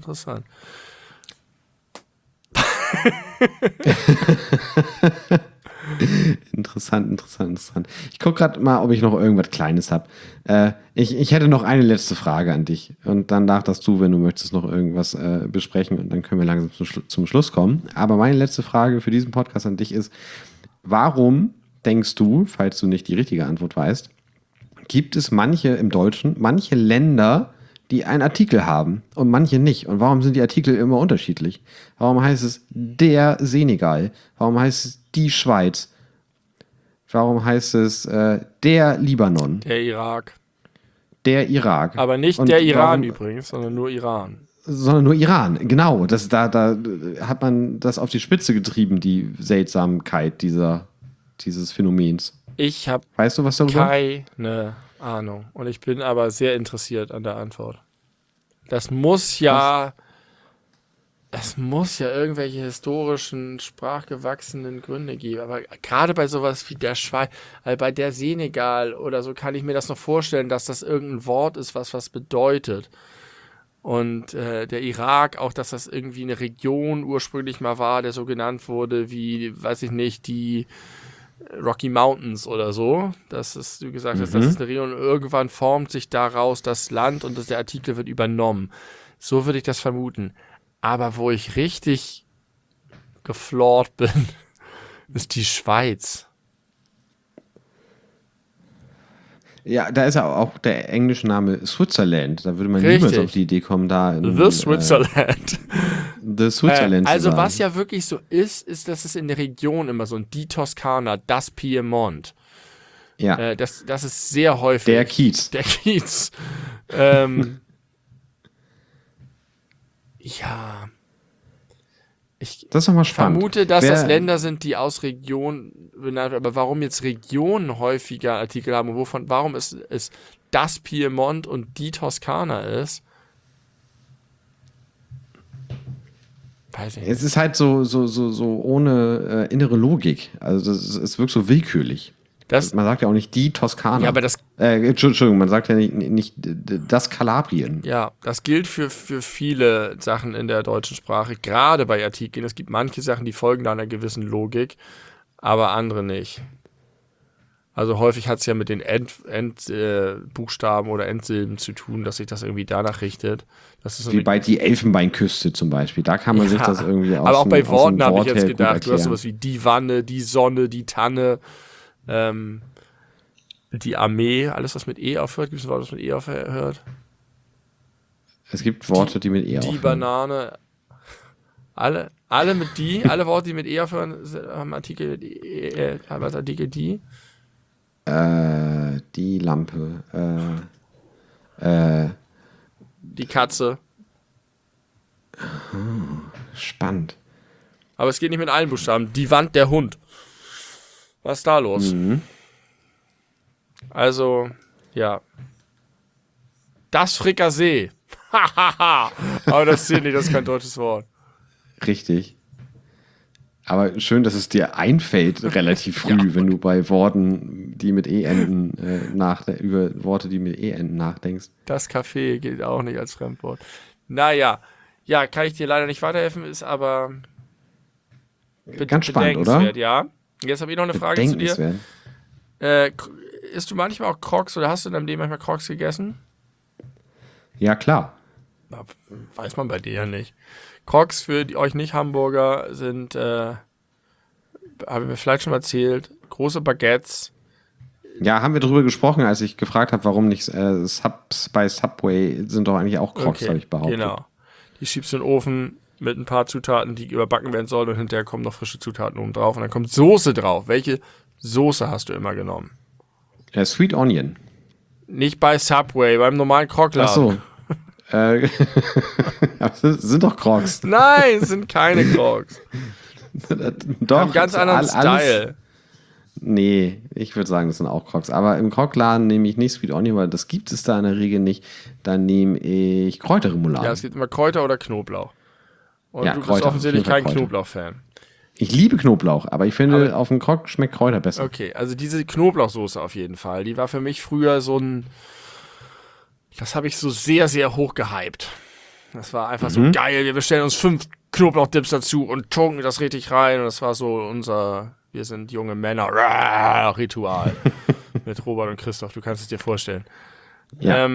Interessant. Ich gucke gerade mal, ob ich noch irgendwas Kleines habe. Ich hätte noch eine letzte Frage an dich. Und dann darfst du, wenn du möchtest, noch irgendwas besprechen. Und dann können wir langsam zum Schluss kommen. Aber meine letzte Frage für diesen Podcast an dich ist, warum denkst du, falls du nicht die richtige Antwort weißt, gibt es manche Länder, die einen Artikel haben und manche nicht? Und warum sind die Artikel immer unterschiedlich? Warum heißt es der Senegal? Warum heißt es die Schweiz? Warum heißt es der Libanon? Der Irak. Der Irak. Aber nicht und der Iran übrigens, sondern nur Iran. Sondern nur Iran, genau. Da hat man das auf die Spitze getrieben, die Seltsamkeit dieses Phänomens. Ich habe weißt du was darüber? Keine Ahnung. Und ich bin aber sehr interessiert an der Antwort. Es muss ja irgendwelche historischen, sprachgewachsenen Gründe geben. Aber gerade bei sowas wie der Schweiz, bei der Senegal oder so, kann ich mir das noch vorstellen, dass das irgendein Wort ist, was bedeutet. Und der Irak, auch dass das irgendwie eine Region ursprünglich mal war, der so genannt wurde wie, weiß ich nicht, die Rocky Mountains oder so. Das ist, wie gesagt, das ist eine Region. Irgendwann formt sich daraus das Land und der Artikel wird übernommen. So würde ich das vermuten. Aber wo ich richtig gefloort bin, ist die Schweiz. Ja, da ist ja auch der englische Name Switzerland. Da würde man niemals auf die Idee kommen, da The Switzerland. The Switzerland zu also sagen. was ja wirklich so ist, dass es in der Region immer so die Toskana, das Piemont. Ja. Das ist sehr häufig. Der Kiez. Ja. Das ist doch mal spannend. Ich vermute, dass das Länder sind, die aus Regionen benannt werden. Aber warum jetzt Regionen häufiger Artikel haben und warum es das Piemont und die Toskana ist, weiß ich nicht. Es ist halt so ohne innere Logik. Also es wirkt so willkürlich. Man sagt ja auch nicht die Toskana. Ja, aber das. Entschuldigung, man sagt ja nicht das Kalabrien. Ja, das gilt für viele Sachen in der deutschen Sprache, gerade bei Artikeln. Es gibt manche Sachen, die folgen da einer gewissen Logik, aber andere nicht. Also häufig hat es ja mit den Endbuchstaben oder Endsilben zu tun, dass sich das irgendwie danach richtet. Das ist so wie bei die Elfenbeinküste zum Beispiel. Da kann man sich das irgendwie aber auch bei Worten habe ich jetzt her gedacht, du hast sowas wie die Wanne, die Sonne, die Tanne, die Armee, alles was mit E aufhört. Gibt es ein Wort, das mit E aufhört? Es gibt Worte, die mit E aufhören. Die Banane. Alle Worte, die mit E aufhören, haben Artikel mit E, haben als Artikel die. Die Lampe. die Katze. Spannend. Aber es geht nicht mit allen Buchstaben. Die Wand, der Hund. Was ist da los? Also, ja. Das Frikassee. Hahaha. Aber das zählt nicht, das ist kein deutsches Wort. Richtig. Aber schön, dass es dir einfällt, relativ früh, wenn du bei Worten, die mit E enden, über Worte, die mit E enden, nachdenkst. Das Café gilt auch nicht als Fremdwort. Naja. Ja, kann ich dir leider nicht weiterhelfen, ist aber Ganz spannend, oder? bedenkenswert, ja. Jetzt habe ich noch eine Frage zu dir. Isst du manchmal auch Crocs oder hast du in deinem Leben manchmal Crocs gegessen? Ja, klar. Na, weiß man bei dir ja nicht. Crocs für die euch Nicht-Hamburger sind, habe ich mir vielleicht schon mal erzählt, große Baguettes. Ja, haben wir drüber gesprochen, als ich gefragt habe, warum nicht Subs bei Subway sind doch eigentlich auch Crocs, habe ich behauptet. Genau. Die schiebst du in den Ofen mit ein paar Zutaten, die überbacken werden sollen und hinterher kommen noch frische Zutaten oben drauf und dann kommt Soße drauf. Welche Soße hast du immer genommen? Sweet Onion. Nicht bei Subway, beim normalen Crocladen. Ach so. Das sind doch Crocs. Nein, es sind keine Crocs. Doch. Haben ganz anderen Style. Nee, ich würde sagen, das sind auch Crocs. Aber im Crocladen nehme ich nicht Sweet Onion, weil das gibt es da in der Regel nicht. Dann nehme ich Kräuterremoulade. Ja, es gibt immer Kräuter oder Knoblauch. Und ja, du bist Kräuter, offensichtlich kein Kräuter. Knoblauch-Fan. Ich liebe Knoblauch, aber ich finde, auf dem Croc schmeckt Kräuter besser. Okay, also diese Knoblauchsoße auf jeden Fall, die war für mich früher so ein... Das habe ich so sehr, sehr hoch gehypt. Das war einfach so geil. Wir bestellen uns 5 Knoblauchdips dazu und tunken das richtig rein. Und das war so unser... Wir sind junge Männer. Ritual. Mit Robert und Christoph. Du kannst es dir vorstellen. Ja.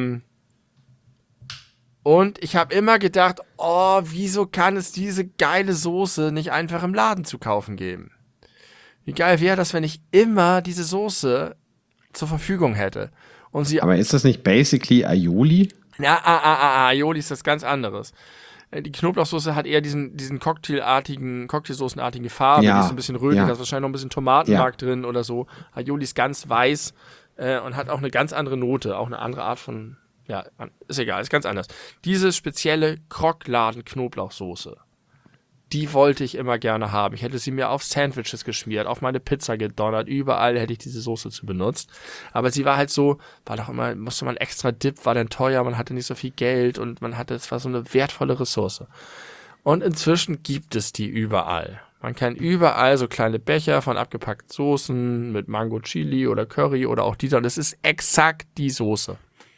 Und ich habe immer gedacht, oh, wieso kann es diese geile Soße nicht einfach im Laden zu kaufen geben? Wie geil wäre das, wenn ich immer diese Soße zur Verfügung hätte. Und sie Aber ist das nicht basically Aioli? Ja, Aioli ist das ganz anderes. Die Knoblauchsoße hat eher diesen Cocktailsoßenartigen Farbe, Ja, die ist ein bisschen rötlich, ja. da ist wahrscheinlich noch ein bisschen Tomatenmark drin oder so. Aioli ist ganz weiß und hat auch eine ganz andere Note, auch eine andere Art von, ja, ist egal, ist ganz anders. Diese spezielle Crocladen-Knoblauchsoße, die wollte ich immer gerne haben. Ich hätte sie mir auf Sandwiches geschmiert, auf meine Pizza gedonnert, überall hätte ich diese Soße zu benutzt. Aber sie war halt so, war doch immer, musste man extra Dip, war dann teuer, man hatte nicht so viel Geld und es war so eine wertvolle Ressource. Und inzwischen gibt es die überall. Man kann überall so kleine Becher von abgepackten Soßen mit Mango Chili oder Curry oder auch dieser. Und es ist exakt die Soße.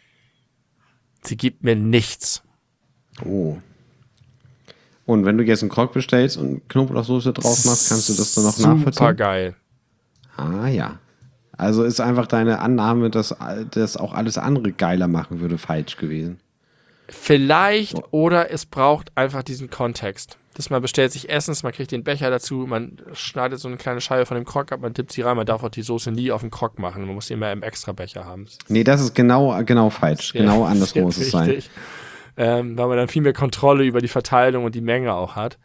Sie gibt mir nichts. Oh. Und wenn du jetzt einen Croc bestellst und Knoblauchsoße drauf machst, kannst du das dann noch nachvollziehen? Super geil. Ah ja. Also ist einfach deine Annahme, dass das auch alles andere geiler machen würde, falsch gewesen. Vielleicht oder es braucht einfach diesen Kontext. Dass man bestellt sich Essens, man kriegt den Becher dazu, man schneidet so eine kleine Scheibe von dem Croc ab, man dippt sie rein, man darf auch die Soße nie auf den Croc machen, man muss sie immer im Extra-Becher haben. Nee, das ist genau falsch. Genau andersrum muss es sein. Weil man dann viel mehr Kontrolle über die Verteilung und die Menge auch hat.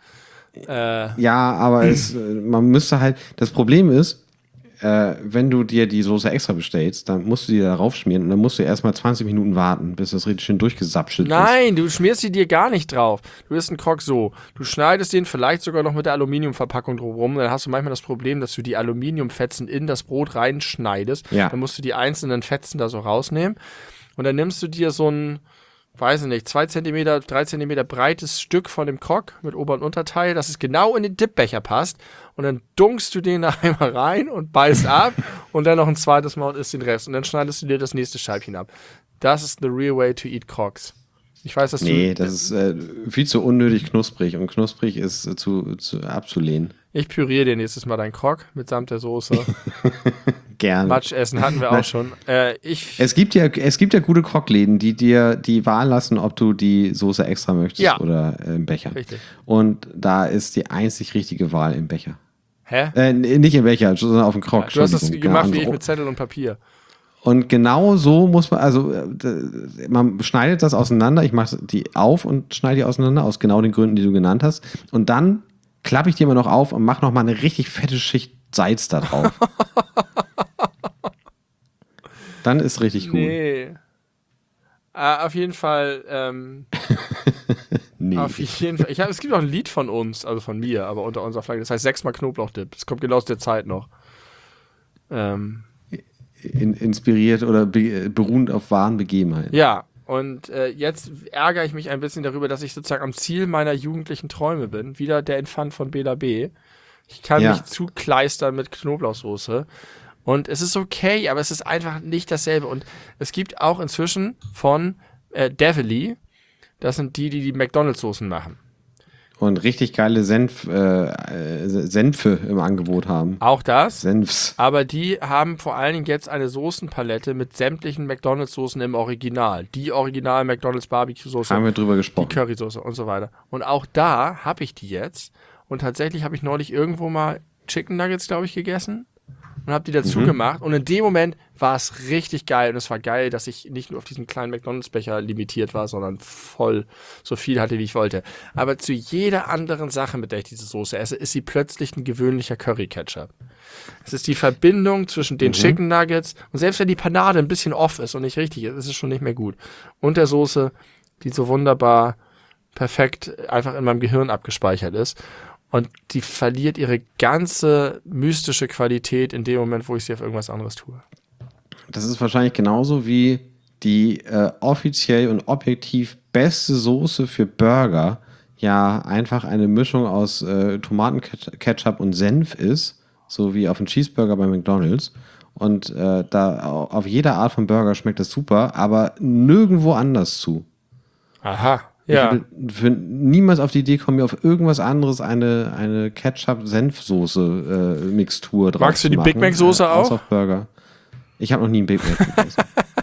Ja, aber man müsste halt, das Problem ist, wenn du dir die Soße extra bestellst, dann musst du die da raufschmieren und dann musst du erstmal 20 Minuten warten, bis das richtig schön durchgesapschelt ist. Nein, du schmierst sie dir gar nicht drauf. Du isst einen Croc so. Du schneidest den vielleicht sogar noch mit der Aluminiumverpackung drumherum. Dann hast du manchmal das Problem, dass du die Aluminiumfetzen in das Brot reinschneidest. Ja. Dann musst du die einzelnen Fetzen da so rausnehmen. Und dann nimmst du dir so ein, weiß ich nicht, 2 cm, 3 cm breites Stück von dem Croc mit Ober- und Unterteil, dass es genau in den Dipbecher passt. Und dann dunkst du den da einmal rein und beißt ab und dann noch ein zweites Mal und isst den Rest. Und dann schneidest du dir das nächste Scheibchen ab. Das ist the real way to eat Crocs. Ich weiß, dass das ist viel zu unnötig knusprig und knusprig ist zu abzulehnen. Ich püriere dir nächstes Mal deinen Croc mitsamt der Soße. Gerne. Matschessen hatten wir auch schon. Es gibt ja gute Croc-Läden, die dir die Wahl lassen, ob du die Soße extra möchtest oder im Becher. Richtig. Und da ist die einzig richtige Wahl im Becher. Hä? Nicht im Becher, sondern auf dem Croc. Du hast das gemacht wie ich Genau. mit Zettel und Papier. Und genau so muss man, also man schneidet das auseinander, ich mache die auf und schneide die auseinander, aus genau den Gründen, die du genannt hast. Und dann klappe ich die immer noch auf und mache noch mal eine richtig fette Schicht Salz da drauf. Dann ist richtig gut. Nee. Auf jeden Fall, Nee. auf jeden Fall. Es gibt auch ein Lied von uns, also von mir, aber unter unserer Flagge. Das heißt 6-mal Knoblauchdip. Das kommt genau aus der Zeit noch. Inspiriert oder beruhend auf wahren Begebenheiten. Ja, und jetzt ärgere ich mich ein bisschen darüber, dass ich sozusagen am Ziel meiner jugendlichen Träume bin. Wieder der Infant von Bela B. Ich kann mich zukleistern mit Knoblauchsoße. Und es ist okay, aber es ist einfach nicht dasselbe. Und es gibt auch inzwischen von Devilly, das sind die McDonald's-Soßen machen. Und richtig geile Senfe im Angebot haben. Auch das. Senfs. Aber die haben vor allen Dingen jetzt eine Soßenpalette mit sämtlichen McDonald's-Soßen im Original. Die Original McDonald's Barbecue-Soße. Haben wir drüber gesprochen. Die Currysoße und so weiter. Und auch da habe ich die jetzt. Und tatsächlich habe ich neulich irgendwo mal Chicken Nuggets, glaube ich, gegessen. Und habe die dazu gemacht. Und in dem Moment war es richtig geil. Und es war geil, dass ich nicht nur auf diesen kleinen McDonald's-Becher limitiert war, sondern voll so viel hatte, wie ich wollte. Aber zu jeder anderen Sache, mit der ich diese Soße esse, ist sie plötzlich ein gewöhnlicher Curry-Ketchup. Es ist die Verbindung zwischen den Chicken Nuggets. Und selbst wenn die Panade ein bisschen off ist und nicht richtig ist, ist es schon nicht mehr gut. Und der Soße, die so wunderbar perfekt einfach in meinem Gehirn abgespeichert ist. Und die verliert ihre ganze mystische Qualität in dem Moment, wo ich sie auf irgendwas anderes tue. Das ist wahrscheinlich genauso wie die offiziell und objektiv beste Soße für Burger ja einfach eine Mischung aus Tomatenketchup und Senf ist, so wie auf dem Cheeseburger bei McDonald's. Und da auf jeder Art von Burger schmeckt das super, aber nirgendwo anders zu. Aha. Ja. Ich würde niemals auf die Idee kommen, mir auf irgendwas anderes eine Ketchup-Senf-Soße-Mixtur drauf Magst du zu die machen. Big Mac-Soße auch? Auf Burger. Ich habe noch nie einen Big Mac gegessen.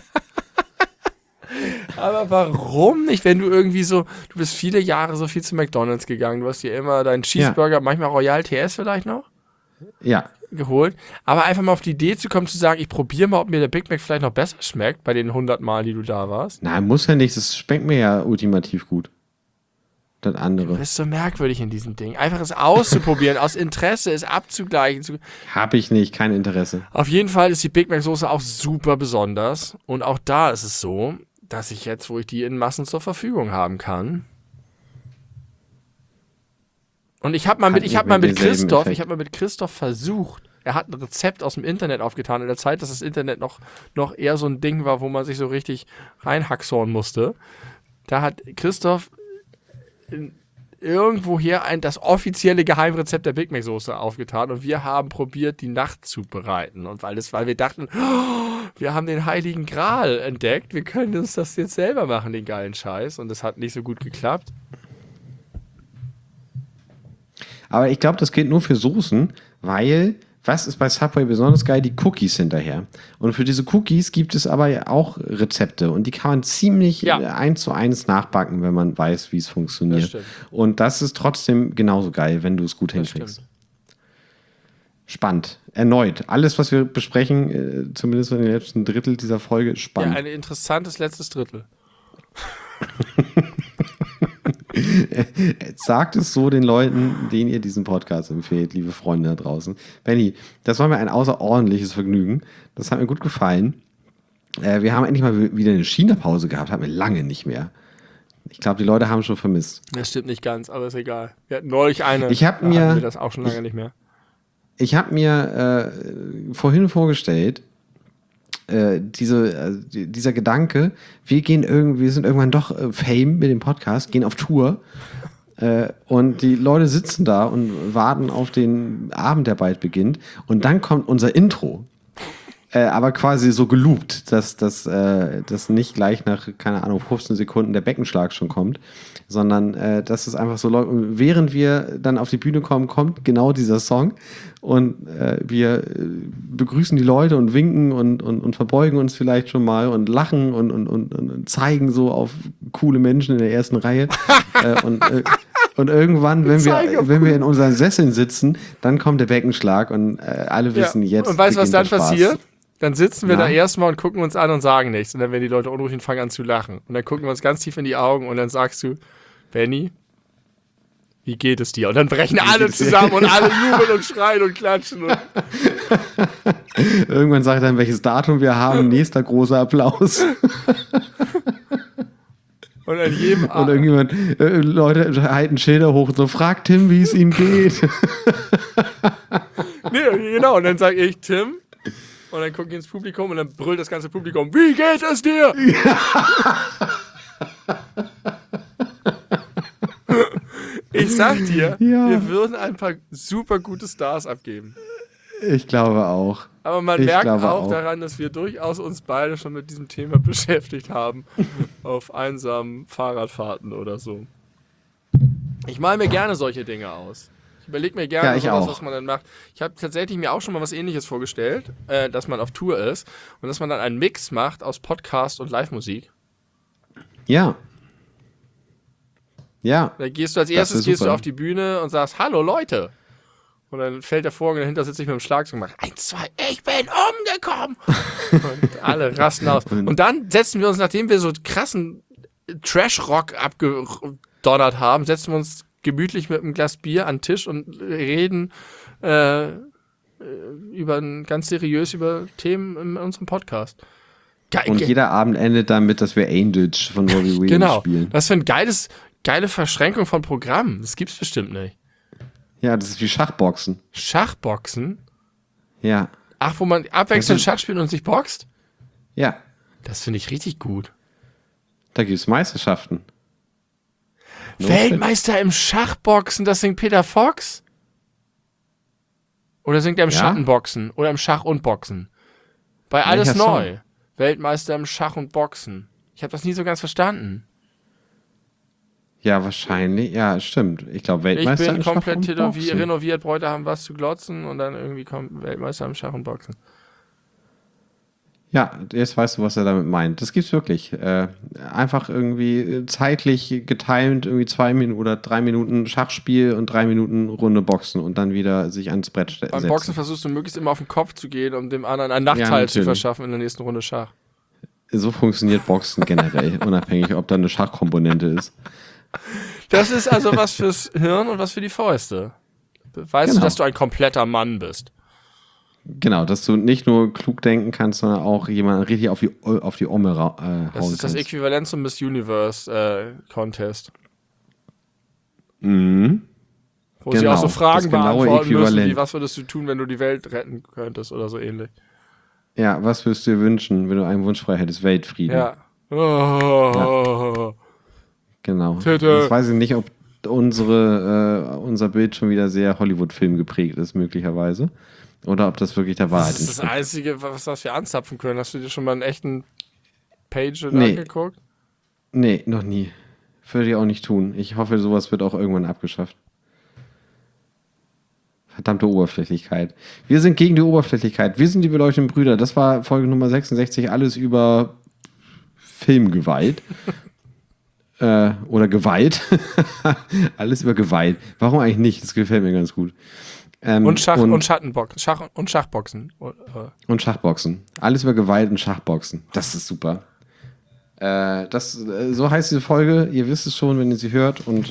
Aber warum nicht, wenn du irgendwie so, du bist viele Jahre so viel zu McDonald's gegangen, du hast dir immer deinen Cheeseburger, manchmal Royal TS vielleicht noch? Ja. Geholt, aber einfach mal auf die Idee zu kommen, zu sagen, ich probiere mal, ob mir der Big Mac vielleicht noch besser schmeckt, bei den 100 Mal, die du da warst. Nein, muss ja nicht, das schmeckt mir ja ultimativ gut. Das andere. Das ist so merkwürdig in diesem Ding. Einfach es auszuprobieren, aus Interesse es abzugleichen. Habe ich nicht, kein Interesse. Auf jeden Fall ist die Big Mac Soße auch super besonders und auch da ist es so, dass ich jetzt, wo ich die in Massen zur Verfügung haben kann, und ich habe mal mit Christoph versucht, er hat ein Rezept aus dem Internet aufgetan, in der Zeit, dass das Internet noch eher so ein Ding war, wo man sich so richtig reinhacksorn musste. Da hat Christoph irgendwoher das offizielle Geheimrezept der Big Mac Soße aufgetan und wir haben probiert, die Nacht zu bereiten. Und weil wir dachten, wir haben den Heiligen Gral entdeckt, wir können uns das jetzt selber machen, den geilen Scheiß. Und das hat nicht so gut geklappt. Aber ich glaube, das gilt nur für Soßen, weil, was ist bei Subway besonders geil? Die Cookies hinterher. Und für diese Cookies gibt es aber auch Rezepte und die kann man ziemlich 1:1 nachbacken, wenn man weiß, wie es funktioniert. Das stimmt. Und das ist trotzdem genauso geil, wenn du es gut hinkriegst. Spannend. Erneut. Alles, was wir besprechen, zumindest in den letzten Drittel dieser Folge, ist spannend. Ja, ein interessantes letztes Drittel. Sagt es so den Leuten, denen ihr diesen Podcast empfehlt, liebe Freunde da draußen. Benni, das war mir ein außerordentliches Vergnügen. Das hat mir gut gefallen. Wir haben endlich mal wieder eine China-Pause gehabt. Hatten wir lange nicht mehr. Ich glaube, die Leute haben schon vermisst. Das stimmt nicht ganz, aber ist egal. Wir hatten neulich eine. Hatten wir das auch schon lange nicht mehr. Ich habe mir vorhin vorgestellt, dieser Gedanke, wir sind irgendwann doch Fame mit dem Podcast, gehen auf Tour und die Leute sitzen da und warten auf den Abend, der bald beginnt und dann kommt unser Intro. Aber quasi so geloopt, dass das nicht gleich nach, keine Ahnung, 15 Sekunden der Beckenschlag schon kommt, sondern dass es einfach so läuft. Und während wir dann auf die Bühne kommen, kommt genau dieser Song und wir begrüßen die Leute und winken und verbeugen uns vielleicht schon mal und lachen und zeigen so auf coole Menschen in der ersten Reihe. Und irgendwann, wenn wir in unseren Sesseln sitzen, dann kommt der Beckenschlag und alle wissen jetzt. Und weißt du, was dann passiert? Dann sitzen wir da erstmal und gucken uns an und sagen nichts. Und dann werden die Leute unruhig und fangen an zu lachen. Und dann gucken wir uns ganz tief in die Augen und dann sagst du, Benni, wie geht es dir? Und dann brechen alle zusammen und alle jubeln und schreien und klatschen. Und irgendwann sagt er dann, welches Datum wir haben. Nächster großer Applaus. Und an jedem Und irgendjemand, Leute halten Schilder hoch und so, fragt Tim, wie es ihm geht. Nee, genau. Und dann sage ich, Tim. Und dann gucke ich ins Publikum und dann brüllt das ganze Publikum, wie geht es dir? Ich sag dir, wir würden ein paar super gute Stars abgeben. Ich glaube auch. Aber man merkt auch daran, dass wir durchaus uns beide schon mit diesem Thema beschäftigt haben. Auf einsamen Fahrradfahrten oder so. Ich male mir gerne solche Dinge aus. Ich überlege mir gerne sowas, was man dann macht. Ich habe tatsächlich mir auch schon mal was Ähnliches vorgestellt, dass man auf Tour ist und dass man dann einen Mix macht aus Podcast und Live-Musik. Ja. Ja. Da gehst du als erstes auf die Bühne und sagst, hallo Leute. Und dann fällt der Vorhang, dahinter sitze ich mit dem Schlagzeug und mache 1, 2, ich bin umgekommen. Und alle rasten aus. Und dann setzen wir uns, nachdem wir so krassen Trash-Rock abgedonnert haben, setzen wir uns gemütlich mit einem Glas Bier an den Tisch und reden ganz seriös über Themen in unserem Podcast. Und jeder Abend endet damit, dass wir Angels von Robbie Williams spielen. Das ist eine geile Verschränkung von Programmen. Das gibt's bestimmt nicht. Ja, das ist wie Schachboxen. Schachboxen? Ja. Ach, wo man abwechselnd Schach spielt und sich boxt? Ja. Das finde ich richtig gut. Da gibt es Meisterschaften. Weltmeister im Schachboxen, das singt Peter Fox? Oder singt er im Schattenboxen? Oder im Schach und Boxen? Bei Alles Neu. Weltmeister im Schach und Boxen. Ich habe das nie so ganz verstanden. Ja, wahrscheinlich. Ja, stimmt. Ich glaube, Weltmeister im Schach und Boxen. Ich bin komplett renoviert, Bräute haben was zu glotzen und dann irgendwie kommt Weltmeister im Schach und Boxen. Ja, jetzt weißt du, was er damit meint. Das gibt's wirklich. Einfach irgendwie zeitlich getimed, irgendwie 2 Minuten oder 3 Minuten Schachspiel und 3 Minuten Runde Boxen und dann wieder sich ans Brett setzen. Beim Boxen versuchst du möglichst immer auf den Kopf zu gehen, um dem anderen einen Nachteil zu verschaffen in der nächsten Runde Schach. So funktioniert Boxen generell, unabhängig, ob da eine Schachkomponente ist. Das ist also was fürs Hirn und was für die Fäuste. Weißt du, dass du ein kompletter Mann bist? Genau, dass du nicht nur klug denken kannst, sondern auch jemanden richtig auf die Omme hauen kannst. Das ist das Äquivalent zum Miss Universe Contest. Mhm. Wo sie auch so Fragen beantworten müssen, wie was würdest du tun, wenn du die Welt retten könntest oder so ähnlich. Ja, was würdest du dir wünschen, wenn du einen Wunsch frei hättest? Weltfrieden. Ja. Ja. Genau. Jetzt weiß ich nicht, ob unser Bild schon wieder sehr Hollywood-Film geprägt ist, möglicherweise. Oder ob das wirklich der Wahrheit ist. Das ist das Einzige, was wir anzapfen können. Hast du dir schon mal einen echten Page angeguckt? Nee, noch nie. Würde ich auch nicht tun. Ich hoffe, sowas wird auch irgendwann abgeschafft. Verdammte Oberflächlichkeit. Wir sind gegen die Oberflächlichkeit. Wir sind die beleuchteten Brüder. Das war Folge Nummer 66. Alles über Filmgewalt. Oder Gewalt. Alles über Gewalt. Warum eigentlich nicht? Das gefällt mir ganz gut. Und Schachboxen. Und Schachboxen. Alles über Gewalt und Schachboxen. Das ist super. So heißt diese Folge. Ihr wisst es schon, wenn ihr sie hört. Und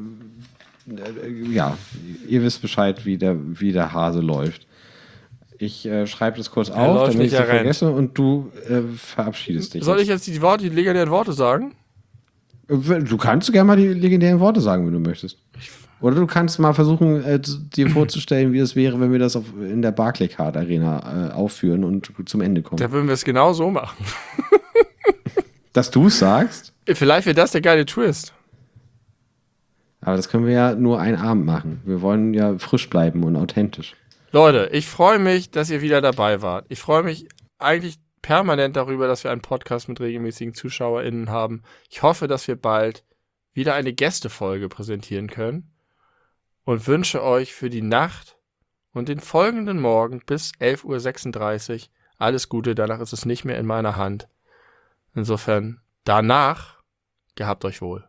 ja, ihr wisst Bescheid, wie der Hase läuft. Ich schreibe das kurz auf, damit ich es vergesse. Und du verabschiedest dich. Soll ich jetzt die legendären Worte sagen? Du kannst gerne mal die legendären Worte sagen, wenn du möchtest. Oder du kannst mal versuchen, dir vorzustellen, wie es wäre, wenn wir das in der Barclaycard Arena aufführen und zum Ende kommen. Da würden wir es genau so machen. Dass du es sagst? Vielleicht wäre das der geile Twist. Aber das können wir ja nur einen Abend machen. Wir wollen ja frisch bleiben und authentisch. Leute, ich freue mich, dass ihr wieder dabei wart. Ich freue mich eigentlich permanent darüber, dass wir einen Podcast mit regelmäßigen ZuschauerInnen haben. Ich hoffe, dass wir bald wieder eine Gästefolge präsentieren können und wünsche euch für die Nacht und den folgenden Morgen bis 11:36 Uhr alles Gute. Danach ist es nicht mehr in meiner Hand. Insofern, danach, gehabt euch wohl.